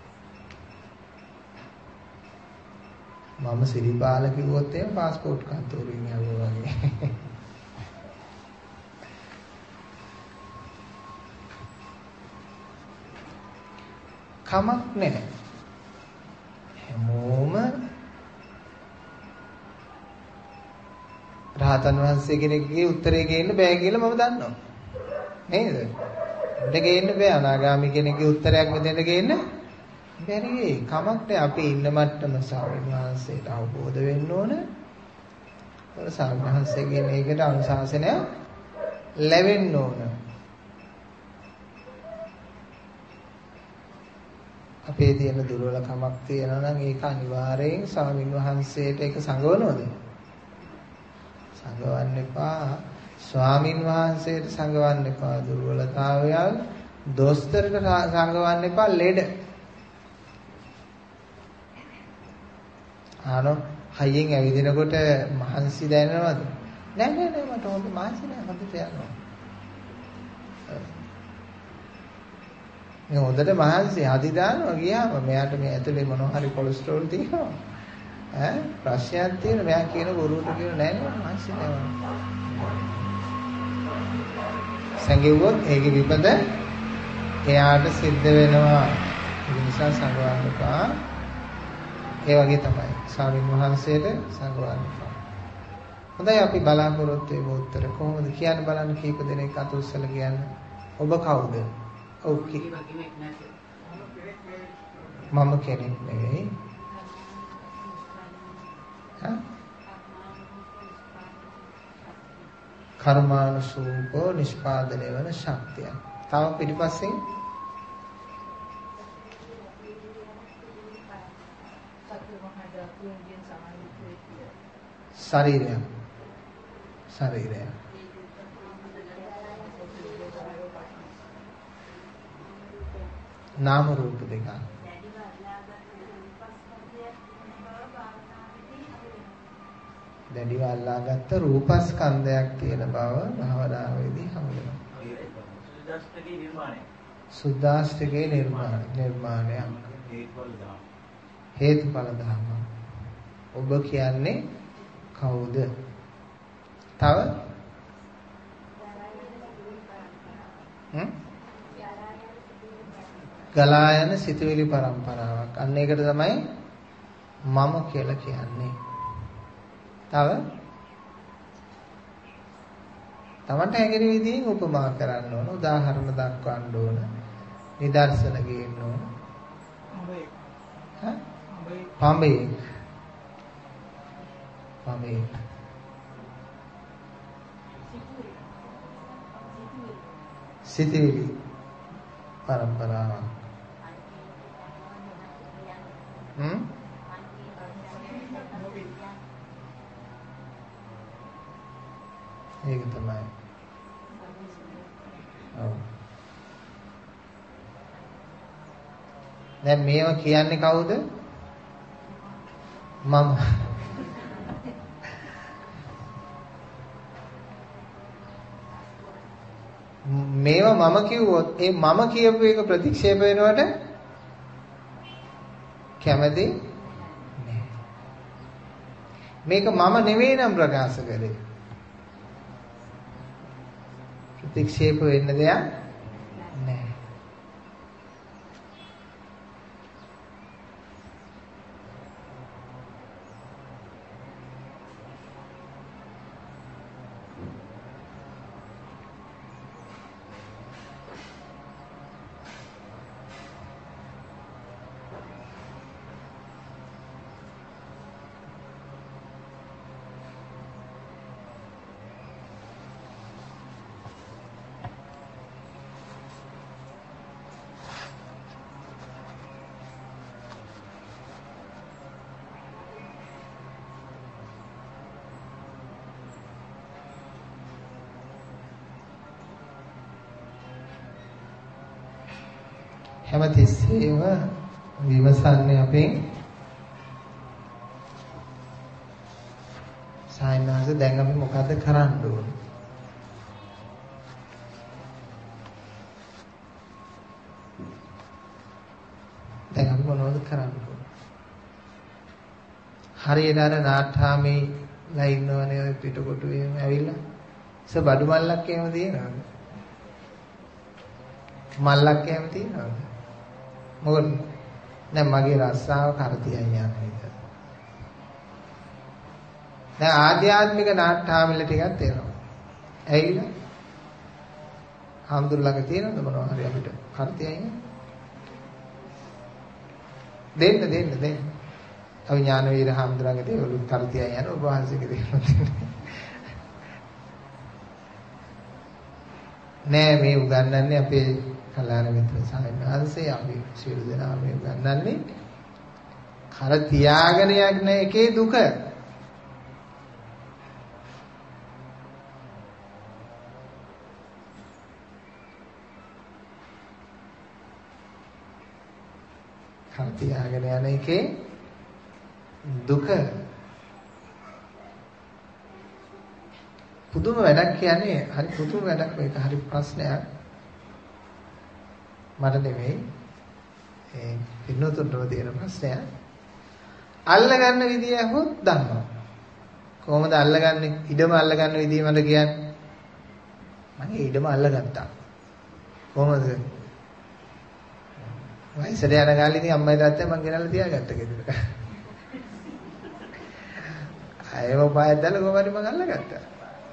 මම සිරිපාල කිව්වොත් එහෙම પાස්පෝර්ට් කන්තෝරුවෙන් යවුවා වගේ. කමක් නැහැ. හැමෝම රහතන් වහන්සේ කෙනෙක්ගේ උත්තරේ ගේන්න බෑ කියලා මම දන්නවා. නේද? උඩ ගේන්න බෑ. අනාගාමී කෙනෙක්ගේ උත්තරයක් මෙතෙන්ට ගේන්න බැරි. කමක් නැහැ. අපි ඉන්න මට්ටම ස්වාමීන් වහන්සේට අවබෝධ වෙන්න ඕන. ඒතර ස්වාමීන් වහන්සේගෙන් මේකට අනුශාසනය ලැබෙන්න ඕන. අපේ තියෙන දුර්වලකමක් තියෙනවා නම් ඒක අනිවාර්යෙන් ස්වාමීන් වහන්සේට ඒක සංගවනවද? සංගවන්න එපා. ස්වාමීන් වහන්සේට සංගවන්න එපා දුර්වලතාවයල්. දොස්තරට සංගවන්න එපා ලෙඩ. ආනෝ හයියෙන් ඇවිදිනකොට මහන්සි දැනෙනවද? නෑ නෑ නෑ මට හොඳ මහන්සි නෑ හොඳට යනවා. මේ හොඳට මහන්සි හදි දානවා ගියාම මෙයාට මේ ඇතුලේ මොනවා හරි කොලෙස්ටරෝල් තියෙනවා. ඈ ප්‍රශ්නයක් තියෙනවා. මෙයා කියන බොරුවට කියන නෑ නෑ මහන්සි නෑ. සංගෙව්වොත් ඒකේ විපද එයාට සිද්ධ වෙනවා. ඒ නිසා සංගවන්න එපා. ඒ වගේ තමයි ස්වාමීන් වහන්සේට සංගවන්න එපා. හොඳයි අපි බලාපොරොත්තු වෙමු උත්තර. කොහොමද කියන්න බලන්න කීප දෙනෙක් අත උස්සලා කියන්න. ඔබ කවුද? ඔව් මම කෙනෙක් නෙවෙයි. හා කර්මානුසූපෝ නිෂ්පාදනය වන ශක්තිය. තව පිටිපස්සෙන් ශරීරය ශරීරය නාම රූප දෙක. දැඩිව අල්ලාගත්ත රූපස්කන්ධයක් තියෙන බව භාවනාවේදී හමුවෙනවා. සුද්දාෂ්ටකේ නිර්මාණය. සුද්දාෂ්ටකේ නිර්මාණය නිර්මාණයක්. හේතුඵල ධර්ම. හේතුඵල ධර්ම. ඔබ කියන්නේ කවුද? තව හ්ම් ගලා යන සිතුවිලි පරම්පරාවක්. අන්න ඒකට තමයි මම කියලා කියන්නේ. තව තමන්ට හැඟෙන විදිහින් උපමා කරන්න ඕන. උදාහරණ දක්වන්න ඕන. නිදර්ශන ගේන්න ඕන. හා පඹේ පඹේ සිතුවිලි පරම්පරාවක්. හ්ම් ඒක තමයි. ඔව්. දැන් මේවා කියන්නේ කවුද? මම. මේවා මම කිව්වොත් ඒ මම කියපු එක ප්‍රතික්ෂේප වෙනවට කැමති නෑ. මේක මම නෙවෙයි නම් ප්‍රකාශ කරේ. ප්‍රතික්ෂේප වෙන්න දෙයක් නෑ. හැමතිස්සෙම විමසන්නේ අපෙන් සායනාස දැන් අපි මොකද්ද කරන්න ඕනේ? දැන් අපි මොනවද කරන්න ඕනේ? හරියට අර නාට්‍යාමේලා ඉන්නවනේ ඔය පිටකොටුවේ ඇවිල්ලා. ඉත බඩු මල්ලක් එහෙම තියෙනවද? මල්ලක් එහෙම තියෙනවද? මොකද දැන් මගේ රස්සාව කරතියන් යන විදිහ. දැන් ආධ්‍යාත්මික නාට්‍යාමල ටිකක් තියෙනවා. ඇයිලා? හාමුදුරුවෝගේ තියෙනවද මොනවා හරි අපිට කරතියන්? දෙන්න දෙන්න දෙන්න. අපි ඥානවීර හාමුදුරුවෝගේ දේවලුත් කරතියන් යන ඔබ වහන්සේගේ දේවලුත් නෑ මේ උගන්වන්නේ අපේ කල්‍යාණ මිත්‍ර සාහිණාංශේ අපි සියලු දෙනා මේ උගන්වන්නේ කර තියාගෙන යන එකේ දුක. කර තියාගෙන යන එකේ දුක. පුදුම වැඩක් කියන්නේ හරි පුදුම වැඩක් මේක හරි ප්‍රශ්නයක්. මට නෙමෙයි ඒ පින්නතුන්ටම තියෙන ප්‍රශ්නයක්. අල්ලගන්න විදිය හොත් දන්නවා. කොහොමද අල්ලගන්නේ? ඉඩම අල්ලගන්න විදිය මට කියන්නේ. මම ඉඩම අල්ලගත්තා. කොහොමද? වයසට යන කාලේ ඉතින් අම්මයි තාත්තයි මං ගෙනල්ලා තියාගත්ත ගෙදර. අයව පායක් දාලා කොහමද මං අල්ලගත්තා.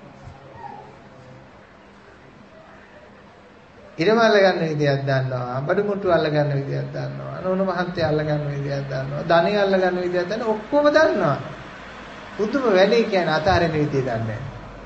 ඉරම අල්ලගන්න විදියක් දන්නවා, බඩු මුට්ටු අල්ලගන්න විදියක් දන්නවා, නෝන මහන්තය අල්ලගන්න විදියක් දන්නවා, ධනෙ අල්ලගන්න විදියක් දන්නවා, ඔක්කොම දන්නවා. පුදුම වැඩේ කියන්නේ අතාරින විදිය දන්නේ නැහැ.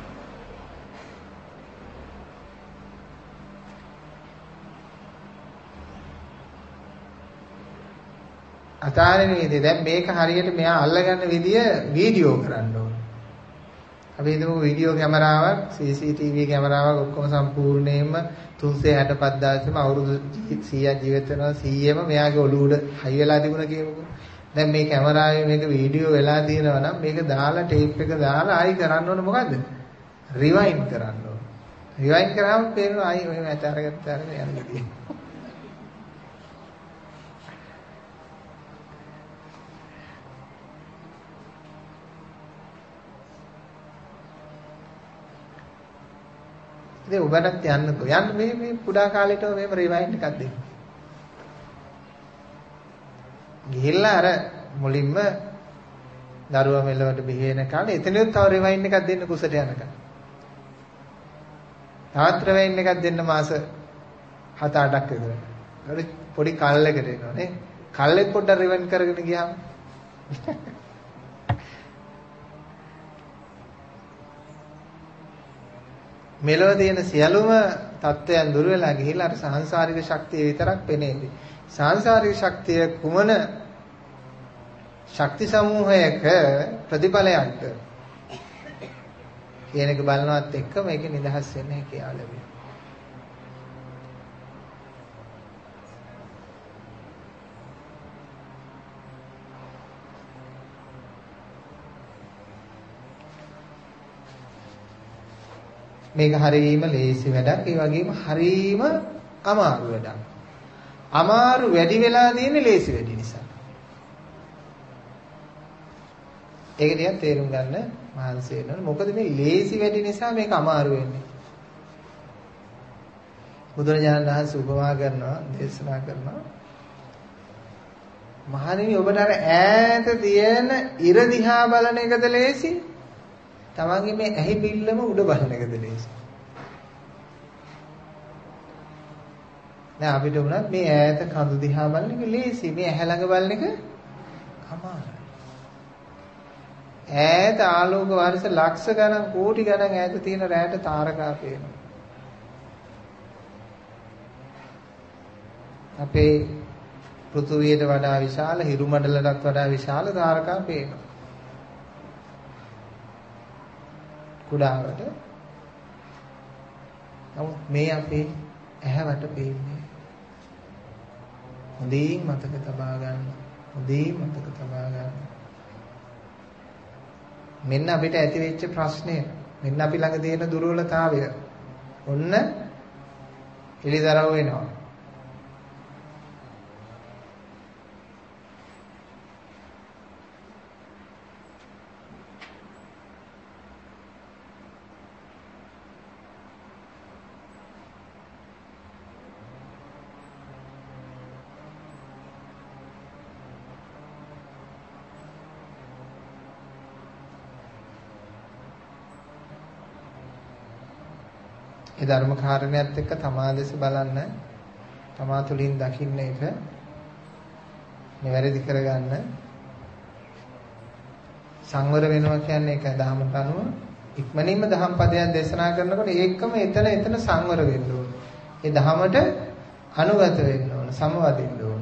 අතාරින විදිය දැන් මේක හරියට මෙයා අල්ලගන්න විදිය වීඩියෝ කරන්න ඕන. අපි හිතමු වීඩියෝ කැමරාවක්, සී සී ටී වී කැමරාවක් ඔක්කොම සම්පූර්ණයෙන්ම තුන්සිය හැට පහ දාසෙම අවුරුදු සීයක් ජීවත් වෙනවා සීයෙම මෙයාගේ ඔළුව උඩ හයි වෙලා තිබුණා කියමුකෝ. දැන් මේ කැමරාවේ මේක වීඩියෝ වෙලා තියෙනවා නම් මේක දාලා ටේප් එක දාලා ආයි කරන්න ඕන මොකද්ද? රිවයින්ඩ් කරන්න ඕන. රිවයින්ඩ් කරාම පේනවා ආයි ඔය මැට අරගත්ත අරගෙන යන විදිය. ඉතින් ඔබටත් යන්නකෝ. යන්න මේ මේ පුඩා කාලේටම මේව රිවයින්ඩ් එකක් දෙන්න. ගිහිල්ලා අර මුලින්ම දරුවා මෙලවට බිහිවෙන කාලේ එතනින් තව රිවයින්ඩ් එකක් දෙන්න කුසට යනකම්. තවත් රිවයින්ඩ් එකක් දෙන්න මාස හත අටක් විතර. හරි පොඩි කල්ලකට එනවා නේ. කල්ලෙත් පොඩ්ඩක් රිවයින්ඩ් කරගෙන ගියාම මෙලොව තියෙන සියලුම தත්වයන් දුර වෙලා ගිහිල්ලා අර සංසාරික ශක්තිය විතරක් පෙනෙන්නේ. සංසාරික ශක්තිය කුමන ශක්ති සමූහයක ප්‍රතිඵලයක්ද කියන එක බලනවත් එක්ක මේක නිදහස් වෙන්න හැකියාව ලැබෙනවා. මේක හරීම ලේසි වැඩක්. ඒ වගේම හරීම අමාරු වැඩක්. අමාරු වැඩි වෙලා තියෙන්නේ ලේසි වැඩි නිසා. ඒක ටිකක් තේරුම් ගන්න මහන්සි වෙන්න ඕනේ. මොකද මේ ලේසි වැඩි නිසා මේක අමාරු වෙන්නේ. බුදුරජාණන් වහන්සේ උපමා කරනවා, දේශනා කරනවා. මහණෙනි ඔබට අර ඈත තියෙන ඉර දිහා බලන එකද ලේසි? තමන්ගේ මේ ඇහි පිල්ලම උඩ බලන එකද ලේසි? දැන් අපිට උනත් මේ ඈත කඳු දිහා බලන එක ලේසි. මේ ඇහැ ළඟ බලන එක අමාරුයි. ඈත ආලෝක වර්ෂ ලක්ෂ ගණන් කෝටි ගණන් ඈත තියෙන රැට තාරකා පේනවා. අපේ පෘථුවියට වඩා විශාල හිරු මණ්ඩලයටත් වඩා විශාල තාරකා පේනවා. කුඩාවට. නමුත් මේ අපේ ඇහැවට පේන්නේ. හොඳින් මතක තබා ගන්න. හොඳින් මතක තබා ගන්න. මෙන්න අපිට ඇති වෙච්ච ප්‍රශ්නය. මෙන්න අපි ළඟ තියෙන දුර්වලතාවය. ඔන්න එළිදරව් වෙනවා. ඒ ධර්ම කාරණයක් එක්ක තමා දෙස බලන්න, තමා තුළින් දකින්න එක නිවැරදි කරගන්න. සංවර වෙනවා කියන්නේ ඒක දහමට අනුව ඉක්මනින්ම දහම් පදයක් දේශනා කරනකොට ඒකම එතන එතන සංවර වෙන්න ඕන. ඒ දහමට අනුගත වෙන්න ඕන, සමවදින්න ඕන.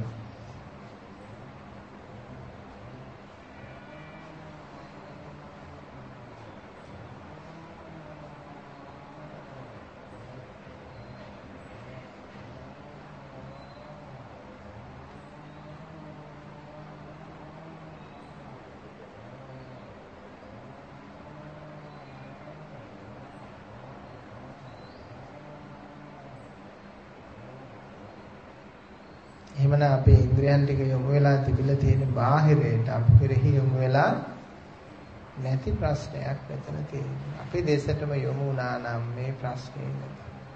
එහෙමනම් අපේ ඉන්ද්‍රයන් ටික යොමු වෙලා තිබිලා තියෙන බාහිරයට අපි කෙරෙහි යොමු වෙලා නැති ප්‍රශ්නයක් මෙතන තියෙනවා. අපේ දේශයටම යොමු වුණා නම් මේ ප්‍රශ්නේ නැත.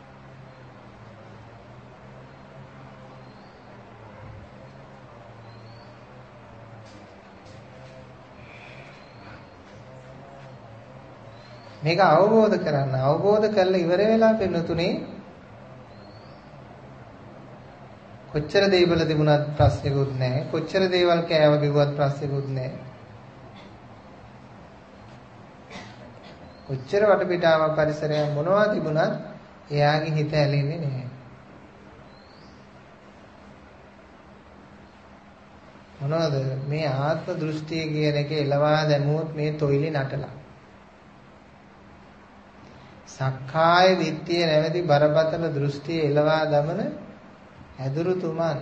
මේක අවබෝධ කරගන්න. අවබෝධ කරලා ඉවර වෙලා පින්නතුනේ කොච්චර දේවල් තිබුණත් ප්‍රශ්නෙකුත් නැහැ. කොච්චර දේවල් කෑව බිව්වත් ප්‍රශ්නෙකුත් නැහැ. කොච්චර වටපිටාවක් පරිසරයක් මොනවා තිබුණත් එයාගේ හිත ඇලෙන්නේ නැහැ. මොනවද මේ ආත්ම දෘෂ්ටිය කියන එක එලවා දැමුවොත් මේ තොইলি නටලා. සක්කාය දිට්ඨිය නැවති බරපතල දෘෂ්ටිය එලවා දමන ඇදුරු තුමන්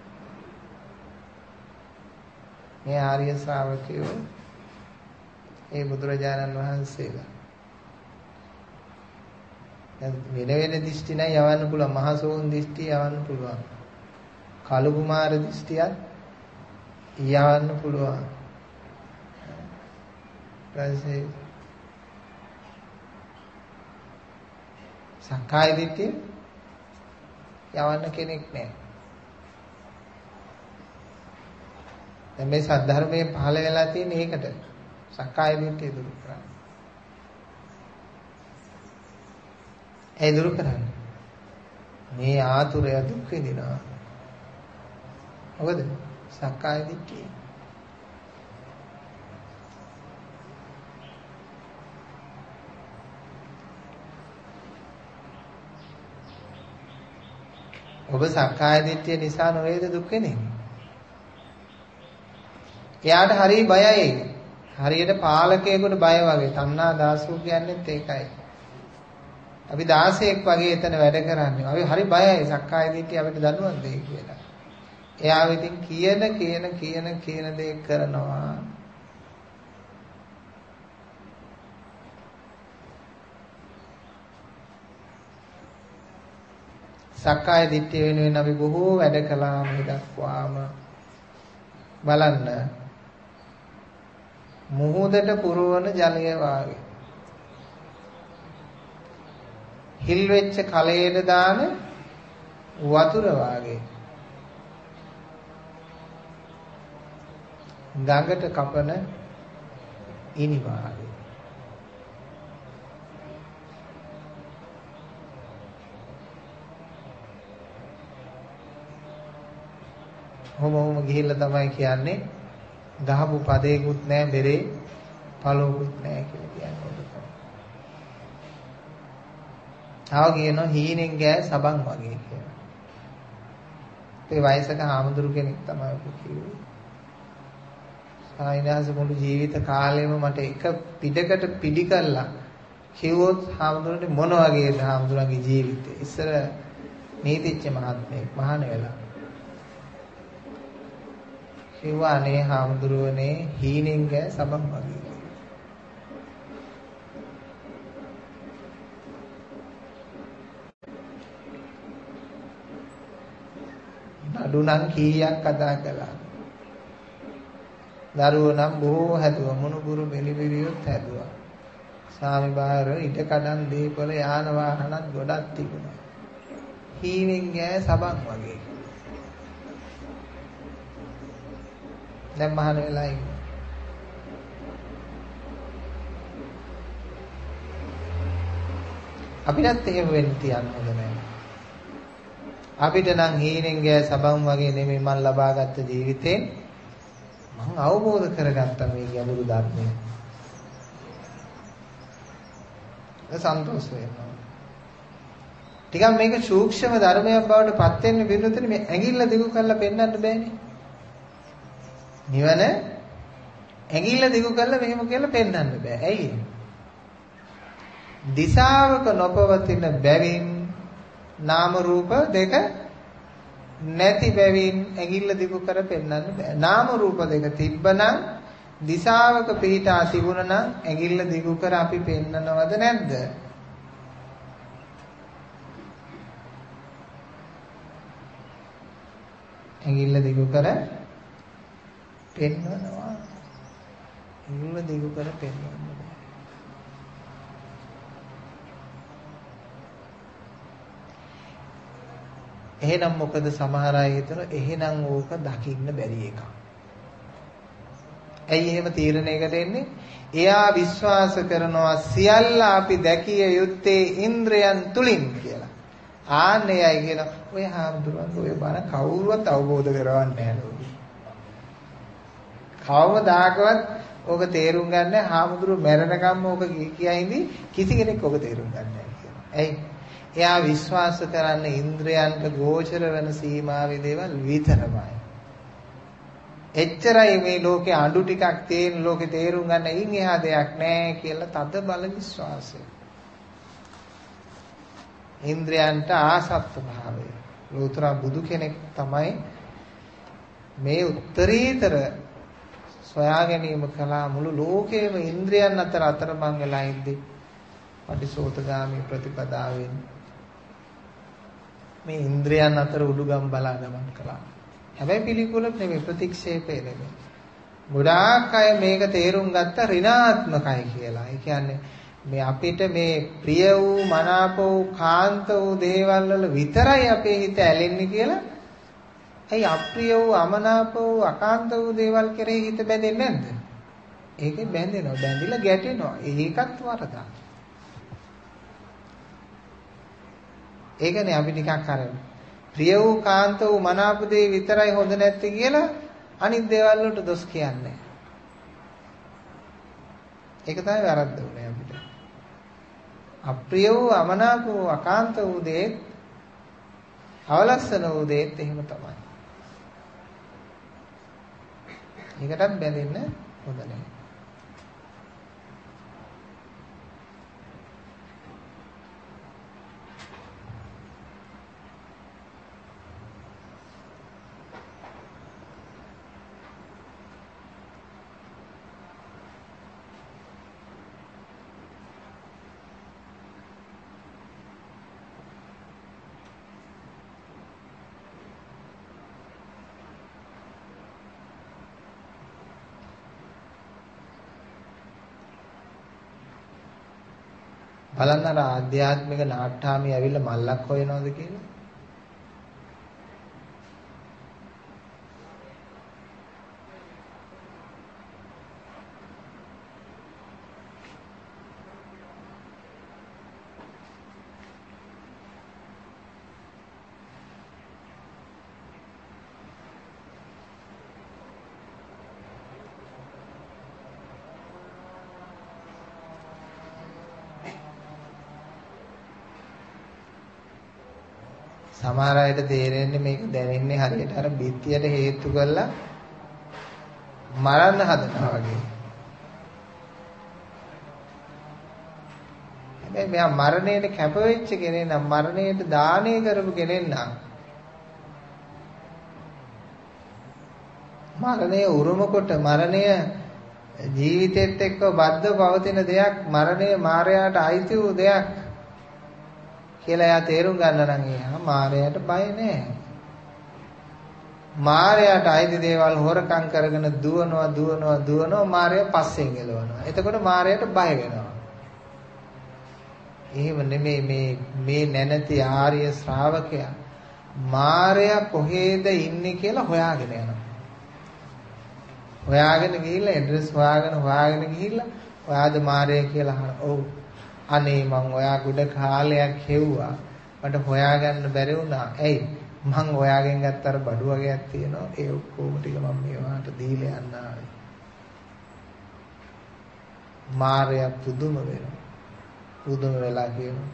මේ ආර්ය ශ්‍රාවකයෝ ඒ බුදුරජාණන් වහන්සේලා දැන් වෙන වෙන දිෂ්ටි නම් යවන්න පුළුවන්. මහසෝන් දිෂ්ටි යවන්න පුළුවන්. කලු කුමාර දිෂ්ටියත් යවන්න පුළුවන්. ඊපස්සේ සක්කාය දිට්ඨිය යවන්න කෙනෙක් නැහැ. දැන් මේ සද්ධර්මයේ පහළ වෙලා තියෙන ඒකට සක්කාය දිට්ඨිය දුරු කරන්න. ඒ දුරු කරන්න. මේ ආතුරය දුක් විඳිනවා. මොකද සක්කාය දිට්ඨිය. ඔබ සක්කාය දිට්ඨිය නිසා නොවේද දුක් වෙන්නේ? එයාට හරි බයයි. හරියට පාලකයෙකුට බය වගේ. තණ්හා දාසෝ කියන්නේත් ඒකයි. අපි දාසයෙක් වගේ එතන වැඩ කරන්නේ. අපි හරි බයයි සක්කාය දිට්ඨිය අපිට දනුවන් දෙයි කියලා. එයා ඉතින් කියන කියන කියන කියන දේ කරනවා. සක්කාය දිට්ඨිය වෙනුවෙන් අපි බොහෝ වැඩ කළා මේ දක්වාම. බලන්න මුහුදට පුරවන ජලය වාගේ හිල් වෙච්ච කලයට දාන වතුර වාගේ ගඟට කපන ඉනි වාගේ හොම හොම ගිහිල්ලා තමයි කියන්නේ ගහපු පදේකුත් නැහැ බෙරේ පළවකුත් නැහැ කියලා කියන්නේ. ආව කියනවා හීනෙන් ගෑ සබන් වගේ කියලා. ඒ වයසක හාමුදුරු කෙනෙක් තමයි කිව්වේ. සායනහස මුළු ජීවිත කාලෙම මට එක පිටකට පිටි කළා කිව්වොත් හාමුදුරනේ මොන වගේද හාමුදුරන්ගේ ජීවිතේ. ඉස්සර නීතිච්ච මහත්මයෙක් මහාන වෙලා කිව්වා අනේ හාමුදුරුවනේ හීනෙන් ගෑ සබන් වගේ. නඩු නම් කීයක් කතා කළා. දරුවෝ නම් බොහෝ හැදුවා. මොනුබුරු මෙලිබිරියොත් හැදුවා. සාමි බාහිර ඉඩ කඩන් දීපල යාන වාහනත් ගොඩක් තිබුණා. හීනෙන් ගෑ සබන් වගේ. දැන් මහාන වෙලා ඉන්නේ. අපිටත් එහෙම වෙන්න තියන්න හොඳ නැහැ. අපිට නම් හීනෙන් ගෑ සබන් වගේ නෙමෙයි මම ලබාගත් ජීවිතේ මම අවබෝධ කරගත්තා මේ ගැඹුරු ධර්මය. ඒ සන්තෝෂ වෙනවා. ටිකක් මේක සූක්ෂම ධර්මයක් බවට පත් වෙන්න බින්දුතේ මේ ඇඟිල්ල දිගු කරලා පෙන්වන්න බෑනේ. නිවන ඇඟිල්ල දිගු කරලා මෙහෙම කියලා පෙන්වන්න බෑ. ඇයි? දිශාවක නොපවතින බැවින් නාම රූප දෙක නැති බැවින් ඇඟිල්ල දිගු කර පෙන්වන්න බෑ. නාම රූප දෙක තිබ්බනම් දිශාවක පිහිටා තිබුණා නම් ඇඟිල්ල දිගු කර අපි පෙන්නනවද නැද්ද? ඇඟිල්ල දිගු කර පෙන්වනවා. ඇඟිල්ල දිගු කර පෙන්වන්න බෑ. එහෙනම් මොකද සමහර අය හිතන එහෙනම් ඕක දකින්න බැරි එකක්. ඇයි එහෙම තීරණයකට එන්නේ? එයා විශ්වාස කරනවා සියල්ල අපි දැකිය යුත්තේ ඉන්ද්‍රයන් තුලින් කියලා. ආන්නේ අය කියන ඔය හාමුදුරුවෝ ඔය බණ කවුරුවත් අවබෝධ කරවන්නේ නැහැ. කවමදාකවත් ඕක තේරුම් ගන්න හාමුදුරුවෝ මැරෙනකම්ම ඕක කියා ඉඳි කිසි කෙනෙක් ඕක තේරුම් ගන්න නැහැ කියලා. ඇයි? එයා විශ්වාස කරන්නේ ඉන්ද්‍රයන්ට ගෝචර වෙන සීමාවේ දේවල් විතරමයි. එච්චරයි මේ ලෝකේ අඬු ටිකක් තියෙන ලෝකේ තේරුම් ගන්න ඉන් එහා දෙයක් නැහැ කියලා තද බල විශ්වාසය. ඉන්ද්‍රයන්ට ආසත් භාවය. ලෝතර බුදු කෙනෙක් තමයි මේ උත්තරීතර සොයා ගැනීම කළා මුළු ලෝකේම ඉන්ද්‍රයන් අතර අතරමං වෙලා ඉද්දී පටිසෝතගාමී ප්‍රතිපදාවෙන් මේ ඉන්ද්‍රයන් අතර උඩුගම් බලා ගමන් කළා. හැබැයි පිළිකුලක් නෙමෙයි ප්‍රතික්ෂේපේ නෙමෙයි. ගොඩාක් අය මේක තේරුම් ගත්ත ඍණාත්මකයි කියලා. ඒ කියන්නේ මේ අපිට මේ ප්‍රිය වූ මනාප වූ කාන්ත වූ දේවල් වල විතරයි අපේ හිත ඇලෙන්නේ කියලා. ඇයි අප්‍රිය වූ අමනාප වූ අකාන්ත වූ දේවල් කෙරෙහි හිත බැඳෙන්නේ නැද්ද? ඒකේ බැඳෙනවා. බැඳිලා ගැටෙනවා. ඒකත් වරදක්. ඒකනේ අපි නිකන් කරන්නේ. ප්‍රිය වූ කාන්ත වූ මනාප දේ විතරයි හොඳ නැත්තේ කියලා අනිත් දේවල් වලට දොස් කියන්නේ. ඒක තමයි වැරද්ද උනේ අපිට. අප්‍රිය වූ අමනාප වූ අකාන්ත වූ දේ අවලස්සන වූ දේත් එහෙම තමයි. ඒකටත් බැඳෙන්න හොඳ නැහැ. බලන්න අර ආධ්‍යාත්මික නාට්‍යාමී ඇවිල්ලා මල්ලක් හොයනවද කියලා. සමහර අයට තේරෙන්නේ මේක දැනෙන්නේ හරියට අර බිත්තියට හේතු කරලා මරන්න හදනවා වගේ. හැබැයි මෙයා මරණයට කැප වෙච්ච කෙනෙක් නම් මරණයට දානය කරපු කෙනෙක් නම් මරණය උරුම කොට මරණය ජීවිතෙත් එක්ක බද්ධ පවතින දෙයක් මරණය මායයට අයිති වූ දෙයක් කියලා එයා තේරුම් ගන්න නම් එයා මායයට බය නැහැ. මායයට අයිති දේවල් හොරකම් කරගෙන දුවනවා දුවනවා දුවනවා මායය පස්සෙන් එලවනවා. එතකොට මායයට බය වෙනවා. එහෙම නෙමෙයි මේ මේ නැනති ආර්ය ශ්‍රාවකයා මායය කොහෙද ඉන්නේ කියලා හොයාගෙන යනවා. හොයාගෙන ගිහිල්ලා ඇඩ්‍රස් හොයාගෙන හොයාගෙන ගිහිල්ලා ඔයාද මායය කියලා අහනවා. ඔව්. අනේ මං ඔයා ගොඩ කාලයක් හෙව්වා. මට හොයාගන්න බැරි වුණා. ඇයි? මං ඔයාගෙන් ගත්ත අර බඩු වගේක් තියෙනවා. ඒ ඔක්කොම ටික මම මේවාට දීලා යන්න ආවේ. මායය පුදුම වෙනවා. පුදුම වෙලා කියනවා.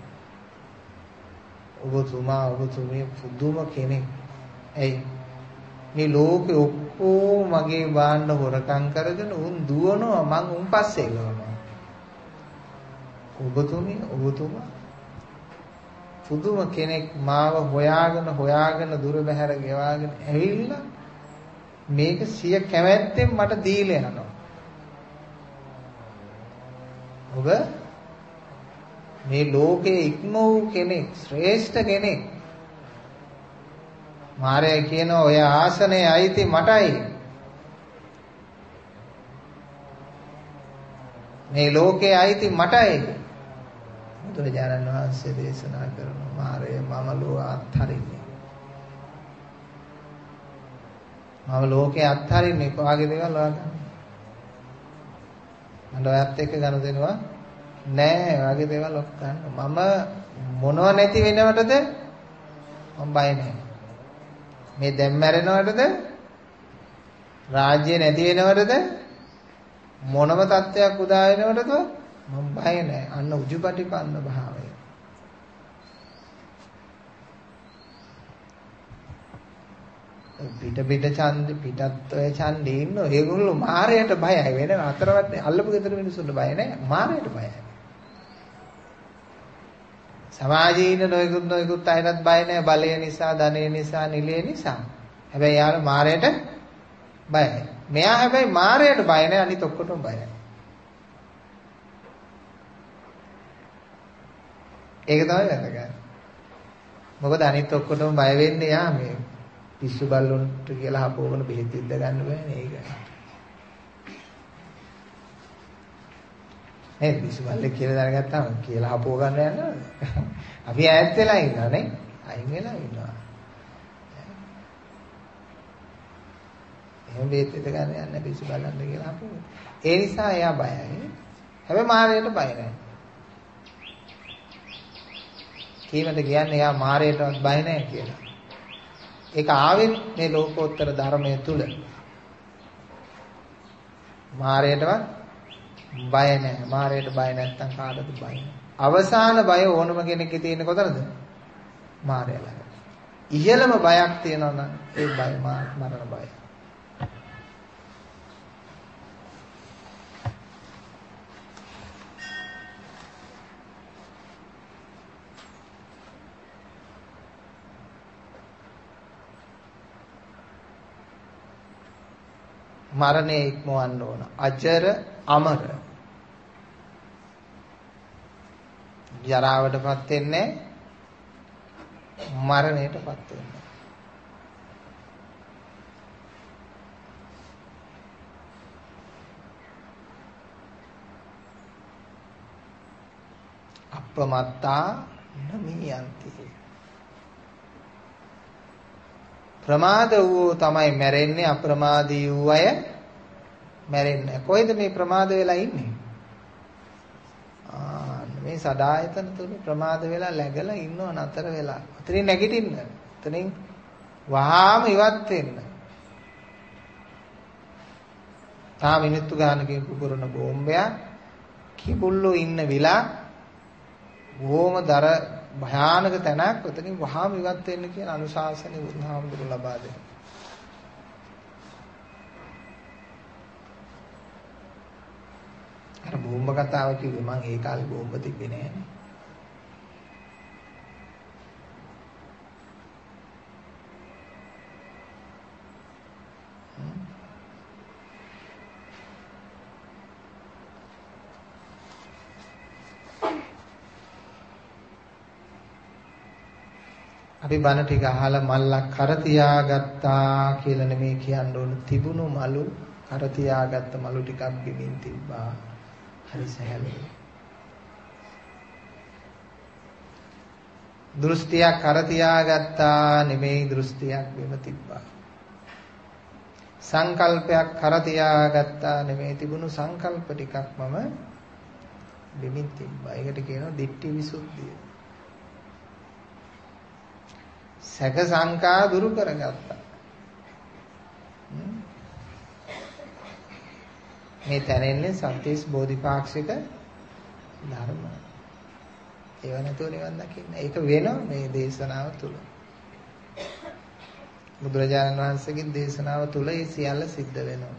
ඔබතුමා ඔබතුමිය පුදුම කෙනෙක්. ඇයි? මේ ලෝකෙ ඔක්කොම මගේ බාණ්ඩ හොරකම් කරගෙන උන් දුවනවා මං උන් පස්සේ එළවනවා. ඔබතුමිය ඔබතුමා පුදුම කෙනෙක් මාව හොයාගෙන හොයාගෙන දුර බැහැර ගෙවාගෙන ඇවිල්ලා මේක සිය කැමැත්තෙන් මට දීලා යනවා. ඔබ මේ ලෝකයේ ඉක්ම වූ කෙනෙක් ශ්‍රේෂ්ඨ කෙනෙක්. මාරය කියනවා ඔය ආසනේ අයිති මටයි. මේ ලෝකයේ අයිති මටයි. බුදුරජාණන් වහන්සේ දේශනා කරනවා මාරය මම ලෝක අත්හරින්නේ. මම ලෝකේ අත්හරින්නේ කොහාගේ දේවල් වගේ. මම ඔයත් එක්ක ගන්න දෙනවා නෑ වගේ දේවල් ඔක්කොම මම මොනව නැති වෙනවටද මම බය නෑ. මේ දැන් මැරෙනවටද රාජ්‍ය නැති වෙනවටද මොනම තත්ත්වයක් උදා වෙනවටද මම බය නෑ. අන්න උජුපටිපන්න භාවය. පිට පිට ඡන්ද පිටත් ඔය ඡන්දේ ඉන්න ඒගොල්ලෝ මාරයට බයයි. වෙන අතරවත් අල්ලපු ගෙදර මිනිස්සුන්ට බය නෑ. මාරයට බයයි. සමාජයේ ඉන්න නොයෙකුත් නොයෙකුත් අයටත් බය නෑ. බලය නිසා, ධනය නිසා, නිලය නිසා. හැබැයි යාළුවා මාරයට බයයි. මෙයා හැබැයි මාරයට බය නෑ. අනිත් ඔක්කොටම බයයි. ඒක තමයි වැදගත්. මොකද අනිත් ඔක්කොටම බය වෙන්නේ යා මේ පිස්සු බල්ලොන්ට කියලා හපවගෙන බෙහෙත් ඉද්ද ගන්න බෑනේ ඒක. ඒ පිස්සු බල්ලෙක් කියලා දැනගත්තාම කියලා හපව ගන්න යනවා. අපි ඈත් වෙලා ඉන්නවා නේ. අයින් වෙලා ඉන්නවා. එහෙම බෙහෙත් ඉද්ද ගන්න යන්නේ පිස්සු බල්ලන්ට කියලා හපව. ඒ නිසා එයා බයයි. හැබැයි මාරයට බය නැහැ. කීමද කියන්නේ එයා මාරයටවත් බය නැහැ කියලා. ඒක ආවෙත් මේ ලෝකෝත්තර ධර්මයේ තුල. මාරයටවත් බය නැහැ. මාරයට බය නැත්තම් කාටද බය? අවසාන බය ඕනම කෙනෙක්ගේ තියෙන්නේ කොතනද? මාරය ළඟ. ඉහළම බයක් තියෙනවා නම් ඒ බය මරණ බය. මරණය ඉක්මවන්න ඕන. අජර අමර. ජරාවටපත් වෙන්නේ මරණයටපත් වෙන්නේ. අප්‍රමත්තා නමියන්ති. ප්‍රමාද වූ තමයි මැරෙන්නේ. අප්‍රමාදී වූ අය මැරෙන්නේ. කොයිද මේ ප්‍රමාද වෙලා ඉන්නේ? ආ මේ සදායතන තුල ප්‍රමාද වෙලා läගලා ඉන්නව නතර වෙලා. උතරින් නැගිටින්න. උතරින් වහාම ඉවත් වෙන්න. තා මිනිත්තු ගානකින් පුපුරන බෝම්බයක් කිඹුල්ලෝ ඉන්න විලා බොහොම දර භයානක තැනක්. උතනින් වහාම ඉවත් වෙන්න කියන අනුශාසනෙ බුදුහාමුදුරු ලබා දෙනවා. අර බෝම්බ කතාව කිව්වේ මං ඒ කාලේ බෝම්බ තිබ්බේ නෑනේ. අපි බණ ටික අහලා මල්ලක් කර තියාගත්තා කියලා නෙමෙයි කියන්න ඕන. තිබුණු මලු කර තියාගත්ත මලු ටිකක් බිමින් තිබ්බා. හරි සැහැල්ලුයි. දෘෂ්ටියක් කර තියාගත්තා නෙමෙයි දෘෂ්ටියක් බිම තිබ්බා. සංකල්පයක් කර තියාගත්තා නෙමෙයි තිබුණු සංකල්ප ටිකක් මම බිමින් තිබ්බා. ඒකට කියනවා දිට්ඨි විසුද්ධිය. සැක සංකා දුරු කරගත්තා. මේ තැනෙන්නේ සත්‍තිස් බෝධිපාක්ෂික ධර්ම. ඒව නැතුව නිවන් දකින්න. ඒක වෙනවා මේ දේශනාව තුළ. බුදුරජාණන් වහන්සේගේ දේශනාව තුළ ඒ සියල්ල සිද්ධ වෙනවා.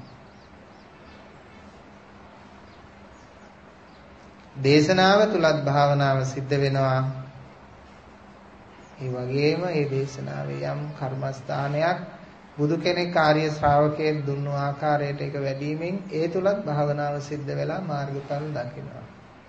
දේශනාව තුලත් භාවනාව සිද්ධ වෙනවා. ඒ වගේම මේ දේශනාවේ යම් කර්මස්ථානයක් බුදු කෙනෙක් ආර්ය ශ්‍රාවකයෙක් දුන්නු ආකාරයට ඒක වැඩිමින් ඒ තුලත් භාවනාව සිද්ධ වෙලා මාර්ගඵල දකිනවා.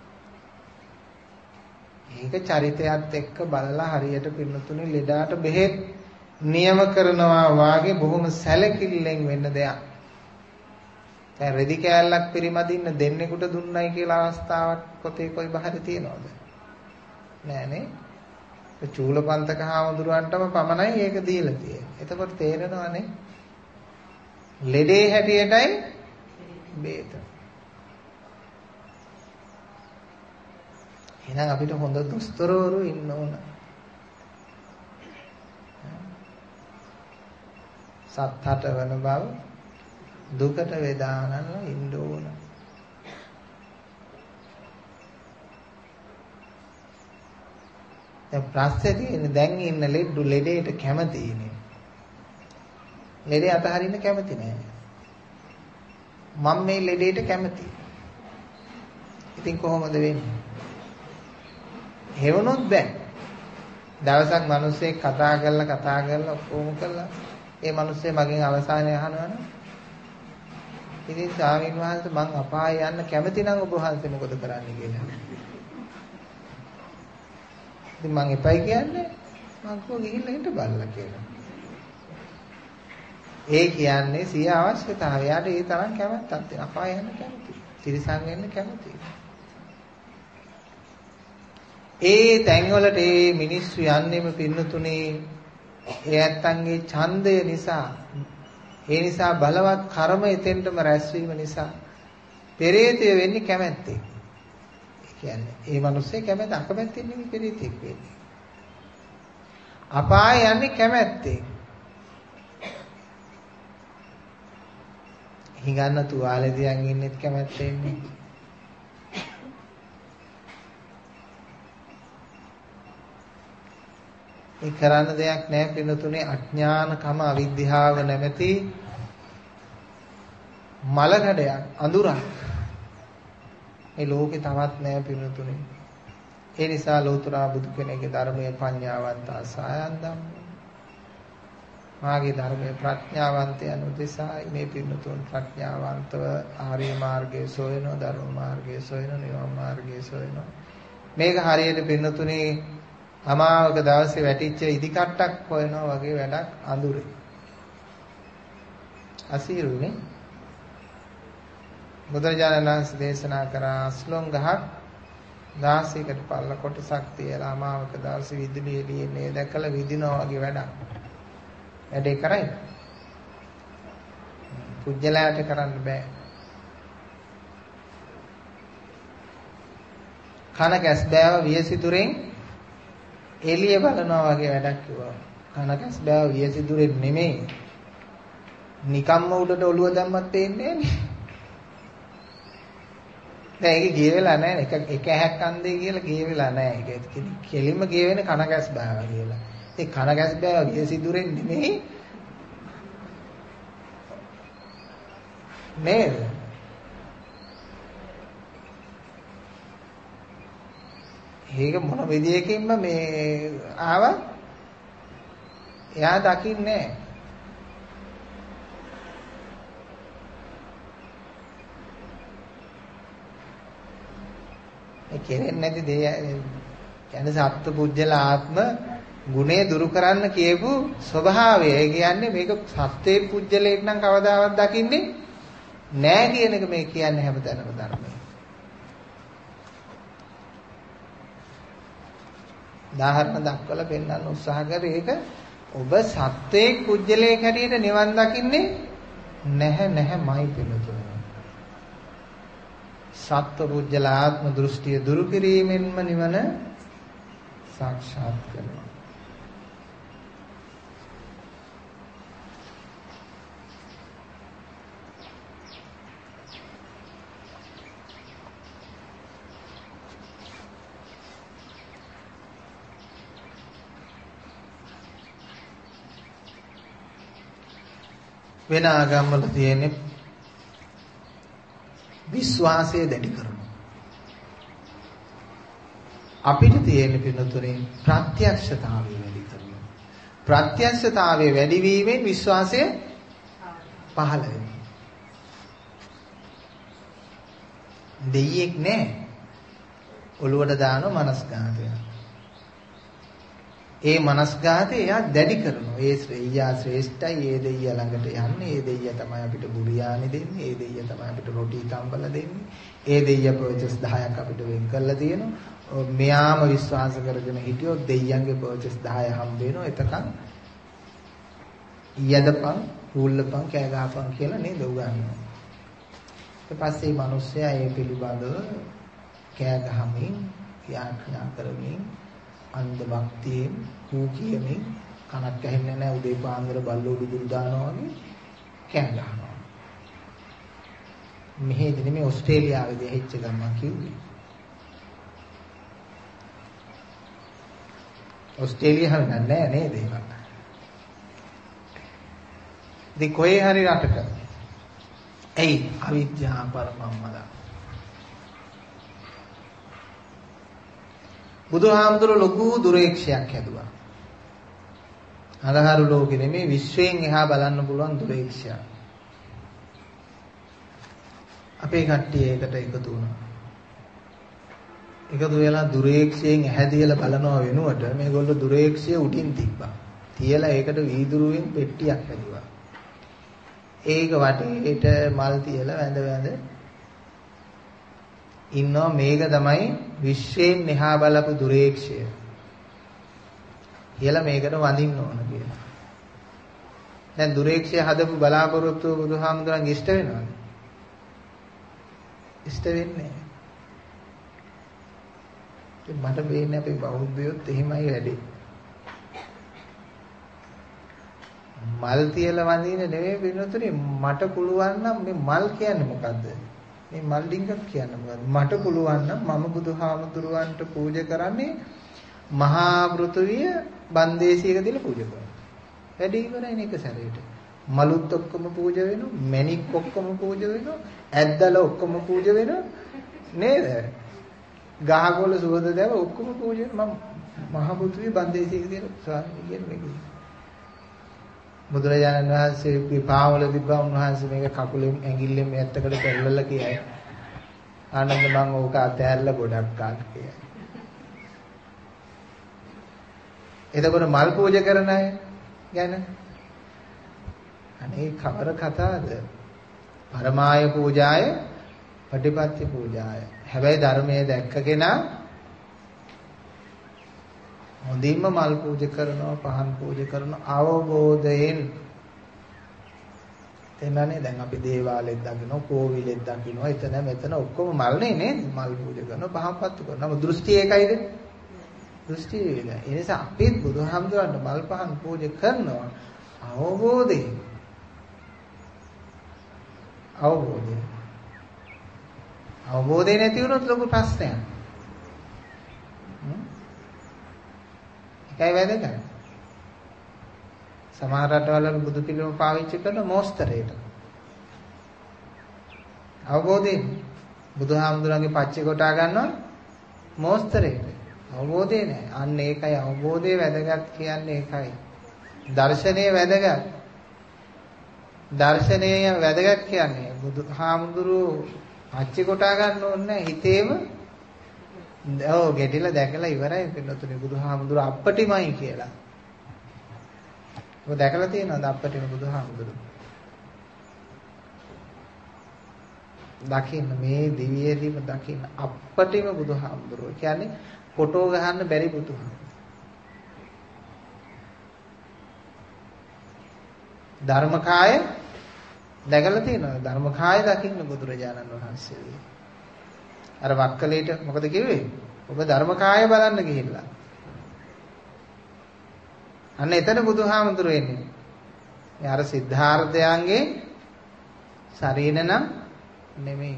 ඒක චරිතයත් එක්ක බලලා හරියට පින්නතුනේ ලෙඩාට බෙහෙත් නියම කරනවා වාගේ බොහොම සැලකිල්ලෙන් වෙන්න දෙයක්. දැන් රෙදි කෑල්ලක් පරිමදින්න දෙන්නෙකුට දුන්නයි කියලා අවස්ථාවක් පොතේ කොයි බහරි තියනවද? නෑනේ. ඒ චූලපන්තක හාමුදුරුවන්ටම පමණයි ඒක දීලා තියෙන්නේ. එතකොට තේරෙනවනේ ලෙඩේ හැටියටයි බේත. එහෙනම් අපිට හොඳ දොස්තරවරු ඉන්න ඕන. සත්හට වෙන බව දුකට වේදානන ඉන්න ඕන. දැන් ප්‍රශ්නේ තියෙන්නේ දැන් ඉන්න ලෙඩු ලෙඩේට කැමතිනේ. ලෙඩේ අතහරින්න කැමති නෑ. මම මේ ලෙඩේට කැමති. ඉතින් කොහොමද වෙන්නේ? හේවනොත් බෑ. දවසක් මිනිස්සෙක් කතා කරලා කතා කරලා ඔක්කොම කළා. ඒ මිනිස්සේ මගෙන් අවසානයේ අහනවනේ. ඉතින් ස්වාමීන් වහන්සේ මං අපාය යන්න කැමති නම් ඔබ වහන්සේ මොකද කරන්නේ කියලා. ඉතින් මං එපයි කියන්නේ මං කෝ ගිහිල්ලා හිට බලලා කියලා. ඒ කියන්නේ සිය අවශ්‍යතාවය. යාට ඒ තරම් කැමැත්තක් තියෙනවා. අපාය යන්න කැමති. තිරිසන් වෙන්න කැමති. ඒ තැන්වලට ඒ මිනිස්සු යන්නේම පින්නතුනේ ඒ ඇත්තන්ගේ ඡන්දය නිසා, ඒ නිසා බලවත් කර්ම එතෙන්ටම රැස්වීම නිසා පෙරේතය වෙන්නේ කැමැත්තෙන්. ඒ කියන්නේ ඒ මිනිස්සේ කැමැත්ත අකමැත්තෙන් නෙමෙයි පෙරේතෙක් වෙන්නේ. අපාය යන්නේ කැමැත්තෙන්. හිඟන්න තුවාලේ දියන් ඉන්නෙත් කැමැත්තෙන් නේ. ඒ කරන්න දෙයක් නැහැ පින්නතුනේ අඥානකම අවිද්‍යාව නැමැති මලකඩයක් අඳුරක් මේ ලෝකේ තවත් නැහැ පින්නතුනේ. ඒ නිසා ලෝතර බුදු කෙනෙක්ගේ ධර්මයේ පඤ්ඤාවන්ත ආසයන්දම් මාගේ ධර්මයේ ප්‍රඥාවන්තයන් උදෙසා මේ පින්නතුන් ප්‍රඥාවන්තව ආර්ය මාර්ගයේ සොයන ධර්ම මාර්ගයේ සොයන නිවන් මාර්ගයේ සොයන මේක හරියට පින්නතුනේ අමාවක දවසේ වැටිච්ච ඉදි කට්ටක් හොයනවා වගේ වැඩක් අඳුරේ. අසීරුනේ. බුදුරජාණන් වහන්සේ දේශනා කරා අස්ලොන් ගහක් දාසයකට පල්ල කොටසක් තියලා අමාවක දවසේ විදුලිය එළියේ දැකලා විදිනවා වගේ වැඩක්. වැඩේ කරයි. පුජ්‍යලයට කරන්න බෑ. කන කැස් බෑව වියසිතුරෙන් එළිය බලනවා වගේ වැඩක් කිව්වා. කනකස් බෑව වියසිදුරෙන් නෙමෙයි. නිකම්ම උඩට ඔළුව දැම්මත් පේන්නේ නෑනේ. දැන් ඒක ගිය වෙලා නෑ. එක එක ඇහක් අන්දේ කියලා ගිය වෙලා නෑ. ඒක කෙලින්ම ගිය වෙන්නේ කනකස් බෑව කියලා. ඒ කනකස් බෑව වියසිදුරෙන් නෙමෙයි. නේද? ඒක මොන විදියකින්ම මේ ආව එයා දකින්නේ ඒ කෙරෙන්නේ නැති දේ කියන්නේ සත්ත්ව පුජ්‍යල ආත්ම ගුණේ දුරු කරන්න කියපු ස්වභාවය. ඒ කියන්නේ මේක සත්‍යයේ පුජ්‍යලයක් නම් කවදාවත් දකින්නේ නෑ කියන එක මේ කියන්නේ හැමතැනම ධර්මයේ. උදාහරණ දක්වලා පෙන්වන්න උත්සාහ කරේ ඒක ඔබ සත්‍යයේ පුජ්‍යලයක් හැටියට නිවන් දකින්නේ නැහැ නැහැමයි පිළිතුර. සත්ව පුජ්‍යලාත්ම දෘෂ්ටිය දුරු කිරීමෙන්ම නිවන සාක්ෂාත් කරනවා. වෙන ආගම්වල තියෙන විශ්වාසය දැඩි කරනවා. අපිට තියෙන පිළිතුරේ ප්‍රත්‍යක්ෂතාවය වැඩි කරනවා. ප්‍රත්‍යක්ෂතාවය වැඩි වීමෙන් විශ්වාසය පහළ වෙනවා. දෙයියෙක් නෑ. ඔළුවට දානවා මනස්ගාතය. ඒ මනස්ගාතය එයා දැඩි කරනවා. ඒ ශ්‍රේයා ශ්‍රේෂ්ඨයි. ඒ දෙයියා ළඟට යන්නේ. ඒ දෙයියා තමයි අපිට බුරියානි දෙන්නේ. ඒ දෙයියා තමයි අපිට රොටි තම්බලා දෙන්නේ. ඒ දෙයියා පර්චස් දහයක් අපිට වෙන් කරලා තියෙනවා. මෙයාම විශ්වාස කරගෙන හිටියොත් දෙයියන්ගේ පර්චස් දහය හම්බ වෙනවා. එතකන් යදපන්, හුල්ලපන්, කෑ ගහපන් කියලා නේද උගන්වන්නේ. ඊට පස්සේ මේ මිනිස්සයා ඒ පිළිබඳව කෑ ගහමින්, ක්‍රියා කරමින් අන්ධ භක්තියෙන් කූ කියමින් කනක් ඇහෙන්නේ නැහැ උදේ පාන්දර බල්ලෝ දුරු දානවා වගේ කෑ ගහනවා. මෙහෙදි නෙමෙයි ඕස්ට්‍රේලියාවේදී ඇහිච්ච ගමන් කිව්වේ. ඕස්ට්‍රේලියාව නෑ නේද ඒක? ඉතින් කොහේ හරි රටක එයි අවිද්‍යාව පරමම්මලා බුදුහාමුදුරුවෝ ලොකු දුරේක්ෂයක් හැදුවා. අඳහරු ලෝකෙ නෙමෙයි විශ්වයෙන් එහා බලන්න පුළුවන් දුරේක්ෂයක්. අපේ කට්ටිය ඒකට එකතු වුණා. එකතු වෙලා දුරේක්ෂයෙන් ඇහැ දිහලා බලනවා වෙනුවට මේගොල්ලෝ දුරේක්ෂය උඩින් තිබ්බා. තියලා ඒකට වීදුරුවෙන් පෙට්ටියක් හැදුවා. ඒක වටේට මල් තියලා වැඳ වැඳ ඉන්නවා මේක තමයි විශ්වයෙන් එහා බලපු දුරේක්ෂය. කියලා මේකට වඳින්න ඕන කියලා. දැන් දුරේක්ෂය හදපු බලාපොරොත්තු බුදුහාමුදුරන්ගේ ඉෂ්ට වෙනවද? ඉෂ්ට වෙන්නේ නැහැ. මට වෙන්නේ අපේ බෞද්ධයොත් එහෙමයි වැඩේ. මල් තියලා වඳින්නේ නෙවෙයි වෙනතුනේ මට පුළුවන් නම් මේ මල් කියන්නේ මොකද්ද? මේ මල් ඩිංගක් කියන්නේ මොකද්ද? මට පුළුවන් නම් මම බුදුහාමුදුරුවන්ට පූජා කරන්නේ මහා පෘථුවිය බන්දේසියක දාලා පූජා කරනවා. වැඩි ඉවරයි නේ එක සැරේට. මලුත් ඔක්කොම පූජා වෙනවා, මණික් ඔක්කොම පූජා වෙනවා, ඇද්දල ඔක්කොම පූජා වෙනවා නේද? ගහකොළ සුවඳ දැව ඔක්කොම පූජා මම මහා පෘථුවිය බන්දේසියක දාලා ස්වාමීන් කියන්නේ මේක. බුදුරජාණන් වහන්සේ පාවල තිබ්බා උන්වහන්සේ මේක කකුලෙන් ඇඟිල්ලෙන් ඇත්තකට පෙරලලා කියයි. ආනන්ද මම ඕක අතෑරලා ගොඩක් කාට කියයි. එතකොට මල් පූජා කරන අය ගැන අනේ කවර කතාවද? පරමාය පූජාය, පටිපත්ති පූජාය. හැබැයි ධර්මයේ දැක්ක කෙනා හොඳින්ම මල් පූජා කරනවා, පහන් පූජා කරනවා අවබෝධයෙන්. එන්නනේ දැන් අපි දේවාලෙත් දකින්න, කෝවිලෙත් දකින්න, එතන මෙතන ඔක්කොම මල්නේ නේද? මල් පූජා කරනවා, පහන් පත්තු කරනවා. දෘෂ්ටි ඒකයිද? දෘෂ්ටි ඒකයි. ඒ නිසා අපිත් බුදුහාමුදුරන්ට මල් පහන් පූජා කරනවා අවබෝධයෙන්. අවබෝධයෙන්. අවබෝධය නැති වුණොත් ලොකු ප්‍රශ්නයක්. ඒකයි වැදගත්. සමහර රටවල බුදු පිළිම පාවිච්චි කරන මොස්තරේට. අවබෝධයෙන් බුදුහාමුදුරන්ගේ පච්චේ කොටා ගන්නවා මොස්තරේට. අවබෝධය නැහැ. අන්න ඒකයි අවබෝධය වැදගත් කියන්නේ ඒකයි. දර්ශනීය වැදගත්. දර්ශනීය වැදගත් කියන්නේ බුදුහාමුදුරු පච්චේ කොටා ගන්න ඕනේ නැහැ. හිතේම ඔව් ගෙඩිලා දැකලා ඉවරයි පින්නතුනේ බුදුහාමුදුර අප්පටිමයි කියලා. ඔබ දැකලා තියෙනවද අප්පටිම බුදුහාමුදුර? දකින්න මේ දිවියේදීම දකින්න අප්පටිම බුදුහාමුදුර. කියන්නේ ෆොටෝ ගහන්න බැරි බුදුහාමුදුර. ධර්මකාය දැකලා තියෙනවද? ධර්මකාය දකින්න බුදුරජාණන් වහන්සේ. අර වක්කලේට මොකද කිව්වේ? ඔබ ධර්මකාය බලන්න ගිහිල්ලා. අන්න එතන බුදුහාමුදුරුවෝ එන්නේ. මේ අර සිද්ධාර්ථයන්ගේ ශරීර නම් නෙමෙයි.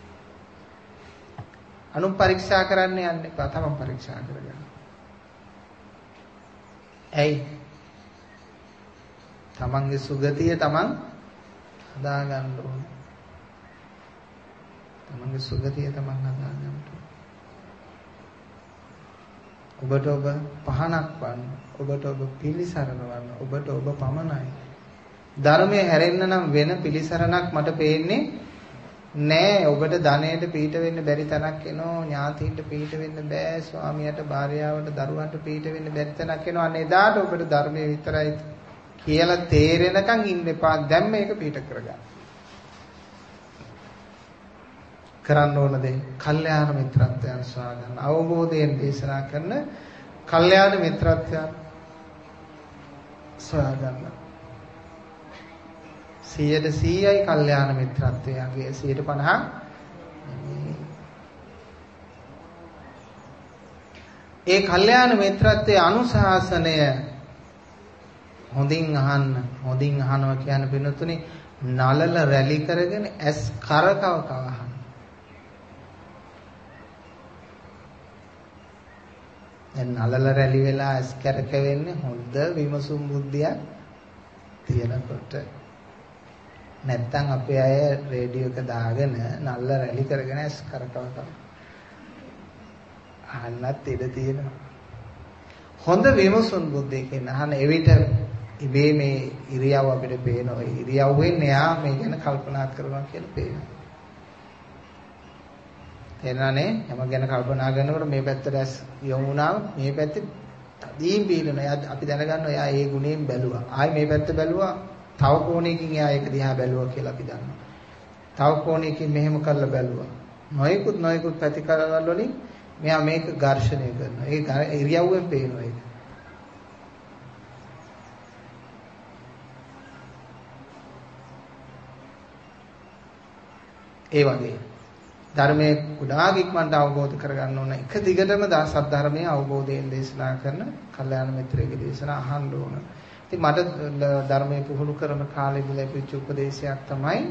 අනු පරීක්ෂා කරන්න යන්නේ තමන් පරීක්ෂා කරගන්න. ඇයි? තමන්ගේ සුගතිය තමන් හදා ගන්න ඕන. තමන්ගේ සුගතිය තමන් හදා ගන්න ඕන. ඔබට ඔබ පහනක් වන්න, ඔබට ඔබ පිළිසරණ වන්න, ඔබට ඔබ පමණයි. ධර්මයේ හැරෙන්න නම් වෙන පිළිසරණක් මට පේන්නේ නෑ. ඔබට ධනයට පීඩ වෙන්න බැරි තැනක් එනවා, ඥාතියින්ට පීඩ වෙන්න බෑ, ස්වාමියාට භාර්යාවට දරුවන්ට පීඩ වෙන්න බැරි තැනක් එනවා. අන්න එදාට ඔබට ධර්මයේ විතරයි කියලා තේරෙනකන් ඉන්න එපා. දැන් මේක පීඩ කරගන්න. කරන්න ඕන දේ කල්යාණ මිත්‍රත්වයන් සොයා ගන්න. අවබෝධයෙන් දේශනා කරන කල්යාණ මිත්‍රත්වයන් සොයා ගන්න. සියයට සීයයි කල්යාණ මිත්‍රත්වයන්ගේ සියයට පනහක් ඒ කල්යාණ මිත්‍රත්වයේ අනුශාසනය හොඳින් අහන්න. හොඳින් අහනවා කියන්නේ වෙනතුනේ නලල රැලි කරගෙන ඇස් කරකව කව අහන්න. දැන් නලල රැලි වෙලා ඇස් කරක වෙන්නේ හොඳ විමසුම් බුද්ධියක් තියනකොට. නැත්තම් අපේ අය රේඩියෝ එක දාගෙන නල්ල රැලි කරගෙන ඇස් කරකව කව අහන්නත් ඉඩ තියෙනවා. හොඳ විමසුම් බුද්ධියකින් අහන එවිට ඉබේ මේ ඉරියව් අපිට පේනවා. ඉරියව්වෙන් එයා මේ ගැන කල්පනා කරනවා කියලා පේනවා. තේරෙනනේ? යම ගැන කල්පනා කරනකොට මේ පැත්තට ඇස් යොමු වුණාම මේ පැත්තේ තදින් බීනවා. අපි දැනගන්නවා එයා ඒ ගුණයෙන් බැලුවා. ආයි මේ පැත්ත බැලුවා. තව කෝණයකින් එයා ඒක දිහා බැලුවා කියලා අපි දන්නවා. තව කෝණයකින් මෙහෙම කරලා බැලුවා. නොයෙකුත් නොයෙකුත් ප්‍රතිකරවල වලින් මෙයා මේක ඝර්ෂණය කරනවා. ඒ ඉරියව්වෙන් පේනවා ඒක. ඒ වගේ ධර්මයේ කුඩා ඉක්මනට අවබෝධ කරගන්න ඕන. එක දිගටම දාසත් ධර්මයේ අවබෝධයෙන් දේශනා කරන කල්යාණ මිත්‍රයෙකුගේ දේශනා අහන්න ඕන. ඉතින් මට ධර්මයේ පුහුණු කරන කාලෙදි ලැබිච්ච උපදේශයක් තමයි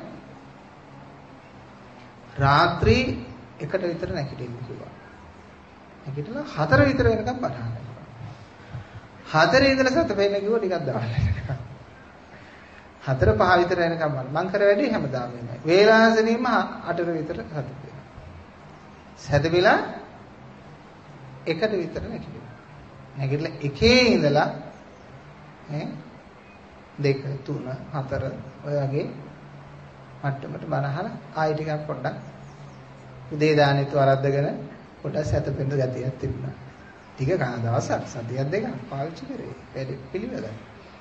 රාත්‍රී එකට විතර නැගිටින්න කිව්වා. නැගිටලා හතර විතර වෙනකම් බණහන්න. හතරේ ඉඳලා සත වෙන්න කිව්වා ටිකක් දාන්න. හතර පහ විතර වෙනකම් බණ. මං කර වැඩි හැමදාම එන්නේ. වේලාසනීම අටට විතර හදපේ. සැදවිලා එකට විතර නැගිටිනවා. නැගිටලා එකේ ඉඳලා ඈ දෙක තුන හතර ඔය වගේ මට්ටමට බණහලා ආයෙ ටිකක් පොඩ්ඩක් උදේ දානෙත් වරද්දගෙන පොඩ්ඩක් සැතපෙන්න ගතියක් තිබුණා. ටික කන දවසක් සතියක් දෙකක් පාවිච්චි කරේ. වැඩි පිළිවෙලයි.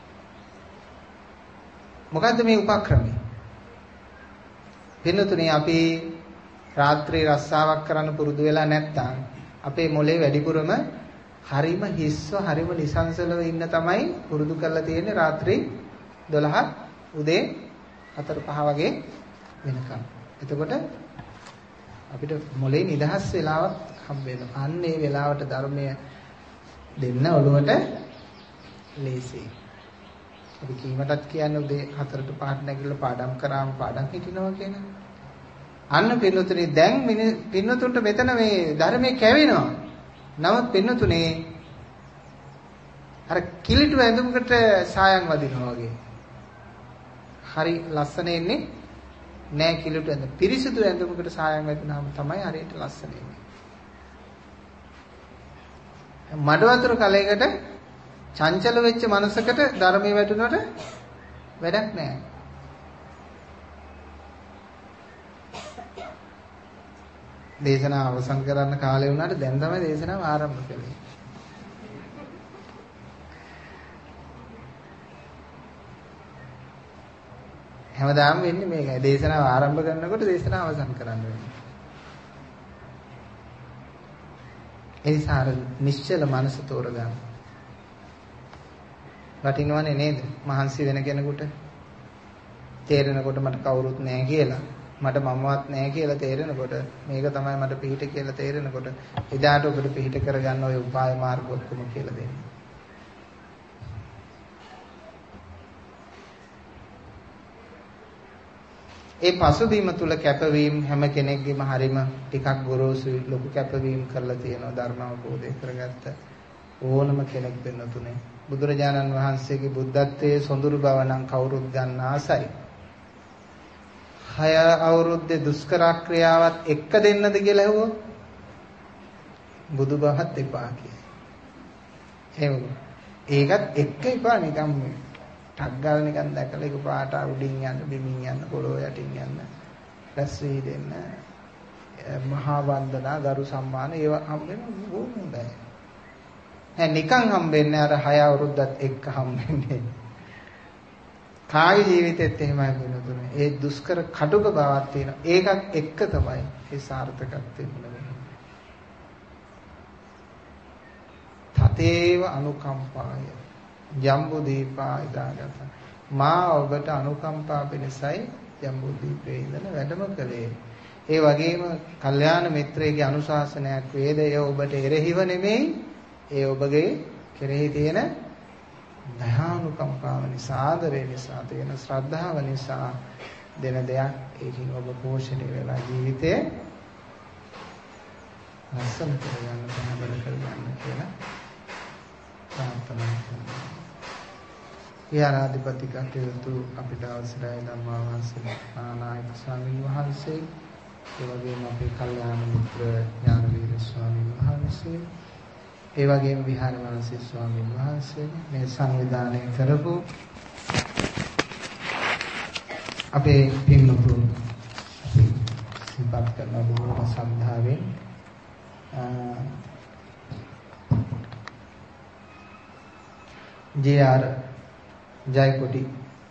මොකද්ද මේ උපක්‍රමය? පින්නතුනේ අපි රාත්‍රී රස්සාවක් කරන්න පුරුදු වෙලා නැත්තම් අපේ මොලේ වැඩිපුරම හරිම හිස්ව හරිම නිසංසලව ඉන්න තමයි පුරුදු කරලා තියෙන්නේ රාත්‍රී දොළහ උදේ හතර පහ වගේ වෙනකම්. එතකොට අපිට මොලේ නිදහස් වෙලාවක් හම්බ වෙනවා. අන්න ඒ වෙලාවට ධර්මය දෙන්න ඔළුවට ලේසියි. අපි කීමටත් කියන්නේ උදේ හතරට පහට නැගිටලා පාඩම් කරාම පාඩම් හිටිනවා කියන. අන්න පින්නතුනේ දැන් පින්නතුන්ට මෙතන මේ ධර්මයේ කැවෙනවා. නමුත් පින්නතුනේ අර කිලිටු ඇඳුමකට සායම් වදිනවා වගේ. හරි ලස්සන එන්නේ නෑ කිලිටු ඇඳුම. පිරිසිදු ඇඳුමකට සායම් වැදුනහම තමයි හරියට ලස්සන එන්නේ. මඩ වතුර කලයකට චංචල වෙච්ච මනසකට ධර්මයේ වැටුනට වැඩක් නැහැ. දේශනාව අවසන් කරන්න කාලේ වුණාට දැන් තමයි දේශනාව ආරම්භ කළේ. හැමදාම වෙන්නේ මේකයි. දේශනාව ආරම්භ කරනකොට දේශනාව අවසන් කරන්න වෙන්නේ. ඒ නිසා නිශ්චල මනස තෝරගන්න. වටිනවනේ නේද? මහන්සි වෙන කෙනෙකුට තේරෙනකොට මට කවුරුත් නැහැ කියලා, මට මමවත් නැහැ කියලා තේරෙනකොට, මේක තමයි මට පිහිට කියලා තේරෙනකොට, එදාට ඔබට පිහිට කරගන්න ඔය උපාය මාර්ග ඔක්කොම කියලා දෙන්නේ. ඒ පසුබිම තුල කැපවීම හැම කෙනෙක්ගේම හරීම ටිකක් ගොරෝසුයි. ලොකු කැපවීම කරලා තියෙනවා ධර්ම අවබෝධය කරගත්ත ඕනම කෙනෙක් වෙන්න තුනේ. බුදුරජාණන් වහන්සේගේ බුද්ධත්වයේ සොඳුරු බව නම් කවුරුත් ගන්න ආසයි. හය අවුරුද්දේ දුෂ්කර ක්‍රියාවත් එක්ක දෙන්නද කියලා ඇහුවොත් බුදු බවත් එපා කියයි. එහෙම. ඒකත් එක්ක එපා නිකම් ටක් ගාලා නිකන් දැකලා ඒක පාට උඩින් යන්න, බිමින් යන්න, පොළොව යටින් යන්න, රැස් වී දෙන්න, මහා වන්දනා, ගරු සම්මාන ඒවා හම්බෙන්න බොහොම හොඳයි. ඈ නිකන් හම්බෙන්නේ අර හය අවුරුද්දත් එක්ක හම්බෙන්නේ. කාගේ ජීවිතෙත් එහෙමයි වෙනතුනේ. ඒ දුෂ්කර කටුක බවක් තියෙනවා. ඒකත් එක්ක තමයි ඒ සාර්ථකත්වෙ වෙන්නේ. තතේව අනුකම්පාය ජම්බු දීපා ඉදාගත. මා ඔබට අනුකම්පා පිණිසයි ජම්බු දීපේ ඉඳලා වැඩම කළේ. ඒ වගේම කල්යාණ මිත්‍රයෙක්ගේ අනුශාසනයක් වේද ඒ ඔබට එරෙහිව නෙමෙයි, ඒ ඔබගේ කෙරෙහි තියෙන දයානුකම්පාව නිසා, ආදරය නිසා, තියෙන ශ්‍රද්ධාව නිසා දෙන දෙයක්. ඒකින් ඔබ පෝෂණය වෙලා ජීවිතේ ලස්සන කරගන්න, පැහැදිලි කරගන්න කියලා ප්‍රාර්ථනා කරනවා. විහාරාධිපති කටයුතු අපිට අවසරයි ධම්මා වහන්සේ නානායක ස්වාමීන් වහන්සේ, ඒ වගේම අපේ කල්යාණ මිත්‍ර ඥානවීර ස්වාමීන් වහන්සේ, ඒ වගේම විහාර වහන්සේ ස්වාමීන් වහන්සේ මේ සංවිධානය කරපු අපේ පින්වතුන් අපි සිහිපත් කරන බොහෝම ශ්‍රද්ධාවෙන් ජේ ආර් ජයකොටි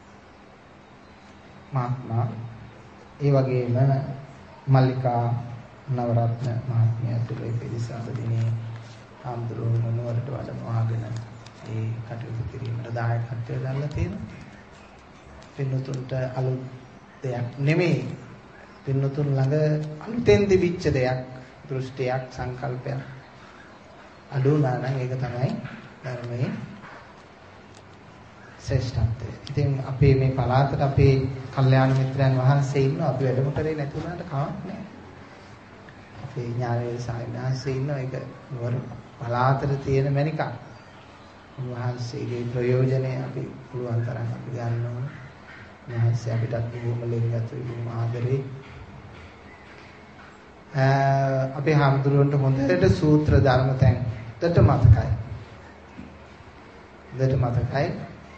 මහත්මයා, ඒ වගේම මල්ලිකා නවරත්න මහත්මිය ඇතුළු පිරිස අද දිනේ ආම්දුරුව නුවරට වැඩමවාගෙන ඒ කටයුතු කිරීමට දායකත්වය දරලා තියෙනවා. පින්නතුන්ට අලුත් දෙයක් නෙමෙයි, පින්නතුන් ළඟ අලුතෙන් තිබිච්ච දෙයක්, දෘෂ්ටියක්, සංකල්පයක් අඩු වුණා නම් ඒක තමයි ධර්මයේ ශ්‍රේෂ්ඨත්වය. ඉතින් අපේ මේ පළාතට අපේ කල්යාණ මිත්‍රයන් වහන්සේ ඉන්නවා. අපි වැඩම කරේ නැති වුණාට කමක් නැහැ. අපේ ඥානවේද සාහිණාංශේ ඉන්නවා. ඒක නුවර පළාතට තියෙන මණිකක්. උන්වහන්සේගේ ප්‍රයෝජනය අපි පුළුවන් තරම් අපි ගන්න ඕන. උන්වහන්සේ අපිටත් බොහොම ලෙන්ගත් වීම ආදරේ. අපේ හාමුදුරුවන්ට හොඳට සූත්‍ර ධර්ම තැන් දෙට මතකයි. දෙට මතකයි.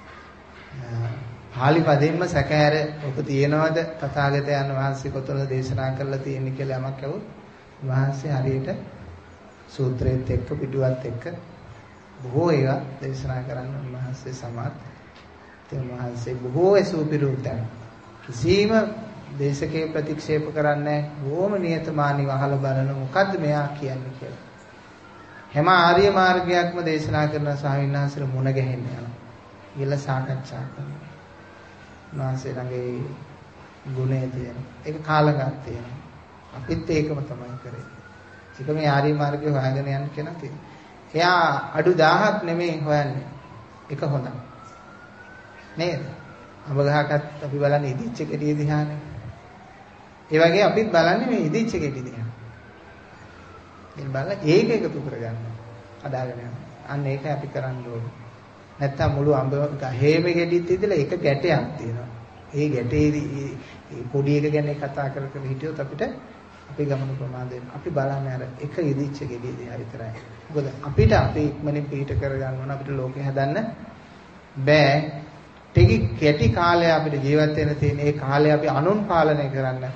පාලි පදෙන්ම සැකහැර ඔක තියෙනවද තථාගතයන් වහන්සේ කොතනද දේශනා කරලා තියෙන්නේ කියලා යමක් ඇහුවොත් වහන්සේ හරියට සූත්‍රයේත් එක්ක පිටුවත් එක්ක බොහෝ ඒවා දේශනා කරන්න උන්වහන්සේ සමත්. ඒ වහන්සේ බොහෝ සූපිරුතන් කිසිම දේශකේ ප්‍රතික්ෂේප කරන්නේ බොහොම නියතමානීව අහලා බලන මොකද්ද මෙයා කියන්නේ කියලා. හැම ආර්ය මාර්ගයක්ම දේශනා කරන ස්වාමීන් වහන්සේලා මුණ ගැහෙන්න යනවා. ඊළ සාකච්ඡා කරනවා. උන්වහන්සේ ළඟේ ගුණය තියෙනවා. ඒක කාලගත තියෙනවා. අපිත් ඒකම තමයි කරේ. ඒක මේ ආර්ය මාර්ගය හොයාගෙන යන්න කෙනා තියෙනවා. එයා අඩු දහයක් නෙමෙයි හොයන්නේ. ඒක හොඳයි. නේද? අඹ ගහකත් අපි බලන්නේ ඉදිච්ච කෙඩිය දිහානේ. ඒ වගේ අපිත් බලන්නේ මේ ඉදිච්ච කෙඩිය දිහා. ඒක බලලා ඒක එකතු කරගන්න. අදාගෙන යනවා. අන්න ඒකයි අපි කරන්න ඕනේ. නැත්තම් මුළු අඹ ගහේම ගෙඩිත් ඉදලා එක ගැටයක් තියෙනවා. ඒ ගැටේදී ඒ පොඩි එක ගැන කතා කර කර හිටියොත් අපිට අපේ ගමන ප්‍රමාද වෙනවා. අපි බලන්නේ අර එක ඉදිච්ච ගෙඩිය දිහා විතරයි. මොකද අපිට අපි ඉක්මනින් පිට කරගන්න ඕන, අපිට ලෝකේ හදන්න බෑ. ටික කැටි කාලය අපිට ජීවත් වෙන්න තියෙන ඒ කාලය අපි අනුන් පාලනය කරන්න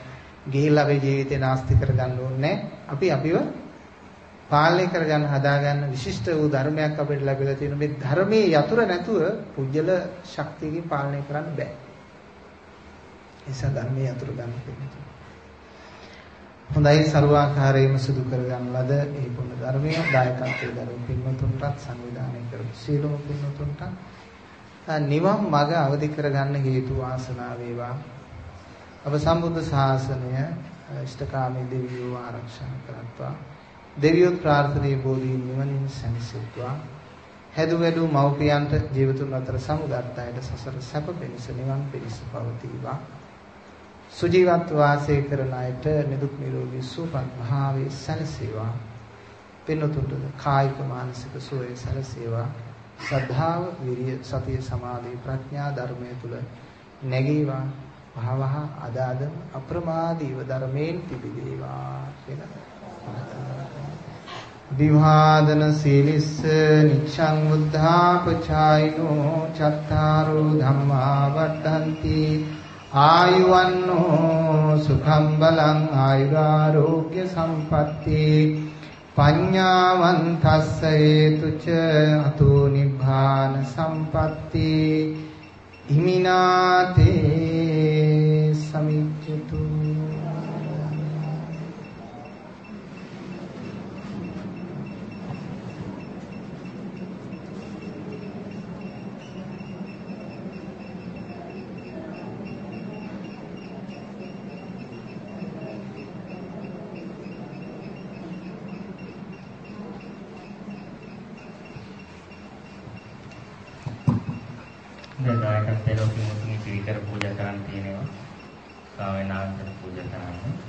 ගිහිල්ලා අපේ ජීවිතේ නාස්ති කරගන්න ඕනේ. අපි අපිව පාලනය කරගන්න හදාගන්න විශිෂ්ට වූ ධර්මයක් අපිට ලැබිලා තියෙනවා. මේ ධර්මයේ යතුරු නැතුව පුජ්‍යල ශක්තියකින් පාලනය කරන්න බෑ. ඒ නිසා ධර්මයේ යතුරු ගන්න පිළිතුරු. හොඳයි සර්වාකාරයෙන්ම සිදු කරගන්න ලද මේ පුණ්‍ය ධර්මයේ දායකත්වයේ දරන පින්වතුන්ටත් සංවිධානය කරපු සීලම පින්වතුන්ට නිවන් මඟ අවදි කරගන්න හේතු වාසනා වේවා. අප සම්බුද්ධ ශාසනය ඉෂ්ඨකාමී දෙවියෝ ආරක්ෂා කරත්වා. දෙවියෝ ප්‍රාර්ථනීය බෝධීන් නිවනින් සැනසෙත්වා. හැදු වැඩු මව්පියන්ට ජීවිතුන් අතර සමුදර්ථයට සසර සැප පිණිස නිවන් පිණිස පවතිවා. සුජීවත් වාසය කරන අයට නිදුක් නිරෝගී සුවපත් භාවයේ සැලසේවා. පින්වතුන්ට කායික මානසික සුවය සැලසේවා. ශ්‍රද්ධාව, විරිය, සතිය, සමාධි, ප්‍රඥා ධර්මයේ තුල නැගීවා. භවහ අදාදම අප්‍රමාදීව ධර්මයෙන් තිබිදේවා කියලා විවාදන සීලිස්ස නිච්ඡං බුද්ධාපචායිනෝ චත්තාරෝ ධම්මා වඩ්ඩಂತಿ ආයුවන්නෝ සුඛං බලං ආයුරාෝග්‍ය සම්පatti පඤ්ඤාවන්තස්ස හේතුච අතෝ නිබ්බාන සම්පatti ඉමිනාතේ සමිච්ඡතු. දැන් ආයතන දෙලොකින් මුතුන් පිළිකර පූජා කරන්න තියෙනවා. ස්වාමීන් වහන්සේට පූජා කරන්න.